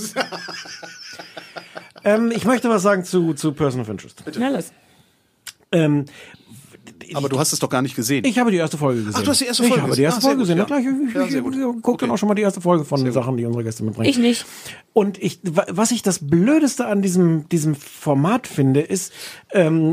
Ähm, ich möchte was sagen zu, zu Person of Interest. Na los. Ähm, Aber du hast es doch gar nicht gesehen. Ich habe die erste Folge gesehen. Ach, du hast die erste Folge Ich habe die erste ah, Folge gesehen. Ja. Na klar, ich, ich, ja, sehr gut. ich, ich gucke okay. dann auch schon mal die erste Folge von den Sachen, die unsere Gäste mitbringen. Ich nicht. Und ich, was ich das Blödeste an diesem, diesem Format finde, ist, ähm,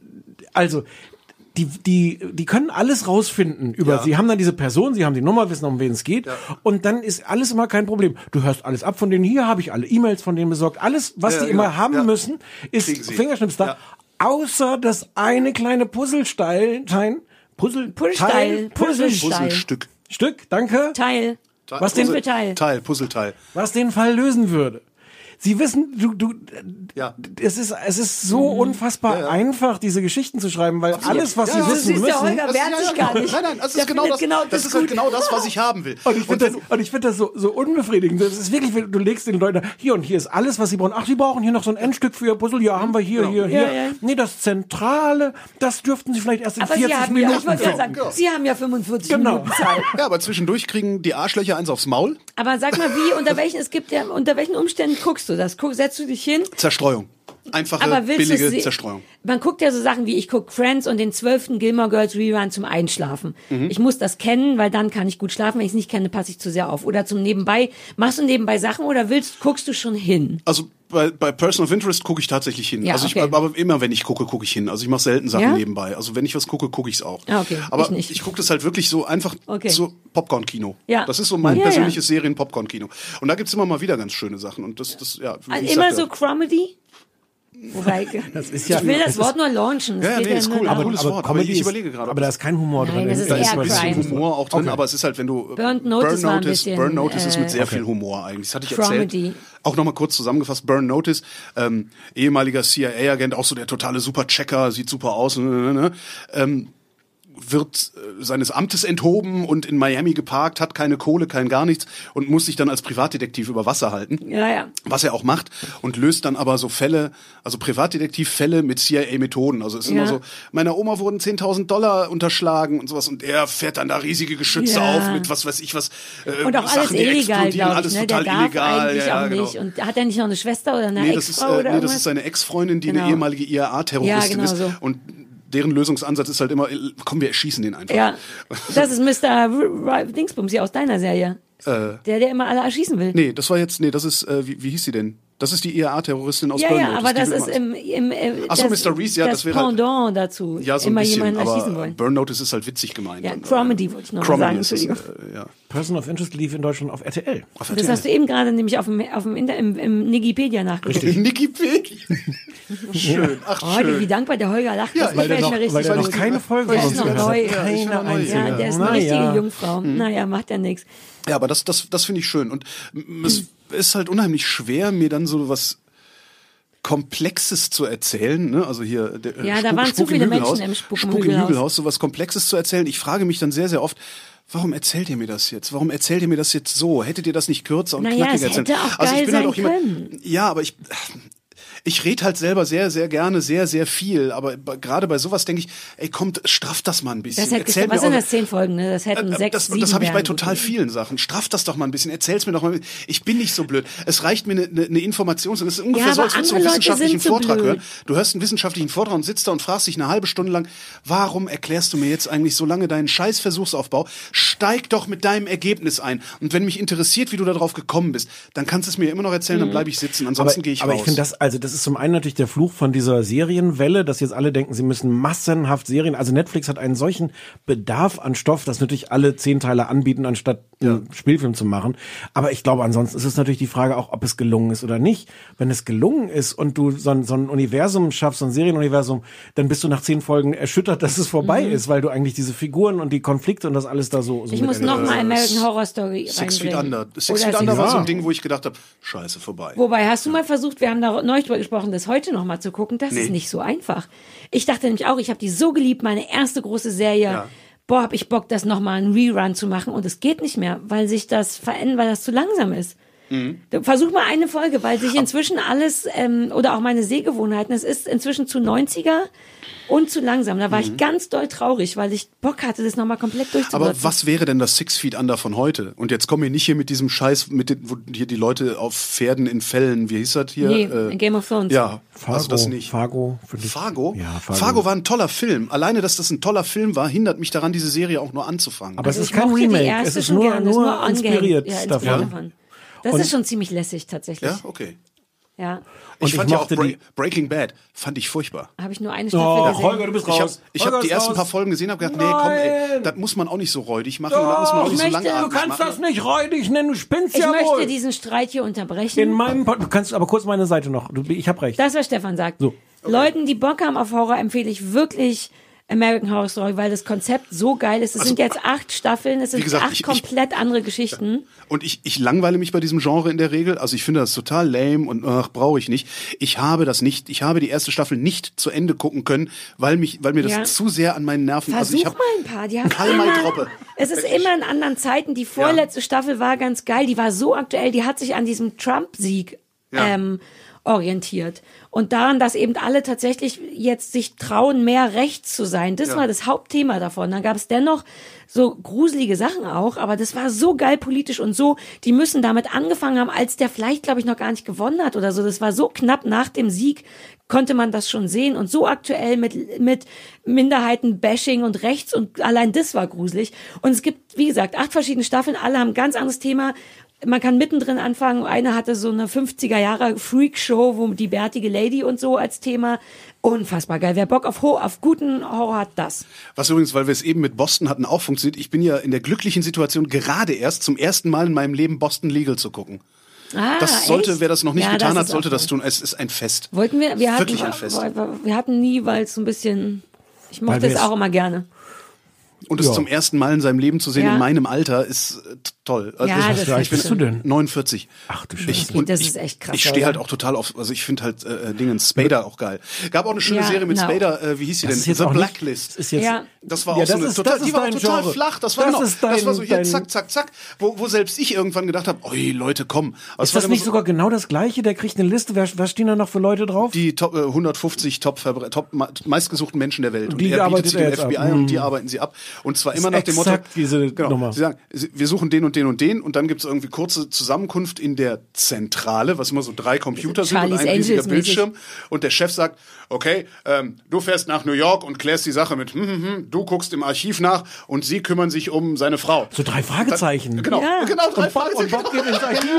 also, die, die, die können alles rausfinden über, Ja. sie haben dann diese Person, sie haben die Nummer, wissen, um wen es geht. Ja. Und dann ist alles immer kein Problem. Du hörst alles ab von denen, hier habe ich alle E-Mails von denen besorgt. Alles, was Ja, die genau. immer haben Ja. müssen, ist Kriegen sie. Fingerschnips da. Ja. Außer das eine kleine Puzzlestein, Puzzle, Puzzlesteil, Puzzlesteil. Puzzlestück. Stück, danke. Teil. Was den, Puzzle- Teil. Teil, Puzzleteil. was den Fall lösen würde. Sie wissen, du, du, Ja. es ist, es ist so unfassbar Ja, ja. einfach, diese Geschichten zu schreiben, weil alles, was Ja, sie ja, wissen siehst, der müssen. Holger Das ist- wehrt sich gar nicht. Nein, nein, das Der ist genau findet das, genau das das ist halt gut. genau das, was ich haben will. Und ich finde wenn das, und ich finde das so, so unbefriedigend. Das ist wirklich, du legst den Leuten, hier und hier ist alles, was sie brauchen. Ach, sie brauchen hier noch so ein Endstück für ihr Puzzle. Ja, haben wir hier, hier, hier. Ja, ja. Nee, das Zentrale, das dürften sie vielleicht erst in Aber Sie vierzig haben ja, ich Minuten wollte ja finden. sagen, Sie haben ja fünfundvierzig Genau. Minuten Zeit. Ja, aber zwischendurch kriegen die Arschlöcher eins aufs Maul. Aber sag mal, wie, unter welchen, es gibt ja, unter welchen Umständen guckst du das? Guck, setzt du dich hin? Zerstreuung. Einfache, Aber willst billige du sie- Zerstreuung. Man guckt ja so Sachen wie, ich guck Friends und den zwölften Gilmore Girls Rerun zum Einschlafen. Ich muss das kennen, weil dann kann ich gut schlafen. Wenn ich es nicht kenne, passe ich zu sehr auf. Oder zum Nebenbei. Machst du nebenbei Sachen oder willst, guckst du schon hin? Also bei, bei Person of Interest gucke ich tatsächlich hin. Ja, also ich, okay. aber immer wenn ich gucke, gucke ich hin. Also ich mache selten Sachen Ja? nebenbei. Also wenn ich was gucke, gucke ich es auch. Ah, okay. Aber Ich nicht. ich gucke das halt wirklich so einfach Okay. so Popcorn-Kino. Ja. Das ist so mein Ja, persönliches Serien-Popcorn-Kino. Und da gibt's immer mal wieder ganz schöne Sachen. Und das, das ja. wie Also ich immer sagte, so Comedy? Wobei, Das ist ja, ich will das es Wort nur launchen. Es Ja, ja, geht nee, ist nur cool, darum. aber cooles Wort. Aber Comedy ich ist- überlege gerade. Aber da ist kein Humor Nein, drin. das ist Da ist eher ein bisschen Crime. Humor auch drin, Okay. aber es ist halt, wenn du Burnt Notice war ein bisschen, Burn Notice ist mit sehr äh, viel Humor eigentlich. Das hatte ich Comedy. erzählt. Auch nochmal kurz zusammengefasst, Burn Notice, ähm, ehemaliger C I A-Agent, auch so der totale Superchecker, sieht super aus, ne, ne, ne, ähm, wird äh, seines Amtes enthoben und in Miami geparkt, hat keine Kohle, kein gar nichts und muss sich dann als Privatdetektiv über Wasser halten. Ja, ja. Was er auch macht und löst dann aber so Fälle, also Privatdetektivfälle mit C I A-Methoden. Also es ist Ja. immer so, meiner Oma wurden zehntausend Dollar unterschlagen und sowas und er fährt dann da riesige Geschütze Ja. auf mit was weiß ich was. Äh, Und auch alles Sachen, die illegal, explodieren, glaube ich. alles Ne? Der total darf illegal. eigentlich ja, ja, auch genau. nicht. Und hat er nicht noch eine Schwester oder eine Nee, das ist, Ex-Frau äh, oder nee, das irgendwas? ist seine Ex-Freundin, die Genau. eine ehemalige I A A-Terroristin Ja, genau ist. so. Und deren Lösungsansatz ist halt immer, komm, wir erschießen den einfach. Ja, das ist Mister R- R- Dingsbums hier aus deiner Serie. Äh, Der, der immer alle erschießen will. nee, das war jetzt, nee, das ist, äh, wie, wie hieß sie denn? Das ist die I A A-Terroristin aus ja, Burn ja, Notice, aber die das will ist immer- im, im äh, Ach so, das, Mister Reese, ja, das wäre halt- Pendant dazu. Ja, so ein immer bisschen, jemanden aber erschießen wollen. Burn Notice ist halt witzig gemeint. Ja, dann, Comedy äh, wollte ich noch mal Comedy sagen, ist es, Entschuldigung. äh, ja. Person of Interest lief in Deutschland auf R T L. Auf Das hast du eben gerade nämlich auf dem, auf dem Inter, im, im Nigipedia nachgeguckt. Nikipedia. Schön, ach Oh, schön. wie dankbar der Holger lacht. Ja, das weil gefällt der mir noch- richtig weil der gut. noch keine Folge Der von ist uns noch gehört neu. hat. Ja, ich bin noch Keine neu. einzige. Ja, der ist eine Na richtige ja. Jungfrau. Naja, macht ja nichts. Ja, aber das, das, das finde ich schön. Und m- es ist halt unheimlich schwer, mir dann so was Komplexes zu erzählen, ne? Also hier der äh, Ja, da Spuk- waren Spuk zu im viele Hügelhaus. Menschen im Spuk im Spuk im Hügelhaus. Hügelhaus, so was Komplexes zu erzählen. Ich frage mich dann sehr, sehr oft, warum erzählt ihr mir das jetzt? Warum erzählt ihr mir das jetzt so? Hättet ihr das nicht kürzer und Naja, knackiger es erzählen? hätte auch Also ich geil bin halt sein auch jemand, können. ja, aber ich ich rede halt selber sehr, sehr gerne, sehr, sehr viel. Aber bei- gerade bei sowas denke ich, ey, kommt, strafft das mal ein bisschen. Das hätte, Erzählt was mir sind auch- das, zehn Folgen, ne? Das hätten äh, sechs, das, sieben das habe ich bei werden total gut. vielen Sachen. Straff das doch mal ein bisschen, erzähl's mir doch mal. Ich bin nicht so blöd. Es reicht mir eine ne, ne Information. Das ist ungefähr Ja, so, als aber würdest du einen andere Leute wissenschaftlichen sind so Vortrag blöd. hören. Du hörst einen wissenschaftlichen Vortrag und sitzt da und fragst dich eine halbe Stunde lang, warum erklärst du mir jetzt eigentlich so lange deinen scheiß Versuchsaufbau? Steig doch mit deinem Ergebnis ein. Und wenn mich interessiert, wie du darauf gekommen bist, dann kannst du es mir immer noch erzählen, dann bleibe ich sitzen. Ansonsten gehe ich aber raus. ich finde das, also das ist zum einen natürlich der Fluch von dieser Serienwelle, dass jetzt alle denken, sie müssen massenhaft Serien, also Netflix hat einen solchen Bedarf an Stoff, dass natürlich alle zehn Teile anbieten, anstatt einen Spielfilm zu machen. Aber ich glaube, ansonsten ist es natürlich die Frage auch, ob es gelungen ist oder nicht. Wenn es gelungen ist und du so ein, so ein Universum schaffst, so ein Serienuniversum, dann bist du nach zehn Folgen erschüttert, dass es vorbei Mhm. ist, weil du eigentlich diese Figuren und die Konflikte und das alles da so, so Ich muss noch mal American Horror Story Six Feet reinbringen. Under. Six Oder Feet Under war so ein Ja. Ding, wo ich gedacht habe, scheiße, vorbei. Wobei, hast du mal versucht, wir haben da neulich drüber gesprochen, das heute noch mal zu gucken, das Nee. ist nicht so einfach. Ich dachte nämlich auch, ich habe die so geliebt, meine erste große Serie. Ja. Boah, hab ich Bock, das noch mal einen Rerun zu machen und es geht nicht mehr, weil sich das verändert, weil das zu langsam ist. Mhm. Versuch mal eine Folge, weil sich inzwischen alles, ähm, oder auch meine Sehgewohnheiten, es ist inzwischen zu neunziger und zu langsam. Da war Mhm. ich ganz doll traurig, weil ich Bock hatte, das nochmal komplett durchzubringen. Aber was wäre denn das Six Feet Under von heute? Und jetzt kommen wir nicht hier mit diesem Scheiß, mit den, wo hier die Leute auf Pferden in Fällen, wie hieß das hier? Nee, äh, Game of Thrones. Ja, Fargo, also das nicht. Fargo. Fargo? Ja, Fargo. Fargo war ein toller Film. Alleine, dass das ein toller Film war, hindert mich daran, diese Serie auch nur anzufangen. Aber Also es ist ich kein mochte die Remake, erste es ist schon nur, gern, das nur ist nur inspiriert angehängt. Ja, davon. inspiriert davon. Das Und- ist schon ziemlich lässig tatsächlich. Ja, okay. Ja. Ich ich fand ja auch mochte Bra die- Breaking Bad, fand ich furchtbar. Habe ich nur eine Staffel Oh, gesehen. Holger, du bist Ich habe raus. ich hab Holger die ist ersten raus. paar Folgen gesehen und habe gedacht, nee, komm, ey, das muss man auch nicht so räudig machen, und das muss man auch Doch, nicht so ich möchte- langatmig Du kannst machen. das nicht räudig nennen, du spinnst Ich ja möchte wohl. diesen Streit hier unterbrechen. In meinem Pod du kannst aber kurz meine Seite noch. Du, ich habe recht. Das, was Stefan sagt. So. Leuten, die Bock haben auf Horror, empfehle ich wirklich American Horror Story, weil das Konzept so geil ist. Es Also, sind jetzt acht Staffeln, es sind wie gesagt, acht ich- ich- komplett andere Geschichten. Und ich, ich langweile mich bei diesem Genre in der Regel. Also ich finde das total lame und ach, brauche ich nicht. Ich habe das nicht, ich habe die erste Staffel nicht zu Ende gucken können, weil mich, weil mir das Ja. zu sehr an meinen Nerven. Versuch also ich hab, mal ein paar. Die haben Karl-May-Troppe. immer, es ist immer in anderen Zeiten. Die vorletzte Staffel war ganz geil. Die war so aktuell. Die hat sich an diesem Trump-Sieg Ja. ähm, orientiert. Und daran, dass eben alle tatsächlich jetzt sich trauen, mehr rechts zu sein. Das Ja. war das Hauptthema davon. Dann gab es dennoch so gruselige Sachen auch, aber das war so geil politisch und so, die müssen damit angefangen haben, als der vielleicht, glaube ich, noch gar nicht gewonnen hat oder so. Das war so knapp nach dem Sieg, konnte man das schon sehen und so aktuell mit, mit Minderheiten-Bashing und rechts und allein das war gruselig. Und es gibt, wie gesagt, acht verschiedene Staffeln, alle haben ein ganz anderes Thema. Man kann mittendrin anfangen. Eine hatte so eine fünfziger Jahre Freak-Show, wo die bärtige Lady und so als Thema. Unfassbar geil. Wer Bock auf, Ho auf guten Horror hat, das. Was übrigens, weil wir es eben mit Boston hatten, auch funktioniert. Ich bin ja in der glücklichen Situation, gerade erst zum ersten Mal in meinem Leben Boston Legal zu gucken. Ah, Das sollte, echt? wer das noch nicht Ja, getan das hat, ist sollte auch das toll. tun. Es ist ein Fest. Wollten wir, wir hatten, Wirklich ein Fest. wir hatten nie, weil es so ein bisschen, ich mochte wir es es- auch immer gerne. Und es Ja. zum ersten Mal in seinem Leben zu sehen, Ja. in meinem Alter, ist äh, t- toll. Also Ja, ich, das ich ist bin echt bist du denn? neunundvierzig. Ach du Ich, Scheiße. und Das ich, ist echt krass, Ich stehe oder? halt auch total auf, also ich finde halt äh, Dingen Spader auch geil. Gab auch eine schöne Ja, Serie mit genau. Spader, äh, wie hieß sie Das denn? ist jetzt The auch nicht- Blacklist. das ist jetzt- Ja. Das war Ja, auch so das eine ist- total, das die ist war auch dein total Genre. flach. Das war Das genau, ist dein- das war so hier dein- zack, zack, zack, wo, wo selbst ich irgendwann gedacht habe, oi Leute, komm. Also es Ist war das immer nicht so, sogar genau das Gleiche? Der kriegt eine Liste. Wer, was stehen da noch für Leute drauf? die Top, äh, hundertfünfzig Top, Top me- meistgesuchten Menschen der Welt. Und Die er arbeitet bietet sie er dem jetzt F B I ab. und Hm. die arbeiten sie ab. Und zwar immer Ist nach dem Motto, exakt diese genau, Nummer. sie sagen, sie- wir suchen den und den und den und dann gibt es irgendwie kurze Zusammenkunft in der Zentrale, was immer so drei Computer sind und Charlie's ein riesiger Angels mäßig. Bildschirm. Und der Chef sagt, okay, ähm, du fährst nach New York und klärst die Sache mit, hm, hm, hm, du guckst im Archiv nach und sie kümmern sich um seine Frau. So drei Fragezeichen. Dann, genau, Ja. genau, drei Und Bob, und Fragezeichen. Bob geht ins Archiv.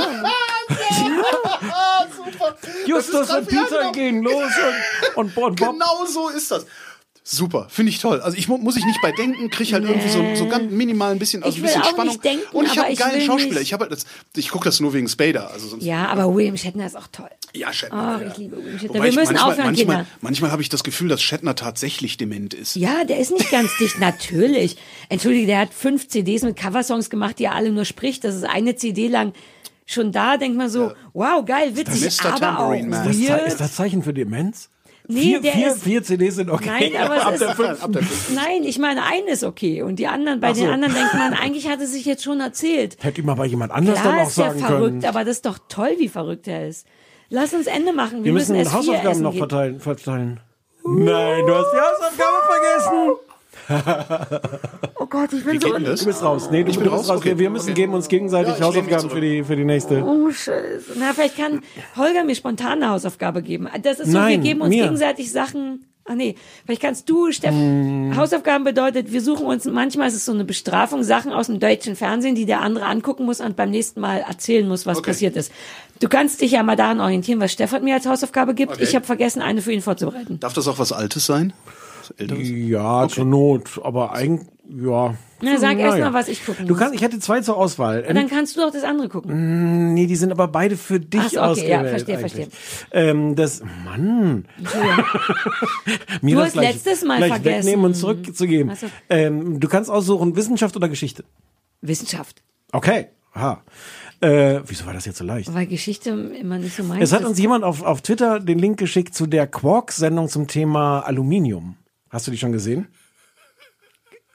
Ah, super. Justus Das ist und drei- ja, Peter genau. gehen los und, und, und Bob. Genau so ist das. Super, finde ich toll. Also ich mu muss ich nicht bei denken, kriege halt irgendwie so, so ganz minimal ein bisschen, also Ich ein bisschen will auch Spannung. nicht denken, und ich habe aber einen ich geilen will Schauspieler. nicht- Ich habe halt das, ich gucke das nur wegen Spader. Also sonst, Ja, aber William Shatner ist auch toll. ja, Shatner. Oh, ja. ich liebe William Shatner. Wobei Wir ich müssen manchmal, aufhören, manchmal, Kinder. manchmal habe ich das Gefühl, dass Shatner tatsächlich dement ist. Ja, der ist nicht ganz dicht, natürlich. Entschuldige, der hat fünf C Ds mit Coversongs gemacht, die er alle nur spricht. Das ist eine C D lang. Schon da denkt man so, wow, geil, witzig, Mister aber auch Tambourine Man. Ist das, Ze- weird. ist das Zeichen für Demenz? Nee, vier, der vier, ist- vier C Ds sind okay. Nein, aber ab es der ist, fünften. nein, ich meine, eine ist okay. Und die anderen, bei Ach so. den anderen denkt man, eigentlich hat es sich jetzt schon erzählt. Hätte ihm aber jemand anders dann Klar auch ist der sagen verrückt, können. aber das ist doch toll, wie verrückt er ist. Lass uns Ende machen. Wir, Wir müssen S vier Hausaufgaben essen noch gehen. verteilen, verteilen. Nein, du hast die Hausaufgabe vergessen. Oh Gott, ich bin Wie so... geht denn das? Du bist raus. Nee, du, Ich du bin bist raus? raus. Okay. Wir müssen Okay. geben uns gegenseitig Ja, ich lehne mich Hausaufgaben für die, für die nächste. Oh, Scheiße. Na, vielleicht kann Holger mir spontan eine Hausaufgabe geben. Das ist so, Nein, wir geben uns mir. gegenseitig Sachen... Ach nee, vielleicht kannst du, Steffen, Mm. Hausaufgaben bedeutet, wir suchen uns, manchmal ist es so eine Bestrafung, Sachen aus dem deutschen Fernsehen, die der andere angucken muss und beim nächsten Mal erzählen muss, was Okay. passiert ist. Du kannst dich ja mal daran orientieren, was Stefan mir als Hausaufgabe gibt. Okay. Ich habe vergessen, eine für ihn vorzubereiten. Darf das auch was Altes sein? Was Älteres? Ja, zur Not. Aber eigentlich, ja. Na, sag Naja. erst mal, was ich gucken Du muss. kannst, ich hätte zwei zur Auswahl. Und dann kannst du auch das andere gucken. Nee, die sind aber beide für dich Ach so, okay, ausgewählt. ja, verstehe, eigentlich. verstehe. Ähm, das, Mann. Mir Du das hast gleich, letztes Mal gleich vergessen. wegnehmen und zurückzugeben. Ach so. Ähm, du kannst aussuchen, Wissenschaft oder Geschichte. Wissenschaft. Okay. Aha. Äh, wieso war das jetzt so leicht? Weil Geschichte immer nicht so meins Es hat ist. uns jemand auf, auf Twitter den Link geschickt zu der Quark-Sendung zum Thema Aluminium. Hast du die schon gesehen?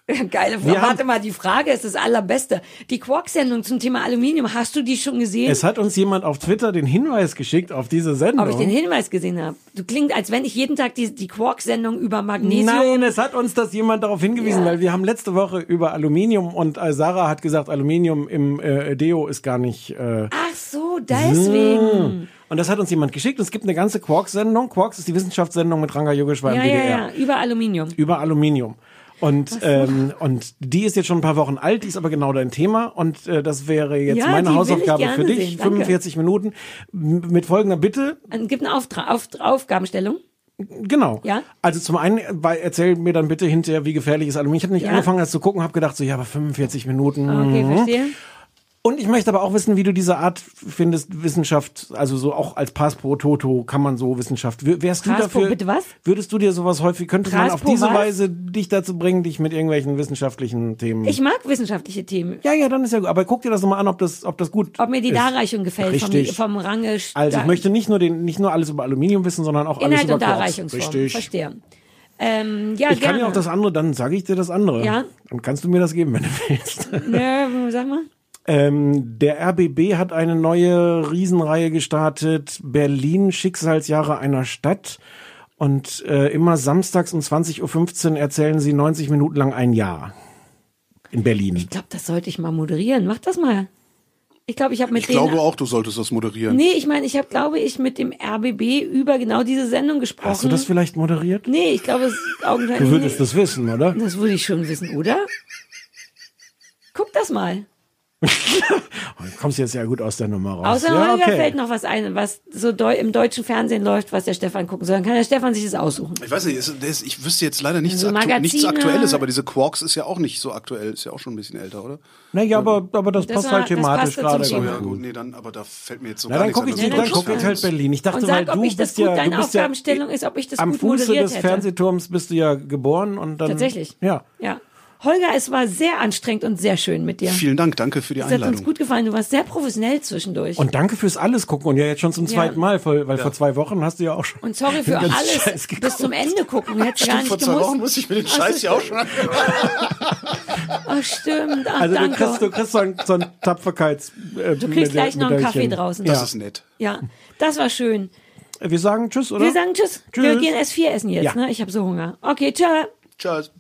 Geile Frage. Warte mal, die Frage ist das Allerbeste. Die Quark-Sendung zum Thema Aluminium, hast du die schon gesehen? Es hat uns jemand auf Twitter den Hinweis geschickt auf diese Sendung. Ob ich den Hinweis gesehen habe. Du klingst, als wenn ich jeden Tag die, die Quark-Sendung über Magnesium... Nein, es hat uns das jemand darauf hingewiesen, Ja. weil wir haben letzte Woche über Aluminium und äh, Sarah hat gesagt, Aluminium im äh, Deo ist gar nicht... Äh, Ach so, deswegen. Und das hat uns jemand geschickt. Es gibt eine ganze Quarks-Sendung. Quarks ist die Wissenschaftssendung mit Ranga Yogeshwar Ja, im D D R. ja, ja, über Aluminium. Über Aluminium. Und, ähm, und die ist jetzt schon ein paar Wochen alt, die ist aber genau dein Thema. Und äh, das wäre jetzt Ja, die meine will Hausaufgabe ich für gerne dich. sehen. Danke. fünfundvierzig Minuten m- mit folgender Bitte. Es gibt eine Auftra- Auf- Aufgabenstellung. Genau. Ja. Also zum einen, weil, erzähl mir dann bitte hinterher, wie gefährlich ist Aluminium. Ich habe nicht Ja. angefangen, das zu gucken, habe gedacht, so ja, aber fünfundvierzig Minuten. Okay, mhm. verstehe. Und ich möchte aber auch wissen, wie du diese Art findest, Wissenschaft, also so auch als Pass pro Toto kann man so Wissenschaft. W- Wärst du Pass pro dafür? bitte was? Würdest du dir sowas häufig, könnte man Pass auf pro diese was? Weise dich dazu bringen, dich mit irgendwelchen wissenschaftlichen Themen. Ich mag wissenschaftliche Themen. ja, ja, dann ist ja gut. Aber guck dir das nochmal an, ob das, ob das gut Ob mir die ist. Darreichung gefällt vom, Richtig. vom Range. Also ich möchte nicht nur den, nicht nur alles über Aluminium wissen, sondern auch alles Inhalt über und Quarks. Darreichungsform. Richtig. Verstehe. Ähm, ja, Ich gerne. kann ja auch das andere, dann sage ich dir das andere. Ja. Dann kannst du mir das geben, wenn du willst. Ne, sag mal. Ähm, der R B B hat eine neue Riesenreihe gestartet. Berlin, Schicksalsjahre einer Stadt. Und äh, immer samstags um zwanzig Uhr fünfzehn erzählen sie neunzig Minuten lang ein Jahr. In Berlin. Ich glaube, das sollte ich mal moderieren. Mach das mal. Ich glaube, ich habe mit Ich denen... glaube auch, du solltest das moderieren. Nee, ich meine, ich habe, glaube ich, mit dem R B B über genau diese Sendung gesprochen. Hast du das vielleicht moderiert? Nee, ich glaube, es ist augenscheinlich... Du würdest das wissen, oder? Das würde ich schon wissen, oder? Guck das mal. Du kommst jetzt ja gut aus der Nummer raus. Außer ja, Holger okay. fällt noch was ein, was so deu im deutschen Fernsehen läuft, was der Stefan gucken soll. Dann kann der Stefan sich das aussuchen. Ich weiß nicht, es- das- ich wüsste jetzt leider nichts, Also aktu Magazine. nichts Aktuelles, aber diese Quarks ist ja auch nicht so aktuell, ist ja auch schon ein bisschen älter, oder? Naja, aber, aber das, Das passt war- halt das thematisch passte zum gerade. Thema. ganz Ja, gut. gut, nee, dann, aber da fällt mir jetzt so Na, gar dann nichts gucke an. ich, Nee, dann dann guck guck ich halt ich. Berlin. Ich dachte, Und weil sag, du ob ich das bist ja, gut, deine du bist ja Aufgabenstellung ist, ob ich das am gut Fuße moderiert des hätte. Fernsehturms bist du ja geboren und dann Tatsächlich. Ja. Ja. Holger, es war sehr anstrengend und sehr schön mit dir. Vielen Dank, danke für die Es hat uns Einladung. gut gefallen. Du warst sehr professionell zwischendurch. Und danke fürs alles gucken und ja jetzt schon zum Ja. zweiten Mal, weil, weil vor zwei Wochen hast du ja auch schon. Und sorry für den ganzen alles Scheiß geguckt. bis zum Ende gucken. Hättest du gar Stimmt, vor nicht zwei gemusst. Wochen muss ich mir den Ach so, Scheiß ja auch schon Ach, stimmt. Ach, Also du danke. kriegst, du kriegst so ein, so ein Tapferkeits. Äh, Du kriegst gleich noch einen Kaffee Medaillchen. draußen. Das Ja. ist nett. Ja, das war schön. Wir sagen Tschüss, oder? Wir sagen Tschüss. Tschüss. Wir gehen S vier essen jetzt. Ja. Ne? Ich habe so Hunger. Okay, ciao. Tschüss.